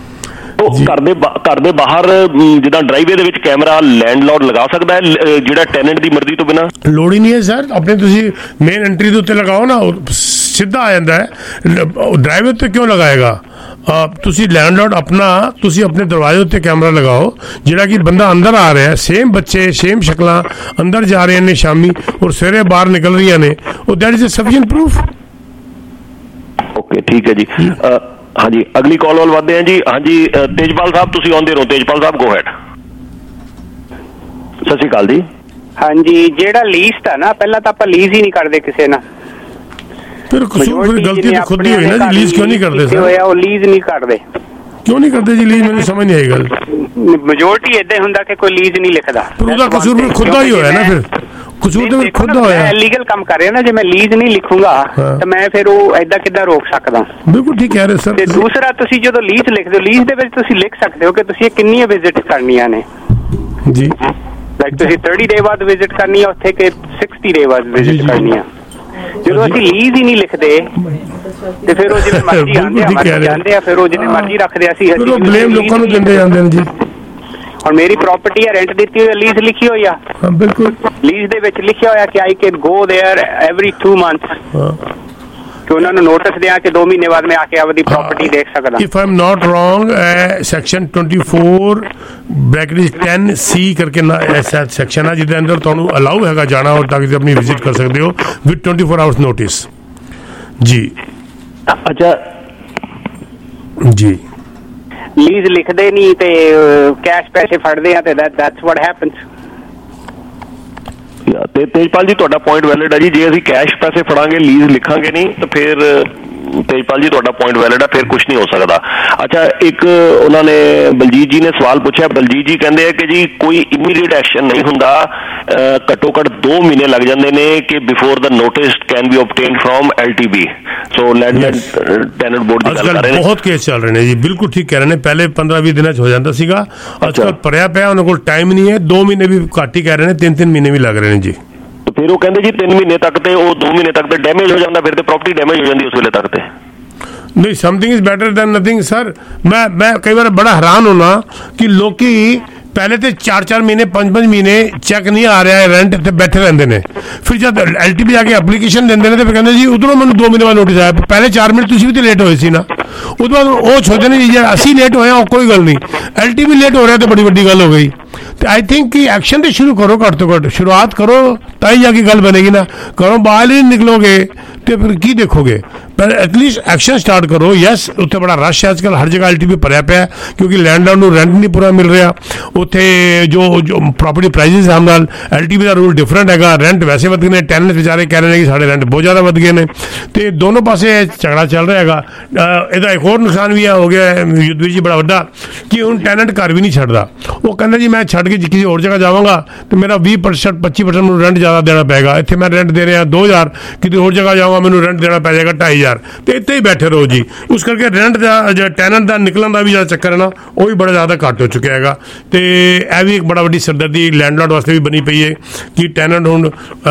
घर दे बाहर जिदा ड्राइवे दे विच कैमरा लैंडलॉर्ड लगा सकता है जिहड़ा टेनेंट दी मर्जी तो बिना? लोड़ ही नहीं है सर, अपने तुसी मेन एंट्री दे उत्ते लगाओ ना, सीधा आ जाता है। ड्राइवे ते क्यों लगाएगा? तुसी लैंडलॉर्ड अपना तुसी अपने दरवाजे उत्ते कैमरा लगाओ, जिहड़ा कि बंदा अंदर आ रहा है, सेम बच्चे सेम शक्लां अंदर जा रहे हैं शामी और सवेरे बाहर निकल रही ने, और that is a sufficient proof. Okay ठीक है जी। हाँ जी, अगली कॉल वाल बढ़ते हैं जी। हाँ जी तेजपाल साहब तुसी आउंदे रहो, तेजपाल साहब गो हैड। सत श्री अकाल जी। हाँ जी, जेड़ा लीज था ना, पहला तो आप लीज ही नहीं करते किसी ना, फिर गलती तो खुद ही हुई ना जी, लीज क्यों नहीं करते सर? वो लीज नहीं करते, क्यों नहीं करते जी लीज? मैंने समझ नहीं आई गल। मेजोरिटी इदा हुंदा कि कोई लीज नहीं लिखदा, पर उसदा कसूर भी खुद ही होया ना, फिर कसूर तो खुद होया। लीगल काम कर रहे हो ना, जे मैं लीज नहीं लिखूंगा तो मैं फिर वो ऐदा किदा रोक सकदा? बिल्कुल ठीक कह रहे सर। ते दूसरा तुसी जो लीज लिखदे हो, लीज दे विच तुसी लिख सकते हो कि तुसी कितनी विजिट करनियां ने जी, लाइक तुसी 30 डे बाद विजिट करनी है उत्थे के 60 डे बाद विजिट करनी है। जो असि लीज ही नहीं लिखते ते फिर वो जिवें मर्जी आंदे आ, फिर वो जिवें मर्जी रखदे असी ब्लेम लोकां नूं दिंदे जांदे ने जी। और मेरी प्रॉपर्टी है रेंट दी हुई, लीज लिखी हुई है, बिल्कुल लीज दे विच लिखिया होया कि I can go there every 2 months, कि उन्होंने नोटिस दिया कि 2 महीने बाद मैं आके अपनी प्रॉपर्टी देख सकदा। If I am not wrong section 24 bracket 10C करके ना ऐसा सेक्शन है जिसके अंदर तुहानू अलाउ हैगा जाना और ताकि अपनी विजिट कर सकते हो विद 24 आवर्स नोटिस जी। अच्छा जी, ਲੀਜ਼ ਲਿਖਦੇ ਨਹੀਂ ਤੇ ਕੈਸ਼ ਪੈਸੇ ਫੜਦੇ ਆ ਤੇ ਦੈਟਸ ਵਾਟ ਹੈਪਨਸ। ਤੇ ਤੇਜਪਾਲ ਜੀ ਤੁਹਾਡਾ ਪੁਆਇੰਟ ਵੈਲਿਡ ਹੈ ਜੀ, ਜੇ ਅਸੀਂ ਕੈਸ਼ ਪੈਸੇ ਫੜਾਂਗੇ ਲੀਜ਼ ਲਿਖਾਂਗੇ ਨਹੀਂ ਤਾਂ ਫਿਰ ਤੇਜਪਾਲ ਜੀ ਤੁਹਾਡਾ ਪੁਆਇੰਟ ਵੈਲਿਡ ਹੈ, ਫਿਰ ਕੁਝ ਨਹੀਂ ਹੋ ਸਕਦਾ। ਅੱਛਾ, ਇੱਕ ਉਹਨਾਂ ਨੇ ਬਲਜੀਤ ਜੀ ਨੇ ਸਵਾਲ ਪੁੱਛਿਆ। ਬਲਜੀਤ ਜੀ ਕਹਿੰਦੇ ਆ ਕਿ ਜੀ ਕੋਈ ਇਮੀਡੀਏਟ ਐਕਸ਼ਨ ਨਹੀਂ ਹੁੰਦਾ, ਘੱਟੋ ਘੱਟ 2 ਮਹੀਨੇ ਲੱਗ ਜਾਂਦੇ ਨੇ ਕਿ before the notice can be obtained from LTB। So landlord tenant board ਦੀ ਗੱਲ ਕਰ ਰਹੇ ਨੇ, ਬਹੁਤ ਕੇਸ ਚੱਲ ਰਹੇ ਨੇ ਜੀ, ਬਿਲਕੁਲ ਠੀਕ ਕਹਿ ਰਹੇ ਨੇ। ਪਹਿਲੇ 15-20 ਦਿਨਾਂ 'ਚ ਹੋ ਜਾਂਦਾ ਸੀਗਾ, ਅੱਜ ਕੱਲ੍ਹ ਭਰਿਆ ਪਿਆ, ਉਹਨਾਂ ਕੋਲ ਟਾਈਮ ਨਹੀਂ ਹੈ। 2 ਮਹੀਨੇ ਵੀ ਘੱਟ ਹੀ ਕਹਿ ਰਹੇ ਨੇ, 3-3 ਮਹੀਨੇ ਵੀ ਲੱਗ ਰਹੇ ਨੇ ਜੀ। ਫਿਰ ਉਹ ਕਹਿੰਦੇ ਜੀ 3 ਮਹੀਨੇ ਤੱਕ ਤੇ ਉਹ 2 ਮਹੀਨੇ ਤੱਕ ਤੇ ਡੈਮੇਜ ਹੋ ਜਾਂਦਾ, ਫਿਰ ਤੇ ਪ੍ਰਾਪਰਟੀ ਡੈਮੇਜ ਹੋ ਜਾਂਦੀ ਉਸ ਵੇਲੇ ਤੱਕ ਤੇ। ਨਹੀਂ, something is better than nothing sir. ਮੈਂ ਕਈ ਵਾਰ ਬੜਾ ਹੈਰਾਨ ਹੋਣਾ ਕਿ ਲੋਕੀ ਪਹਿਲੇ ਤੇ 4-4 ਮਹੀਨੇ 5-5 ਮਹੀਨੇ ਚੈੱਕ ਨਹੀਂ ਆ ਰਿਹਾ ਹੈ ਰੈਂਟ ਤੇ ਬੈਠੇ ਰਹਿੰਦੇ ਨੇ, ਫਿਰ ਜਦ LTB ਜਾ ਕੇ ਐਪਲੀਕੇਸ਼ਨ ਦਿੰਦੇ ਨੇ ਤੇ ਫਿਰ ਕਹਿੰਦੇ ਜੀ ਉਧਰੋਂ ਮੈਨੂੰ 2 ਮਹੀਨੇ ਬਾਅਦ ਨੋਟਿਸ ਆਇਆ। ਪਹਿਲੇ 4 ਮਿੰਟ ਤੁਸੀਂ ਵੀ ਤੇ ਲੇਟ ਹੋਏ ਸੀ ਨਾ, ਉਹਦੇ ਬਾਅਦ ਉਹ ਸੋਚਦੇ ਨੇ ਜੇ ਅਸੀਂ ਲੇਟ ਹੋਏ ਹਾਂ ਕੋਈ ਗੱਲ ਨਹੀਂ, LTB ਲੇਟ ਹੋ ਰਿਹਾ ਤੇ ਬੜੀ ਵੱਡੀ ਗੱਲ ਹੋ ਗਈ। ਤੇ ਆਈ ਥਿੰਕ ਕਿ ਐਕਸ਼ਨ ਤੇ ਸ਼ੁਰੂ ਕਰੋ, ਘੱਟ ਤੋਂ ਘੱਟ ਸ਼ੁਰੂਆਤ ਕਰੋ ਤਾਂ ਹੀ ਜਾ ਕੇ ਗੱਲ ਬਣੇਗੀ ਨਾ। ਘਰੋਂ ਬਾਹਰ ਹੀ ਨਿਕਲੋਗੇ ਤੇ ਫਿਰ ਕੀ ਦੇਖੋਗੇ? ਪਰ ਐਟਲੀਸਟ ਐਕਸ਼ਨ ਸਟਾਰਟ ਕਰੋ। ਯੈਸ, ਉੱਥੇ ਬੜਾ ਰਸ਼ ਹੈ ਅੱਜ ਕੱਲ੍ਹ, ਹਰ ਜਗ੍ਹਾ LTB ਭਰਿਆ ਪਿਆ ਕਿਉਂਕਿ ਲੈਂਡਲੌਰਡ ਨੂੰ ਰੈਂਟ ਨਹੀਂ ਪੂਰਾ ਮਿਲ ਰਿਹਾ। ਉੱਥੇ ਜੋ ਪ੍ਰੋਪਰਟੀ ਪ੍ਰਾਈਸਿਸ ਹਨ ਨਾਲ LTB ਦਾ ਰੂਲ ਡਿਫਰੈਂਟ ਹੈਗਾ, ਰੈਂਟ ਵੈਸੇ ਵਧ ਗਏ ਨੇ, ਟੈਨੈਂਟ ਵਿਚਾਰੇ ਕਹਿ ਰਹੇ ਨੇ ਕਿ ਸਾਡੇ ਰੈਂਟ ਬਹੁਤ ਜ਼ਿਆਦਾ ਵਧ ਗਏ ਨੇ ਤੇ ਦੋਨੋਂ ਪਾਸੇ ਝਗੜਾ ਚੱਲ ਰਿਹਾ ਹੈਗਾ। ਇਹਦਾ ਇੱਕ ਹੋਰ ਨੁਕਸਾਨ ਵੀ ਹੋ ਗਿਆ ਯੁੱਧ ਜੀ ਬੜਾ ਵੱਡਾ ਕਿ ਹੁਣ ਟੈਨੈਂਟ ਘਰ ਵੀ ਨਹੀਂ ਛੱਡਦਾ। ਉਹ ਕਹਿੰਦਾ ਜੀ ਮੈਂ ਛੱਡ ਕੇ ਕਿਸੇ ਹੋਰ ਜਗ੍ਹਾ ਜਾਵਾਂਗਾ ਤੇ ਮੇਰਾ 20% 25% ਮੈਨੂੰ ਰੈਂਟ ਜ਼ਿਆਦਾ ਦੇਣਾ ਪਏਗਾ। ਇੱਥੇ ਮੈਂ ਰੈਂਟ ਦੇ ਰਿਹਾ 2000, ਕਿਤੇ ਹੋਰ ਜਗ੍ਹਾ ਜਾਵਾਂਗਾ ਮੈਨੂੰ ਰੈਂਟ ਦੇਣਾ ਪੈ ਜਾਏਗਾ 2500 ਤੇ ਇੱਥੇ ਹੀ ਬੈਠੇ ਰਹੋ ਜੀ। ਉਸ ਕਰਕੇ ਰੈਂਟ ਦਾ ਜਿਹੜਾ ਟੈਨੈਂਟ ਦਾ ਨਿਕਲਣ ਦਾ ਵੀ ਜਿਹੜਾ ਚੱਕਰ ਹੈ ਨਾ ਉਹ ਵੀ ਬੜਾ ਜ਼ਿਆਦਾ ਘੱਟ ਹੋ ਚੁੱਕਿਆ ਹੈਗਾ। ਤੇ ਇਹ ਵੀ ਇੱਕ ਬੜਾ ਵੱਡੀ ਸਰਦਰਦੀ ਲੈਂਡਲੌਰਡ ਵਾਸਤੇ ਵੀ ਬਣੀ ਪਈ ਹੈ ਕਿ ਟੈਨੈਂਟ ਹੁਣ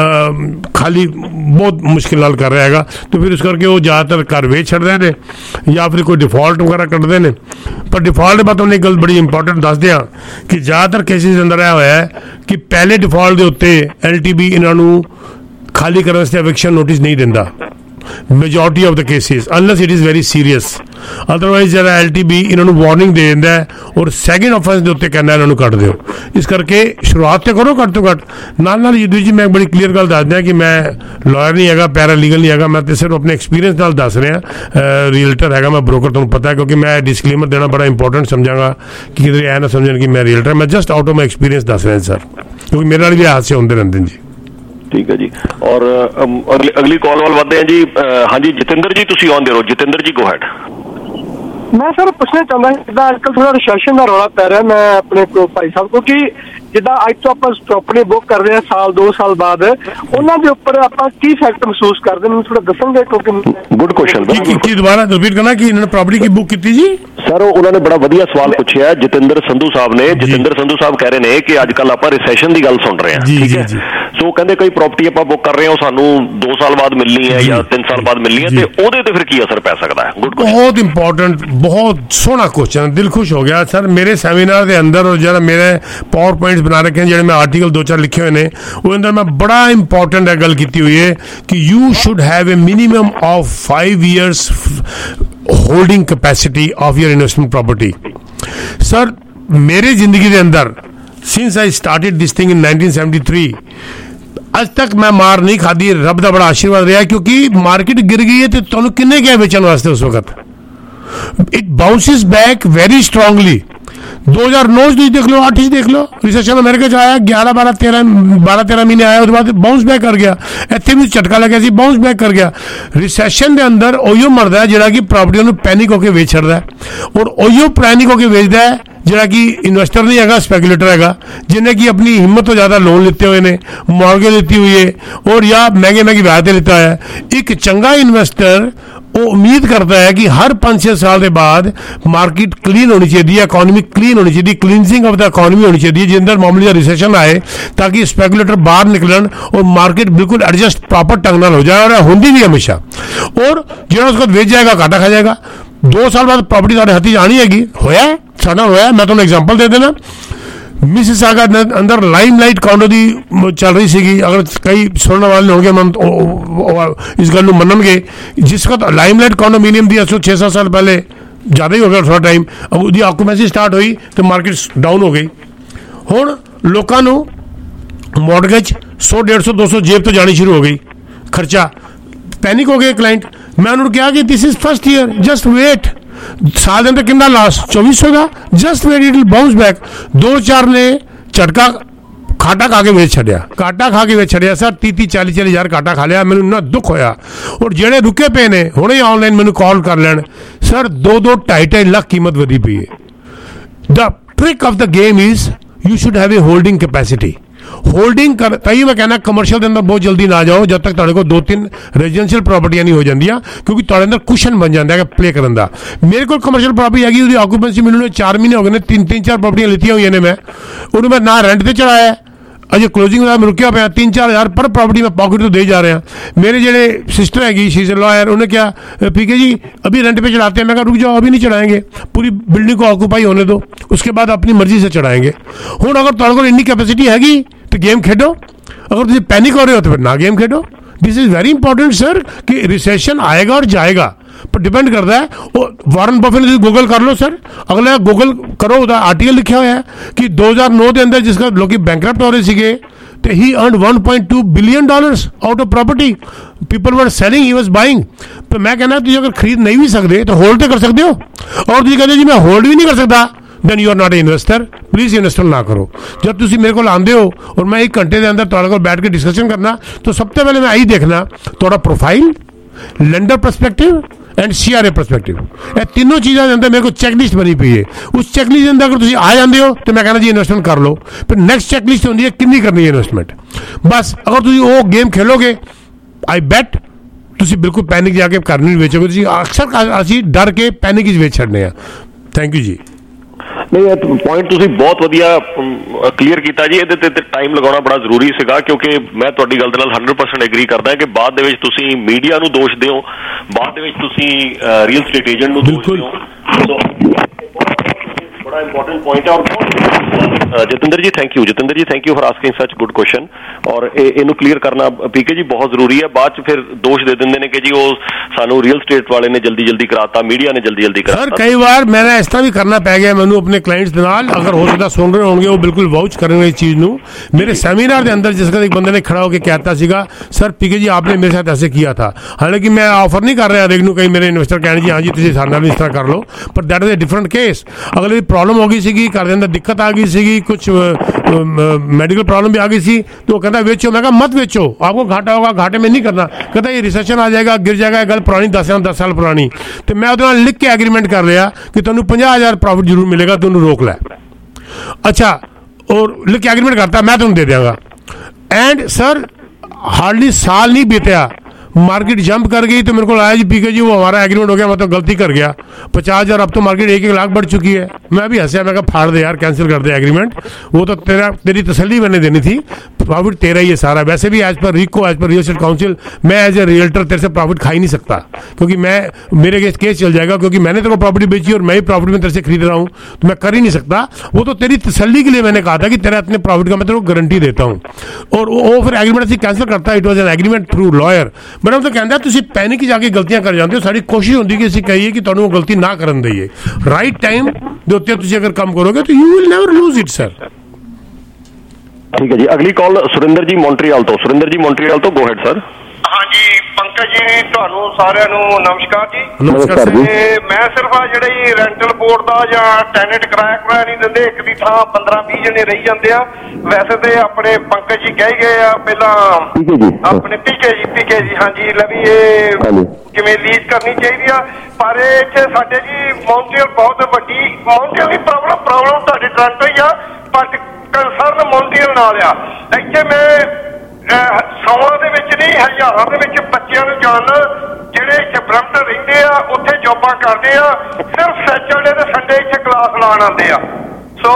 ਖਾਲੀ ਬਹੁਤ ਮੁਸ਼ਕਿਲ ਨਾਲ ਕਰ ਰਿਹਾ ਹੈਗਾ ਤੇ ਫਿਰ ਉਸ ਕਰਕੇ ਉਹ ਜ਼ਿਆਦਾਤਰ ਘਰ ਵੇਚ ਛੱਡਦੇ ਨੇ ਜਾਂ ਫਿਰ ਕੋਈ ਡਿਫਾਲਟ ਵਗੈਰਾ ਕੱਢਦੇ ਨੇ। ਪਰ ਡਿਫਾਲਟ ਦੇ ਬਾਅਦ ਉਹਨੇ ਗੱਲ ਬੜੀ ਇੰਪੋਰਟੈਂਟ ਦੱਸਦੇ ਆ ਕਿ ਜ਼ਿਆਦਾਤਰ ਕੇਸਿਸ ਅੰਦਰ ਇਹ ਹੋਇਆ ਹੈ ਕਿ ਪਹਿਲੇ ਡਿਫਾਲਟ ਦੇ ਉੱਤੇ LTB ਇਹਨਾਂ ਨੂੰ ਖਾਲੀ ਕਰਨ ਵਾਸਤੇ ਐਵਿਕਸ਼ਨ ਨੋਟਿਸ ਨਹੀਂ ਦਿੰਦਾ majority of the cases unless it is very serious। otherwise ਜਿਹੜਾ LTB ਇਹਨਾਂ ਨੂੰ ਵਾਰਨਿੰਗ ਦੇ ਦਿੰਦਾ ਔਰ ਸੈਕਿੰਡ ਆਫੈਂਸ ਦੇ ਉੱਤੇ ਕਹਿੰਦਾ ਇਹਨਾਂ ਨੂੰ ਕੱਢ ਦਿਓ। ਇਸ ਕਰਕੇ ਸ਼ੁਰੂਆਤ ਤੇ ਕਰੋ ਘੱਟ ਤੋਂ ਘੱਟ। ਨਾਲ ਯੁੱਧ ਜੀ ਮੈਂ ਬੜੀ ਕਲੀਅਰ ਗੱਲ ਦੱਸ ਦਿਆਂ ਕਿ ਮੈਂ ਲਾਇਰ ਨਹੀਂ ਹੈਗਾ, ਪੈਰਾਲੀਗਲ ਨਹੀਂ ਹੈਗਾ, ਮੈਂ ਤੇ ਸਿਰਫ ਆਪਣੇ ਐਕਸਪੀਰੀਅੰਸ ਨਾਲ ਦੱਸ ਰਿਹਾ। ਰੀਅਲਟਰ ਹੈਗਾ ਮੈਂ, ਬ੍ਰੋਕਰ ਤੁਹਾਨੂੰ ਪਤਾ ਹੈ ਕਿਉਂਕਿ ਮੈਂ ਡਿਸਕਲੇਮਰ ਦੇਣਾ ਬੜਾ ਇੰਪੋਰਟੈਂਟ ਸਮਝਾਂਗਾ ਕਿ ਕਿਤੇ ਇਹ ਨਾ ਸਮਝਣ ਕਿ ਮੈਂ ਰੀਅਲਟਰ, ਮੈਂ just out of my experience ਦੱਸ ਰਿਹਾ ਸਰ, ਕਿਉਂਕਿ ਮੇਰੇ ਨਾਲ ਵੀ ਹਾਦਸੇ ਹੁੰਦੇ ਰਹਿੰਦੇ ਨੇ ਜੀ। ਠੀਕ ਹੈ ਜੀ। ਔਰ ਅਗਲੀ ਕਾਲ ਵੱਲ ਵਧਦੇ ਹਾਂ ਜੀ। ਹਾਂਜੀ ਜਤਿੰਦਰ ਜੀ, ਤੁਸੀਂ ਆਨ ਦੇ ਰਹੋ। ਜਤਿੰਦਰ ਜੀ ਗੋ ਹੈਡ। ਮੈਂ ਸਰ ਪੁੱਛਣਾ ਚਾਹੁੰਦਾ ਜਿੱਦਾਂ ਅੱਜ ਕੱਲ੍ਹ ਥੋੜਾ ਰਿਸੈਸ਼ਨ ਦਾ ਰੌਲਾ ਪੈ ਰਿਹਾ, ਮੈਂ ਆਪਣੇ ਭਾਈ ਸਾਹਿਬ ਕੋਲ ਕਿ ਜਿੱਦਾਂ ਅੱਜ ਤੋਂ ਆਪਾਂ ਪ੍ਰੋਪਰਟੀ ਬੁੱਕ ਕਰਦੇ ਹਾਂ ਸਾਲ 2 ਸਾਲ ਬਾਅਦ, ਉਹਨਾਂ ਦੇ ਉੱਪਰ ਆਪਾਂ ਕੀ ਫੈਕਟ ਮਹਿਸੂਸ ਕਰਦੇ ਮੈਨੂੰ ਥੋੜਾ ਦੱਸਣਗੇ? ਕਿਉਂਕਿ ਗੁੱਡ ਕੁਐਸਚਨ। ਕੀ ਦੁਬਾਰਾ ਰਿਪੀਟ ਕਰਨਾ ਕਿ ਇਹਨਾਂ ਨੇ ਪ੍ਰੋਪਰਟੀ ਕੀ ਬੁੱਕ ਕੀਤੀ ਜੀ? ਸਰ ਉਹਨਾਂ ਨੇ ਬੜਾ ਵਧੀਆ ਸਵਾਲ ਪੁੱਛਿਆ ਜਤਿੰਦਰ ਸੰਧੂ ਸਾਹਿਬ ਨੇ। ਜਤਿੰਦਰ ਸੰਧੂ ਸਾਹਿਬ ਕਹਿ ਰਹੇ ਨੇ ਕਿ ਅੱਜ ਕੱਲ ਆਪਾਂ ਰਿਸੈਸ਼ਨ ਦੀ ਗੱਲ ਸੁਣ ਰਹੇ ਹਾਂ, ਠੀਕ ਹੈ। ਸੋ ਕਹਿੰਦੇ ਕਈ ਪ੍ਰੋਪਰਟੀ ਆਪਾਂ ਬੁੱਕ ਕਰ ਰਹੇ ਹਾਂ ਸਾਨੂੰ 2 ਸਾਲ ਬਾਅਦ ਮਿਲਣੀ ਹੈ ਜਾਂ 3 ਸਾਲ ਬਾਅਦ ਮਿਲਣੀ ਹੈ ਤੇ ਉਹਦੇ ਤੇ ਫਿਰ ਕੀ ਅਸਰ ਪੈ ਸਕਦਾ ਹੈ? ਗੁੱਡ ਕੁਐਸਚਨ, ਬਹੁਤ ਇੰਪੋਰਟੈਂਟ, ਬਹੁਤ ਸੋਹਣਾ ਕੁਐਸਚਨ, ਦਿਲ ਖੁਸ਼ ਹੋ ਗਿਆ ਸਰ। ਮੇਰੇ ਸੈਮੀਨਾਰ ਦੇ ਅੰਦਰ ਔਰ ਜਿਹੜਾ ਮੇਰੇ ਪਾਵਰ ਪੁਆਇੰਟਸ ਬਣਾ ਰੱਖੇ ਨੇ, ਜਿਹੜੇ ਮੈਂ ਆਰਟੀਕਲ 2-4 ਲਿਖੇ ਹੋਏ ਨੇ, ਉਹਦੇ ਅੰਦਰ ਮੈਂ ਬੜਾ ਇੰਪੋਰਟੈਂਟ ਹੈ ਗੱਲ ਕੀਤੀ ਹੋਈ ਹੈ ਕਿ you should have a minimum of 5 years holding capacity of your investment property। sir मेरे जिंदगी के अंदर since I started this thing in 1973 आज तक मैं मार नहीं खादी। रब का बड़ा आशीर्वाद रहा क्योंकि मार्केट गिर गई है तो तुहानू किन्ने क्या बेचने वास्ते उस वक्त। It bounces back very strongly. 2009 देख लो, 8 देख लो, रिसेशन अमेरिका च आया 12-13 महीने आया, उसके बाद बाउंस बैक कर गया। इतने भी झटका लग्या सी, बाउंस बैक कर गया। रिसेशन के अंदर ओहियो मरदा है जिहड़ा कि प्रॉपर्टी पैनिक होकर वेच छड़दा है और ओहियो पैनिक होकर वेचदा है जिहड़ा कि इन्वेस्टर नहीं है, स्पैकुलेटर है, जिन्हें कि अपनी हिम्मत तो ज़्यादा लोन लेते हुए ने, मॉर्गेज लेती हुई है और या महंगे ब्याज लेता है। एक चंगा इन्वेस्टर वो उम्मीद करता है कि हर 5-6 साल के बाद मार्केट क्लीन होनी चाहिए, इकोनॉमी क्लीन होनी चाहिए, क्लींजिंग ऑफ द इकोनॉमी होनी चाहिए, जिसके अंदर मामूली रिसेशन आए ताकि स्पैकुलेटर बाहर निकलन और मार्केट बिल्कुल एडजस्ट प्रॉपर ढंग नाल हो जाए। और होंदी भी हमेशा, और जो उसको बेच जाएगा घाटा खा जाएगा। 2 साल बाद प्रॉपर्टी साढ़े हाथी आनी हैगी, होया साडा होया। मैं तुहानू एग्जांपल दे देना, मिसिसागा अंदर लाइमलाइट कॉन्डो दी चल रही सी। अगर कई सुनने वाले होंगे मन इस गल मनणगे, जिस वक्त लाइमलाइट कॉन्डोमिनियम दी 6-7 साल पहले, ज़्यादा ही हो गया थोड़ा टाइम, अब उसकी ऑक्यूपेंसी स्टार्ट हुई तो मार्केट डाउन हो गई। हुण लोकां नूं मॉर्गेज 100-150-200 जेब तो जानी शुरू हो गई, खर्चा, पैनिक हो गए क्लाइंट। मैं उन्होंने कहा कि this is first year, just wait, साल के अंदर कितना लॉस 2400 का, just wait it will bounce back. 2-4 ने झटका घाटा खा के वेच छड़िया, घाटा खा के वेच छड़िया सर, 30-40 हज़ार घाटा खा लिया, मैंने इन्ना दुख होया। और जेड़े रुके पे ने हुणे ऑनलाइन मैंने कॉल कर लैन सर, 2-2, 2.5 लाख कीमत वधी पई है। The trick of the game is you should have a holding capacity. Holding कर ताई मैं कहना कमर्शियल के अंदर बहुत जल्दी ना जाओ जब तक तुहाडे कोल 2-3 रेजिडेंशियल प्रॉपर्टियां नहीं हो जांदियां, क्योंकि तुहाडे अंदर कुशन बन जाता है प्ले करन दा। मेरे को कमर्शियल प्रॉपर्टी हैगी, उसकी ऑक्यूपेंसी मैंने 4 महीने हो गए ने, 3-4 प्रॉपर्टियां लितियां हुई ने, मैं उन्हें मैं ना रेंट ते चढ़ाया, अजे क्लोजिंग में रुकिया पाया, 3-4 हज़ार पर प्रॉपर्टी मैं पॉकेट तो दे जा रहा। मेरे जेडे सिस्टर हैगी शी इज ए लॉयर, उन्हें क्या पीके जी अभी रेंट पे चढ़ाते हैं, मैं कहा रुक जाओ अभी नहीं चढ़ाएंगे, पूरी बिल्डिंग को ऑक्यूपाई होने दो, उसके बाद अपनी मर्जी से चढ़ाएंगे। हूँ अगर तुहाडे कोल इन्नी कैपेसिटी हैगी तो गेम खेडो, अगर तुम पैनिक हो रहे हो तो फिर ना गेम खेडो। This is very important sir कि रिसेशन आएगा और जाएगा, पर डिपेंड करता है। वॉरेन बफेट ने गूगल कर लो सर, अगला गूगल करो, उधर आर्टिकल लिखा हुआ है कि 2009 के अंदर जिसका लोग बैंकरप्ट हो रहे थे तो he earned $1.2 billion out of property. People were selling, he was buying. तो मैं कहना तुझे अगर खरीद नहीं भी सकते तो होल्ड तो कर सकते हो, और तुझे कहते जी मैं होल्ड भी नहीं कर सकता, then you are not a investor. Please investor ना करो। जब तुम मेरे को आते हो और मैं 1 घंटे के अंदर तुहाडे कोल बैठ के डिस्कशन करना, तो सबसे पहले मैं यही देखना तुहाडा profile, lender perspective and CRA perspective. ये तीनों चीज़ों के अंदर मेरे को चेकलिस्ट बनी पई है। उस चेकलिस्ट के अंदर अगर तुम आ जाते हो तो मैं कहना जी इन्वेस्टमेंट कर लो। फिर नैक्सट चेकलिस्ट होती है कितनी करनी है इन्वेस्टमेंट। बस अगर तुम वो गेम खेलोगे, आई बैट तुम बिल्कुल पैनिक जाके घर नहीं बेचोगे। अक्सर असी डर के पैनिक च बेच छड़ने। थैंक यू जी। नहीं पॉइंट ਤੁਸੀਂ ਬਹੁਤ ਵਧੀਆ ਕਲੀਅਰ ਕੀਤਾ ਜੀ। ਇਹਦੇ ਤੇ ਟਾਈਮ ਲਗਾਉਣਾ ਬੜਾ ਜ਼ਰੂਰੀ ਸੀਗਾ, ਕਿਉਂਕਿ ਮੈਂ ਤੁਹਾਡੀ ਗੱਲ ਦੇ ਨਾਲ 100% ਐਗਰੀ ਕਰਦਾ ਕਿ ਬਾਅਦ ਦੇ ਵਿੱਚ ਤੁਸੀਂ ਮੀਡੀਆ ਨੂੰ ਦੋਸ਼ ਦਿਓ, ਬਾਅਦ ਦੇ ਵਿੱਚ ਤੁਸੀਂ ਰੀਅਲ ਸਟੇਟ ਏਜੰਟ ਨੂੰ ਦੋਸ਼ ਦਿਓ। बड़ा इंपॉर्टेंट पॉइंट है। और Jatinder ji thank you for asking such good question. और इनू क्लीयर करना पीके जी बहुत जरूरी है। बाद फिर दोष दे देंगे ने कि जी वो सानू रियल स्टेट वाले ने जल्दी जल्दी कराता, मीडिया ने जल्दी जल्दी कराता। सर कई बार मैंने इस तरह भी करना पै गया मैनू अपने क्लाइंट्स दे नाल, अगर हो सकता सुन रहे होंगे वो बिल्कुल वाउच करेंगे इस चीज़ नू। मेरे सेमिनार के अंदर जिसका एक बंदे ने खड़ा होकर कहता सीगा सर पीके जी आपने मेरे साथ ऐसे किया था। हालांकि मैं ऑफर नहीं कर रहा देखने कई मेरे इन्वेस्टर कहने जी हाँ जी तुझे सारे नाल इस तरह कर लो, पर that is a different case. अगले प्रॉब्लम हो गई सी, घर के अंदर दिक्कत आ गई सी, कुछ मेडिकल प्रॉब्लम भी आ गई सी, तो कहता बेचो। मैं कहा मत बेचो, आपको घाटा होगा, घाटे में नहीं करना। कहता ये रिसेशन आ जाएगा, गिर जाएगा, गल पुरानी 10 साल पुरानी। तो मैं उहदे नाल लिख के एग्रीमेंट कर लिया कि तुहानू 50,000 प्रॉफिट जरूर मिलेगा, तुहानू रोक लै। अच्छा, और लिख के एग्रीमेंट करता मैं तुहानू दे देंगा। एंड सर हार्डली साल नहीं बीतया, मार्केट जंप कर गई, तो मेरे को आया जी पीके जी वो हमारा एग्रीमेंट हो गया, मतलब गलती कर गया। 50,000 अब तो मार्केट 1-1 लाख बढ़ चुकी है। मैं भी हंसा, मैं कहा फाड़ दे यार, कैंसिल कर दे एग्रीमेंट, वो तो तेरी तसल्ली मैंने देनी थी, प्रॉफिट तेरा ही है सारा। वैसे भी as per RECO, as per real estate council, मैं एज ए रियल्टर तेरे से प्रॉफिट खा ही नहीं सकता, क्योंकि मैं मेरे केस चल जाएगा, क्योंकि मैंने तेरे को प्रॉपर्टी बेची और मैं ही प्रॉफिट में तेरे से खरीद रहा हूँ, तो मैं कर ही नहीं सकता। वो तो तेरी तसल्ली के लिए मैंने कहा था कि तेरा इतने प्रॉफिट का मैं तेरे को गारंटी देता हूँ, और वो फिर एग्रीमेंट से कैंसिल करता है। It was an agreement through lawyer. Madam तो कहता तुम पैनिक ही जाके गलतियां कर जाते हो। सारी कोशिश होती है कि ਅਸੀਂ ਕਹੀਏ ਕਿ ਤੁਹਾਨੂੰ ਉਹ ਗਲਤੀ ਨਾ ਕਰਨ ਦਈਏ। ਰਾਈਟ ਟਾਈਮ ਦੇ ਉੱਤੇ ਤੁਸੀਂ ਅਗਰ ਕੰਮ ਕਰੋਗੇ ਤਾਂ you will never lose it sir. ਠੀਕ ਹੈ ਜੀ। ਅਗਲੀ ਕਾਲ ਸੁਰਿੰਦਰ ਜੀ ਮੌਂਟਰੀਅਲ ਤੋਂ। ਸੁਰਿੰਦਰ ਜੀ ਮੌਂਟਰੀਅਲ ਤੋਂ, ਗੋ ਹੈਡ ਸਰ। ਹਾਂਜੀ ਪੰਕਜ ਜੀ, ਤੁਹਾਨੂੰ ਸਾਰਿਆਂ ਨੂੰ ਨਮਸਕਾਰ ਜੀ। ਨਮਸਕਾਰ ਜੀ। ਮੈਂ ਸਿਰਫ ਆ ਜਿਹੜੇ ਰੈਂਟਲ ਬੋਰਡ ਦਾ ਜਾਂ ਟੈਨੈਂਟ ਕਿਰਾਇਆ ਨਹੀਂ ਦਿੰਦੇ, ਇੱਕ ਦੀ ਥਾਂ 15-20 ਜਣੇ ਰਹੀ ਜਾਂਦੇ ਆ। ਵੈਸੇ ਤੇ ਆਪਣੇ ਪੰਕਜ ਜੀ ਕਹਿ ਗਏ ਆ ਪਹਿਲਾਂ, ਆਪਣੇ ਪੀਕੇ ਜੀ ਹਾਂਜੀ ਲੈ ਵੀ ਇਹ ਕਿਵੇਂ ਲੀਜ਼ ਕਰਨੀ ਚਾਹੀਦੀ ਆ, ਪਰ ਇੱਥੇ ਸਾਡੇ ਜੀ ਮੌਂਟਰੀਅਲ ਬਹੁਤ ਵੱਡੀ ਮੌਂਟਰੀਅਲ ਦੀ ਪ੍ਰੋਬਲਮ ਤੁਹਾਡੇ ਟੋਰਾਂਟੋ ਹੀ ਆ, ਪਰ ਕੰਸਰਨ ਮੌਂਟਰੀਅਲ ਨਾਲ ਆ। ਇੱਥੇ ਮੈਂ 100 ਦੇ ਵਿੱਚ ਨਹੀਂ, ਹਜ਼ਾਰਾਂ ਦੇ ਵਿੱਚ ਬੱਚਿਆਂ ਨੂੰ ਜਾਣਨਾ ਜਿਹੜੇ ਇੱਥੇ ਬਰੈਂਪਟਨ ਰਹਿੰਦੇ ਆ, ਉੱਥੇ ਜੋਬਾਂ ਕਰਦੇ ਆ, ਸਿਰਫ ਸੈਚਰਡੇ ਤੇ ਸੰਡੇ ਇੱਥੇ ਕਲਾਸ ਲਾਉਣ ਆਉਂਦੇ ਆ। ਸੋ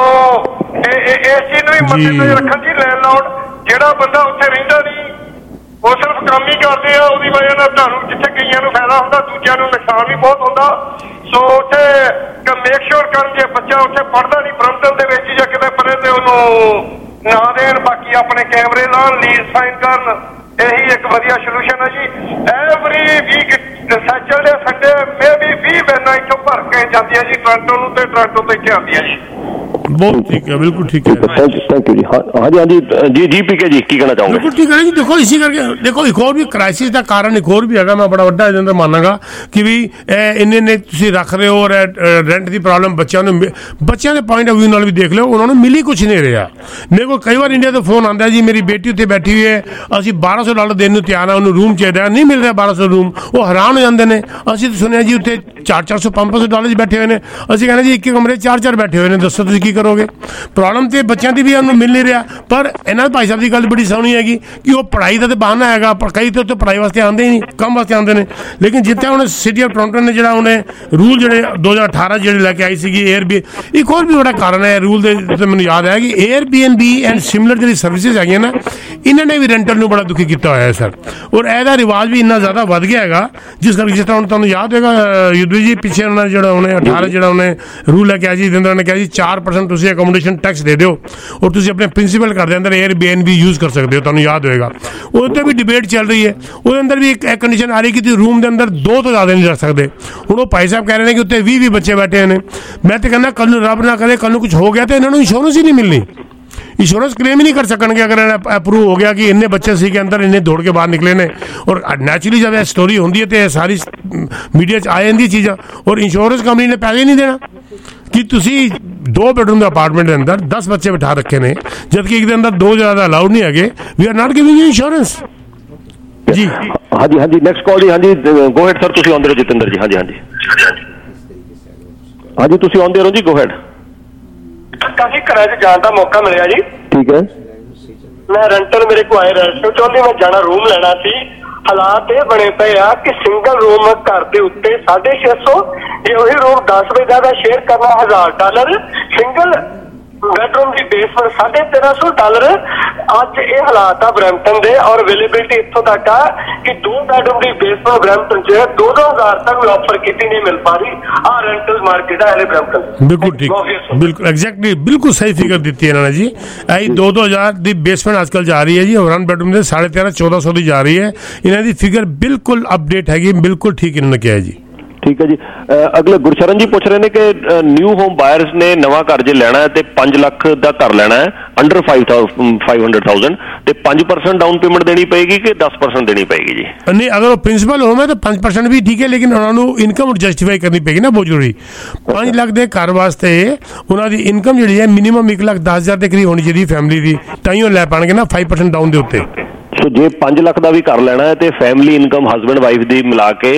ਇਸ ਚੀਜ਼ ਨੂੰ ਵੀ ਮੱਦੇ ਤੇ ਰੱਖਣ ਦੀ ਲੈਂਡਲੌਰਡ ਜਿਹੜਾ ਬੰਦਾ ਉੱਥੇ ਰਹਿੰਦਾ ਨਹੀਂ, ਉਹ ਸਿਰਫ ਕੰਮ ਹੀ ਕਰਦੇ ਆ, ਉਹਦੀ ਵਜ੍ਹਾ ਨਾਲ ਤੁਹਾਨੂੰ ਜਿੱਥੇ ਕਈਆਂ ਨੂੰ ਫਾਇਦਾ ਹੁੰਦਾ, ਦੂਜਿਆਂ ਨੂੰ ਨੁਕਸਾਨ ਵੀ ਬਹੁਤ ਹੁੰਦਾ। ਸੋ ਉੱਥੇ ਮੇਕ ਸ਼ੋਰ ਕਰਨ ਜੇ ਬੱਚਾ ਉੱਥੇ ਪੜ੍ਹਦਾ ਨਹੀਂ ਬਰੈਂਪਟਨ ਦੇ ਵਿੱਚ ਜਾਂ ਕਿਤੇ ਪਰੇ, ਤੇ ਉਹਨੂੰ ਨਾ ਦੇਣ, ਬਾਕੀ ਆਪਣੇ ਕੈਮਰੇ ਲਾਉਣ, ਲੀਜ਼ ਸਾਈਨ ਕਰਨ। ਇਹੀ ਇੱਕ ਵਧੀਆ ਸੋਲੂਸ਼ਨ ਹੈ ਜੀ। ਐਵਰੀ ਵੀਕ ਸੈਚਰਡੇ ਸੰਡੇ ਮੇ ਵੀ 20 ਵੈਨਾਂ ਇੱਥੋਂ ਭਰ ਕੇ ਜਾਂਦੀਆਂ ਜੀ ਟੋਰਾਂਟੋ ਨੂੰ, ਤੇ ਟੋਰਾਂਟੋ ਤੋਂ ਇੱਥੇ ਆਉਂਦੀਆਂ ਜੀ। बहुत ठीक है, बिल्कुल ठीक है। थैंक यू जी। हाँ जी जी पीके जी की कहना चाहूँगा? बिल्कुल ठीक है जी। देखो इसी करके देखो एक और भी क्राइसिस का कारण एक और भी है, मैं बड़ा ਵੱਡਾ ਇਹਦੇ ਅੰਦਰ ਮੰਨਾਂਗਾ ਕਿ ਵੀ ਇੰਨੇ ਨੇ ਤੁਸੀਂ ਰੱਖ ਰਹੇ ਹੋ, ਰੈਂਟ ਦੀ ਪ੍ਰੋਬਲਮ ਬੱਚਿਆਂ ਦੇ ਪੁਆਇੰਟ ਆਫ ਵਿਊ ਨਾਲ ਵੀ ਦੇਖ ਲਿਓ, ਉਹਨਾਂ ਨੂੰ ਮਿਲੀ ਕੁਛ ਨਹੀਂ ਰਿਹਾ। ਮੇਰੇ ਕੋਲ ਕਈ ਵਾਰ ਇੰਡੀਆ ਤੋਂ ਫੋਨ ਆਉਂਦਾ ਜੀ ਮੇਰੀ ਬੇਟੀ ਉੱਤੇ ਬੈਠੀ ਹੋਈ ਹੈ, ਅਸੀਂ $1200 ਦੇਣ ਨੂੰ ਤਿਆਰ ਆ, ਉਹਨੂੰ ਰੂਮ ਚਾਹੀਦਾ, ਨਹੀਂ ਮਿਲ ਰਿਹਾ 1200 ਰੂਮ, ਉਹ ਹੈਰਾਨ ਹੋ ਜਾਂਦੇ ਨੇ। ਅਸੀਂ ਤਾਂ ਸੁਣਿਆ ਜੀ ਉੱਤੇ $400-500 ਬੈਠੇ ਹੋਏ ਨੇ, ਅਸੀਂ ਕਹਿੰਦੇ ਜੀ ਇੱਕ ਕਮਰੇ 4 ਬੈਠੇ ਹੋਏ ਨੇ, ਦੱਸੋ ਤੁਸੀਂ ਕੀ ਕਰੋਗੇ? ਪ੍ਰੋਬਲਮ ਤੇ ਬੱਚਿਆਂ ਦੀ ਵੀ ਉਹਨੂੰ ਮਿਲ ਨਹੀਂ ਰਿਹਾ। ਪਰ ਇਹਨਾਂ ਭਾਈ ਸਾਹਿਬ ਦੀ ਗੱਲ ਬੜੀ ਸੋਹਣੀ ਹੈਗੀ ਕਿ ਉਹ ਪੜ੍ਹਾਈ ਦਾ ਤਾਂ ਬਹਾਨਾ ਹੈਗਾ, ਪਰ ਕਈ ਤਾਂ ਉੱਥੇ ਪੜ੍ਹਾਈ ਵਾਸਤੇ ਆਉਂਦੇ ਹੀ ਨਹੀਂ, ਕੰਮ ਵਾਸਤੇ ਆਉਂਦੇ ਨੇ। ਲੇਕਿਨ ਜਿੱਥੇ ਹੁਣ ਸਿਟੀ ਆਫ ਟੋਰਾਂਟੋ ਨੇ ਜਿਹੜਾ ਉਹਨੇ ਰੂਲ ਜਿਹੜੇ 2018 ਜਿਹੜੇ ਲੈ ਕੇ ਆਈ ਸੀਗੀ ਇੱਕ ਹੋਰ ਵੀ ਬੜਾ ਕਾਰਨ ਹੈ ਰੂਲ ਦੇ, ਮੈਨੂੰ ਯਾਦ ਹੈ ਕਿ Airbnb ਐਂਡ ਸਿਮਿਲਰ ਜਿਹੜੀ ਸਰਵਿਸਿਜ਼ ਹੈਗੀਆਂ ਨਾ, ਇਹਨਾਂ ਨੇ ਵੀ ਰੈਂਟਲ ਨੂੰ ਬੜਾ ਦੁਖੀ ਕੀਤਾ ਹੋਇਆ ਹੈ ਸਰ। ਔਰ ਇਹਦਾ ਰਿਵਾਜ ਵੀ ਇੰਨਾ ਜ਼ਿਆਦਾ ਵੱਧ ਗਿਆ ਹੈਗਾ, ਜਿਸ ਕਰਕੇ ਜਿਸ ਤਰ੍ਹਾਂ ਹੁਣ ਤੁਹਾਨੂੰ ਯਾਦ ਹੋਏਗਾ ਯੁੱਧਵੀਰ ਜੀ ਪਿੱਛੇ ਉਹਨਾਂ ਜਿਹੜਾ ਉਹਨੇ 18 ਜਿਹੜਾ ਉਹਨੇ ਰੂਲ ਲੈ ਕੇ ਆਇਆ ਜੀ, ਉਹਨਾਂ ਨੇ ਕਿਹਾ ਜੀ 4% ਤੁਸੀਂ ਅਕੋਮੋਡੇਸ਼ਨ ਟੈਕਸ ਦੇ ਦਿਓ ਔਰ ਤੁਸੀਂ ਆਪਣੇ ਪ੍ਰਿੰਸੀਪਲ ਘਰ ਦੇ ਅੰਦਰ Airbnb ਯੂਜ਼ ਕਰ ਸਕਦੇ ਹੋ, ਤੁਹਾਨੂੰ ਯਾਦ ਹੋਏਗਾ। ਉਹਦੇ 'ਤੇ ਵੀ ਡਿਬੇਟ ਚੱਲ ਰਹੀ ਹੈ, ਉਹਦੇ ਅੰਦਰ ਵੀ ਇੱਕ ਕੰਡੀਸ਼ਨ ਆ ਰਹੀ ਕਿ ਤੁਸੀਂ ਰੂਮ ਦੇ ਅੰਦਰ 2 ਤੋਂ ਜ਼ਿਆਦਾ ਨਹੀਂ ਰੱਖ ਸਕਦੇ। ਹੁਣ ਉਹ ਭਾਈ ਸਾਹਿਬ ਕਹਿ ਰਹੇ ਨੇ ਕਿ ਉੱਤੇ 20 ਬੱਚੇ ਬੈਠੇ ਨੇ। ਮੈਂ ਤਾਂ ਕਹਿੰਦਾ ਕੱਲ ਨੂੰ ਰੱਬ ਨਾ ਕਰੇ ਕੱਲ ਨੂੰ ਕੁਝ ਹੋ ਗਿਆ ਤਾਂ ਇਹਨਾਂ ਨੂੰ ਇੰਸ਼ੋਰੈਂਸ ਹੀ ਨਹੀਂ ਮਿਲਣੀ, इंश्योरेंस क्लेम ही नहीं कर सकणगे अगर अप्रूव हो गया कि इन्ने बच्चे सी के अंदर इन्ने दौड़ के बाहर निकले ने। और नेचुरली जब स्टोरी होती है तो सारी मीडिया आ जाती चीज़ा, और इंश्योरेंस कंपनी ने पैसे नहीं देना कि तुसी 2 बेडरूम के अपार्टमेंट के अंदर 10 बच्चे बिठा रखे ने, जबकि एक के अंदर 2 ज़्यादा अलाउड नहीं है। We are not giving you insurance जी। हाँ जी नेक्स्ट कॉल जी। हाँ जी गो हेड सर, तुसी आंदे रहो जितेंद्र जी। हाँ जी तुसी आंदे रहो जी, गो हेड। काफी घरां च जाण दा मौका मिलिया जी। ठीक है, मैं रेंटल मेरे को आए रेस्टोरेंट चाहती, मैं जाना रूम लेना सी। हालात ये बने पे आ कि सिंगल रूम घर के उत्ते 650, जे वही रूम 10 बजे का शेयर करना $1000, सिंगल बेडरूम की बेसमेंट $1350। अज ये हालात आ ब्रैम्पटन दे, और अवेलेबिलिटी इत्थों तक आ कि 2 बेडरूम की बेसमेंट ब्रैम्पटन च 2-2000 तक भी ऑफर की नहीं मिल पा रही। आ रेंटल मार्केट है ब्रैम्पटन। बिल्कुल ठीक, बिल्कुल एग्जैक्टली, बिल्कुल सही फिगर दी है इन्होंने जी। आई 2-2000 की बेसमेंट आजकल जा रही है जी, 1 बेडरूम से 1350-1400 की जा रही है। इन्हों की फिगर बिल्कुल अपडेट हैगी, बिल्कुल ठीक इन्होंने किया है जी। ठीक है जी। अगले गुरशरण जी पूछ रहे हैं कि न्यू होम बायर्स ने नवा घर जो लेना है तो 5 लाख का घर लेना है अंडर 500,000 तो 5% डाउन पेमेंट देनी पड़ेगी कि 10% देनी पड़ेगी जी? नहीं, अगर वो प्रिंसिपल होम है तो 5% भी ठीक है, लेकिन उन्होंने इनकम जस्टिफाई करनी पड़ेगी ना, बहुत जरूरी। 5 लाख के घर वास्ते उन्होंने इनकम जी है मिनिमम 1,10,000 के करीब होनी चाहिए फैमिली की, ताइयों लै पाएंगे ना 5% डाउन के उत्ते। सो जे 5 लाख का भी कर लेना है तो फैमिली इनकम हसबैंड वाइफ की मिला के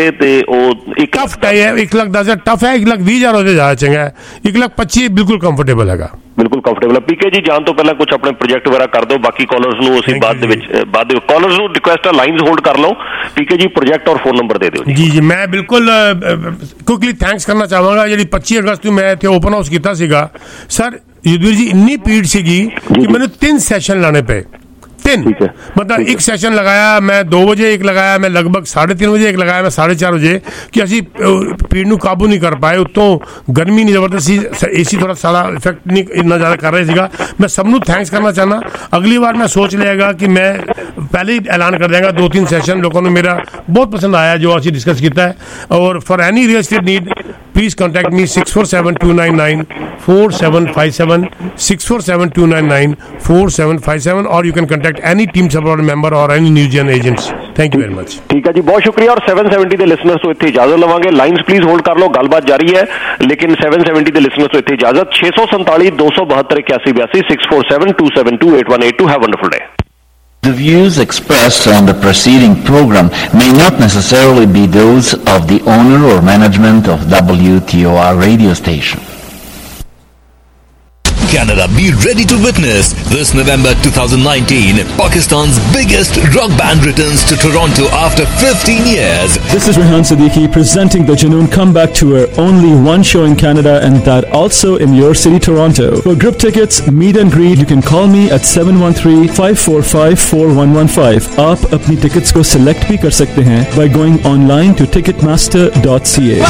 टफ है। 1,10,000 टफ है, 1,20,000 हो जाए चंगा है, 1,25,000 बिल्कुल कंफर्टेबल है, बिल्कुल कंफर्टेबल है। पीके जी जान तो पहले कुछ अपने प्रोजेक्ट वगैरह कर दो, बाकी कॉलर्स नु उसी बाद कॉलर्स नु रिक्वेस्ट है लाइन्स होल्ड कर लो। पीके जी प्रोजेक्ट और फोन नंबर दे दो जी। जी मैं बिल्कुल क्विकली थैंक्स करना चाहूँगा। जी 25 अगस्त को मैं इतने ओपन हाउस किया सीगा सर, युद्धवीर जी इन्नी भीड़ सीगी कि मैंने 3 सैशन लाने पे, 3 मतलब एक सेशन लगाया मैं 2 बजे, एक लगाया मैं लगभग 3:30 बजे, एक लगाया मैं 4:30 बजे, कि असी भीड़ नूं काबू नहीं कर पाए। उत्तों गर्मी नहीं जबरदस्त, AC थोड़ा सारा इफेक्ट नहीं इन्ना ज़्यादा कर रहा सीगा। मैं सबनों थैंक्स करना चाहना। अगली बार मैं सोच लियागा कि मैं पहले ही ऐलान कर देंगे 2-3 सेशन। लोगों ने मेरा बहुत पसंद आया जो असी डिस्कस किया है। और for any real estate need please contact me 647-299-4757 647-299-4757 और you can contact any team support member और any news agents. Thank you very much. ठीक है जी, बहुत शुक्रिया। और 770 के लिसनर्स तो इतनी इजाजत लवांगे। लाइन्स प्लीज होल्ड कर लो, गलबात जारी है, लेकिन 770 के लिसनर्स तो इतनी इजाजत। 647-272-8182 647-272-8182। Have wonderful day. The views expressed on the preceding program may not necessarily be those of the owner or management of WTOR radio station. Canada, be ready to witness this November 2019 Pakistan's biggest rock band returns to Toronto after 15 years. This is Rehan Siddiqui presenting the Junoon Comeback Tour, only one show in Canada and that also in your city Toronto. For group tickets, meet and greet, you can call me at 713-545-4115. आप अपनी tickets को select भी कर सकते हैं by going online to ticketmaster.ca.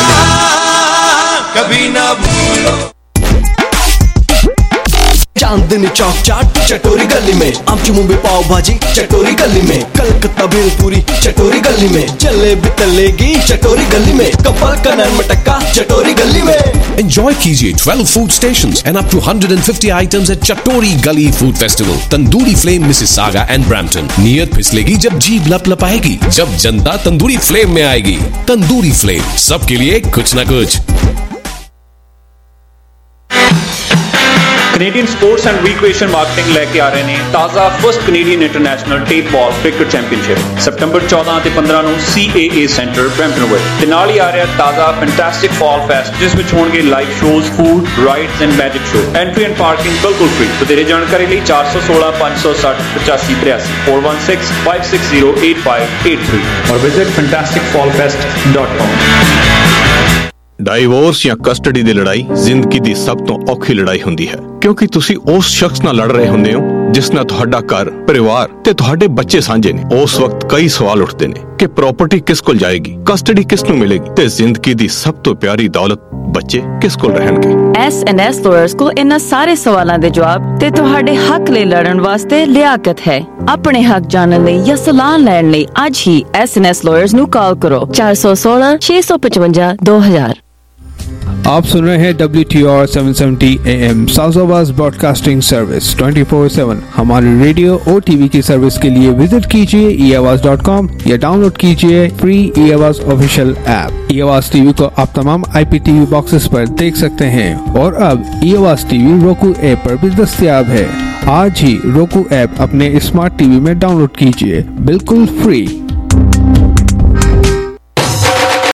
कभी ना भूलो। चांद चांदनी चौक चाट चटोरी गली में, आमची मुंबई पाव भाजी चटोरी गली में, कलकत्ता भेलपूरी चटोरी गली में, जलेबी तलेगी चटोरी गली में, कपल का नान मटक्का चटोरी गली में। Enjoy कीजिए 12 food stations and up to 150 items at Chatori Gully Food Festival, Tandoori Flame, Mississauga and Brampton। नियत फिसलेगी जब जीभ लपलपाएगी, जब जनता तंदूरी फ्लेम में आएगी। तंदूरी फ्लेम, सबके लिए कुछ ना कुछ। Canadian sports and recreation marketing लेके आ रहे ने ताज़ा first Canadian international tape ball cricket championship सितंबर 14 ਤੇ 15 ਨੂੰ CAA ਸੈਂਟਰ ਬ੍ਰੈਂਪਟਨ ਵਿੱਚ। ਤੇ ਨਾਲ ਹੀ ਆ ਰਿਹਾ ਤਾਜ਼ਾ ਫੈਂਟੈਸਟਿਕ ਫਾਲ ਫੈਸਟ ਜਿਸ ਵਿੱਚ ਹੋਣਗੇ live shows, food, rides and magic show. Entry and parking ਬਿਲਕੁਲ ਫ੍ਰੀ। ਵਧੇਰੇ ਜਾਣਕਾਰੀ ਲਈ 416 560 8583 416 560 8583 और विजिट fantasticfallfest.com। ਡਾਈਵੋਰਸ ਜਾਂ ਕਸਟਡੀ ਦੀ ਲੜਾਈ ਜ਼ਿੰਦਗੀ ਦੀ ਸਭ ਤੋਂ ਔਖੀ ਲੜਾਈ ਹੁੰਦੀ ਹੈ, ਕਿਉਂਕਿ ਤੁਸੀਂ ਉਸ ਸ਼ਖਸ ਨਾਲ ਲੜ ਰਹੇ ਹੁੰਦੇ ਹੋ ਜਿਸ ਨਾਲ ਤੁਹਾਡਾ ਘਰ, ਪਰਿਵਾਰ ਤੇ ਤੁਹਾਡੇ ਬੱਚੇ ਸਾਂਝੇ ਨੇ। ਉਸ ਵਕਤ ਕਈ ਸਵਾਲ ਉੱਠਦੇ ਨੇ ਕਿ ਪ੍ਰਾਪਰਟੀ ਕਿਸ ਕੋਲ ਜਾਏਗੀ, ਕਸਟਡੀ ਕਿਸ ਨੂੰ ਮਿਲੇਗੀ ਤੇ ਜ਼ਿੰਦਗੀ ਦੀ ਸਭ ਤੋਂ ਪਿਆਰੀ ਦੌਲਤ ਬੱਚੇ ਕਿਸ ਕੋਲ ਰਹਿਣਗੇ। S&S ਲਾਇਰਸ ਕੋਲ ਇਹਨਾਂ ਸਾਰੇ ਸਵਾਲਾਂ ਦੇ ਜਵਾਬ ਤੇ ਤੁਹਾਡੇ ਹੱਕ ਲਈ ਲੜਨ ਵਾਸਤੇ ਲਿਆਕਤ ਹੈ। ਆਪਣੇ ਹੱਕ ਜਾਣਨ ਲਈ ਜਾਂ ਸਲਾਹ ਲੈਣ ਲਈ ਅੱਜ ਹੀ S&S ਲਾਇਰਸ ਨੂੰ ਕਾਲ ਕਰੋ 416 655 2000। आप सुन रहे हैं WTR 770 AM south broadcasting service 24/7। हमारे रेडियो और टीवी की सर्विस के लिए विजिट कीजिए eAwaaz.com या डाउनलोड कीजिए free eAwaaz official app. eAwaaz TV को आप तमाम IPTV बॉक्सेस पर देख सकते हैं और अब eAwaaz टीवी roku ऐप पर भी दस्तयाब है। आज ही roku ऐप अपने स्मार्ट टीवी में डाउनलोड कीजिए, बिल्कुल फ्री।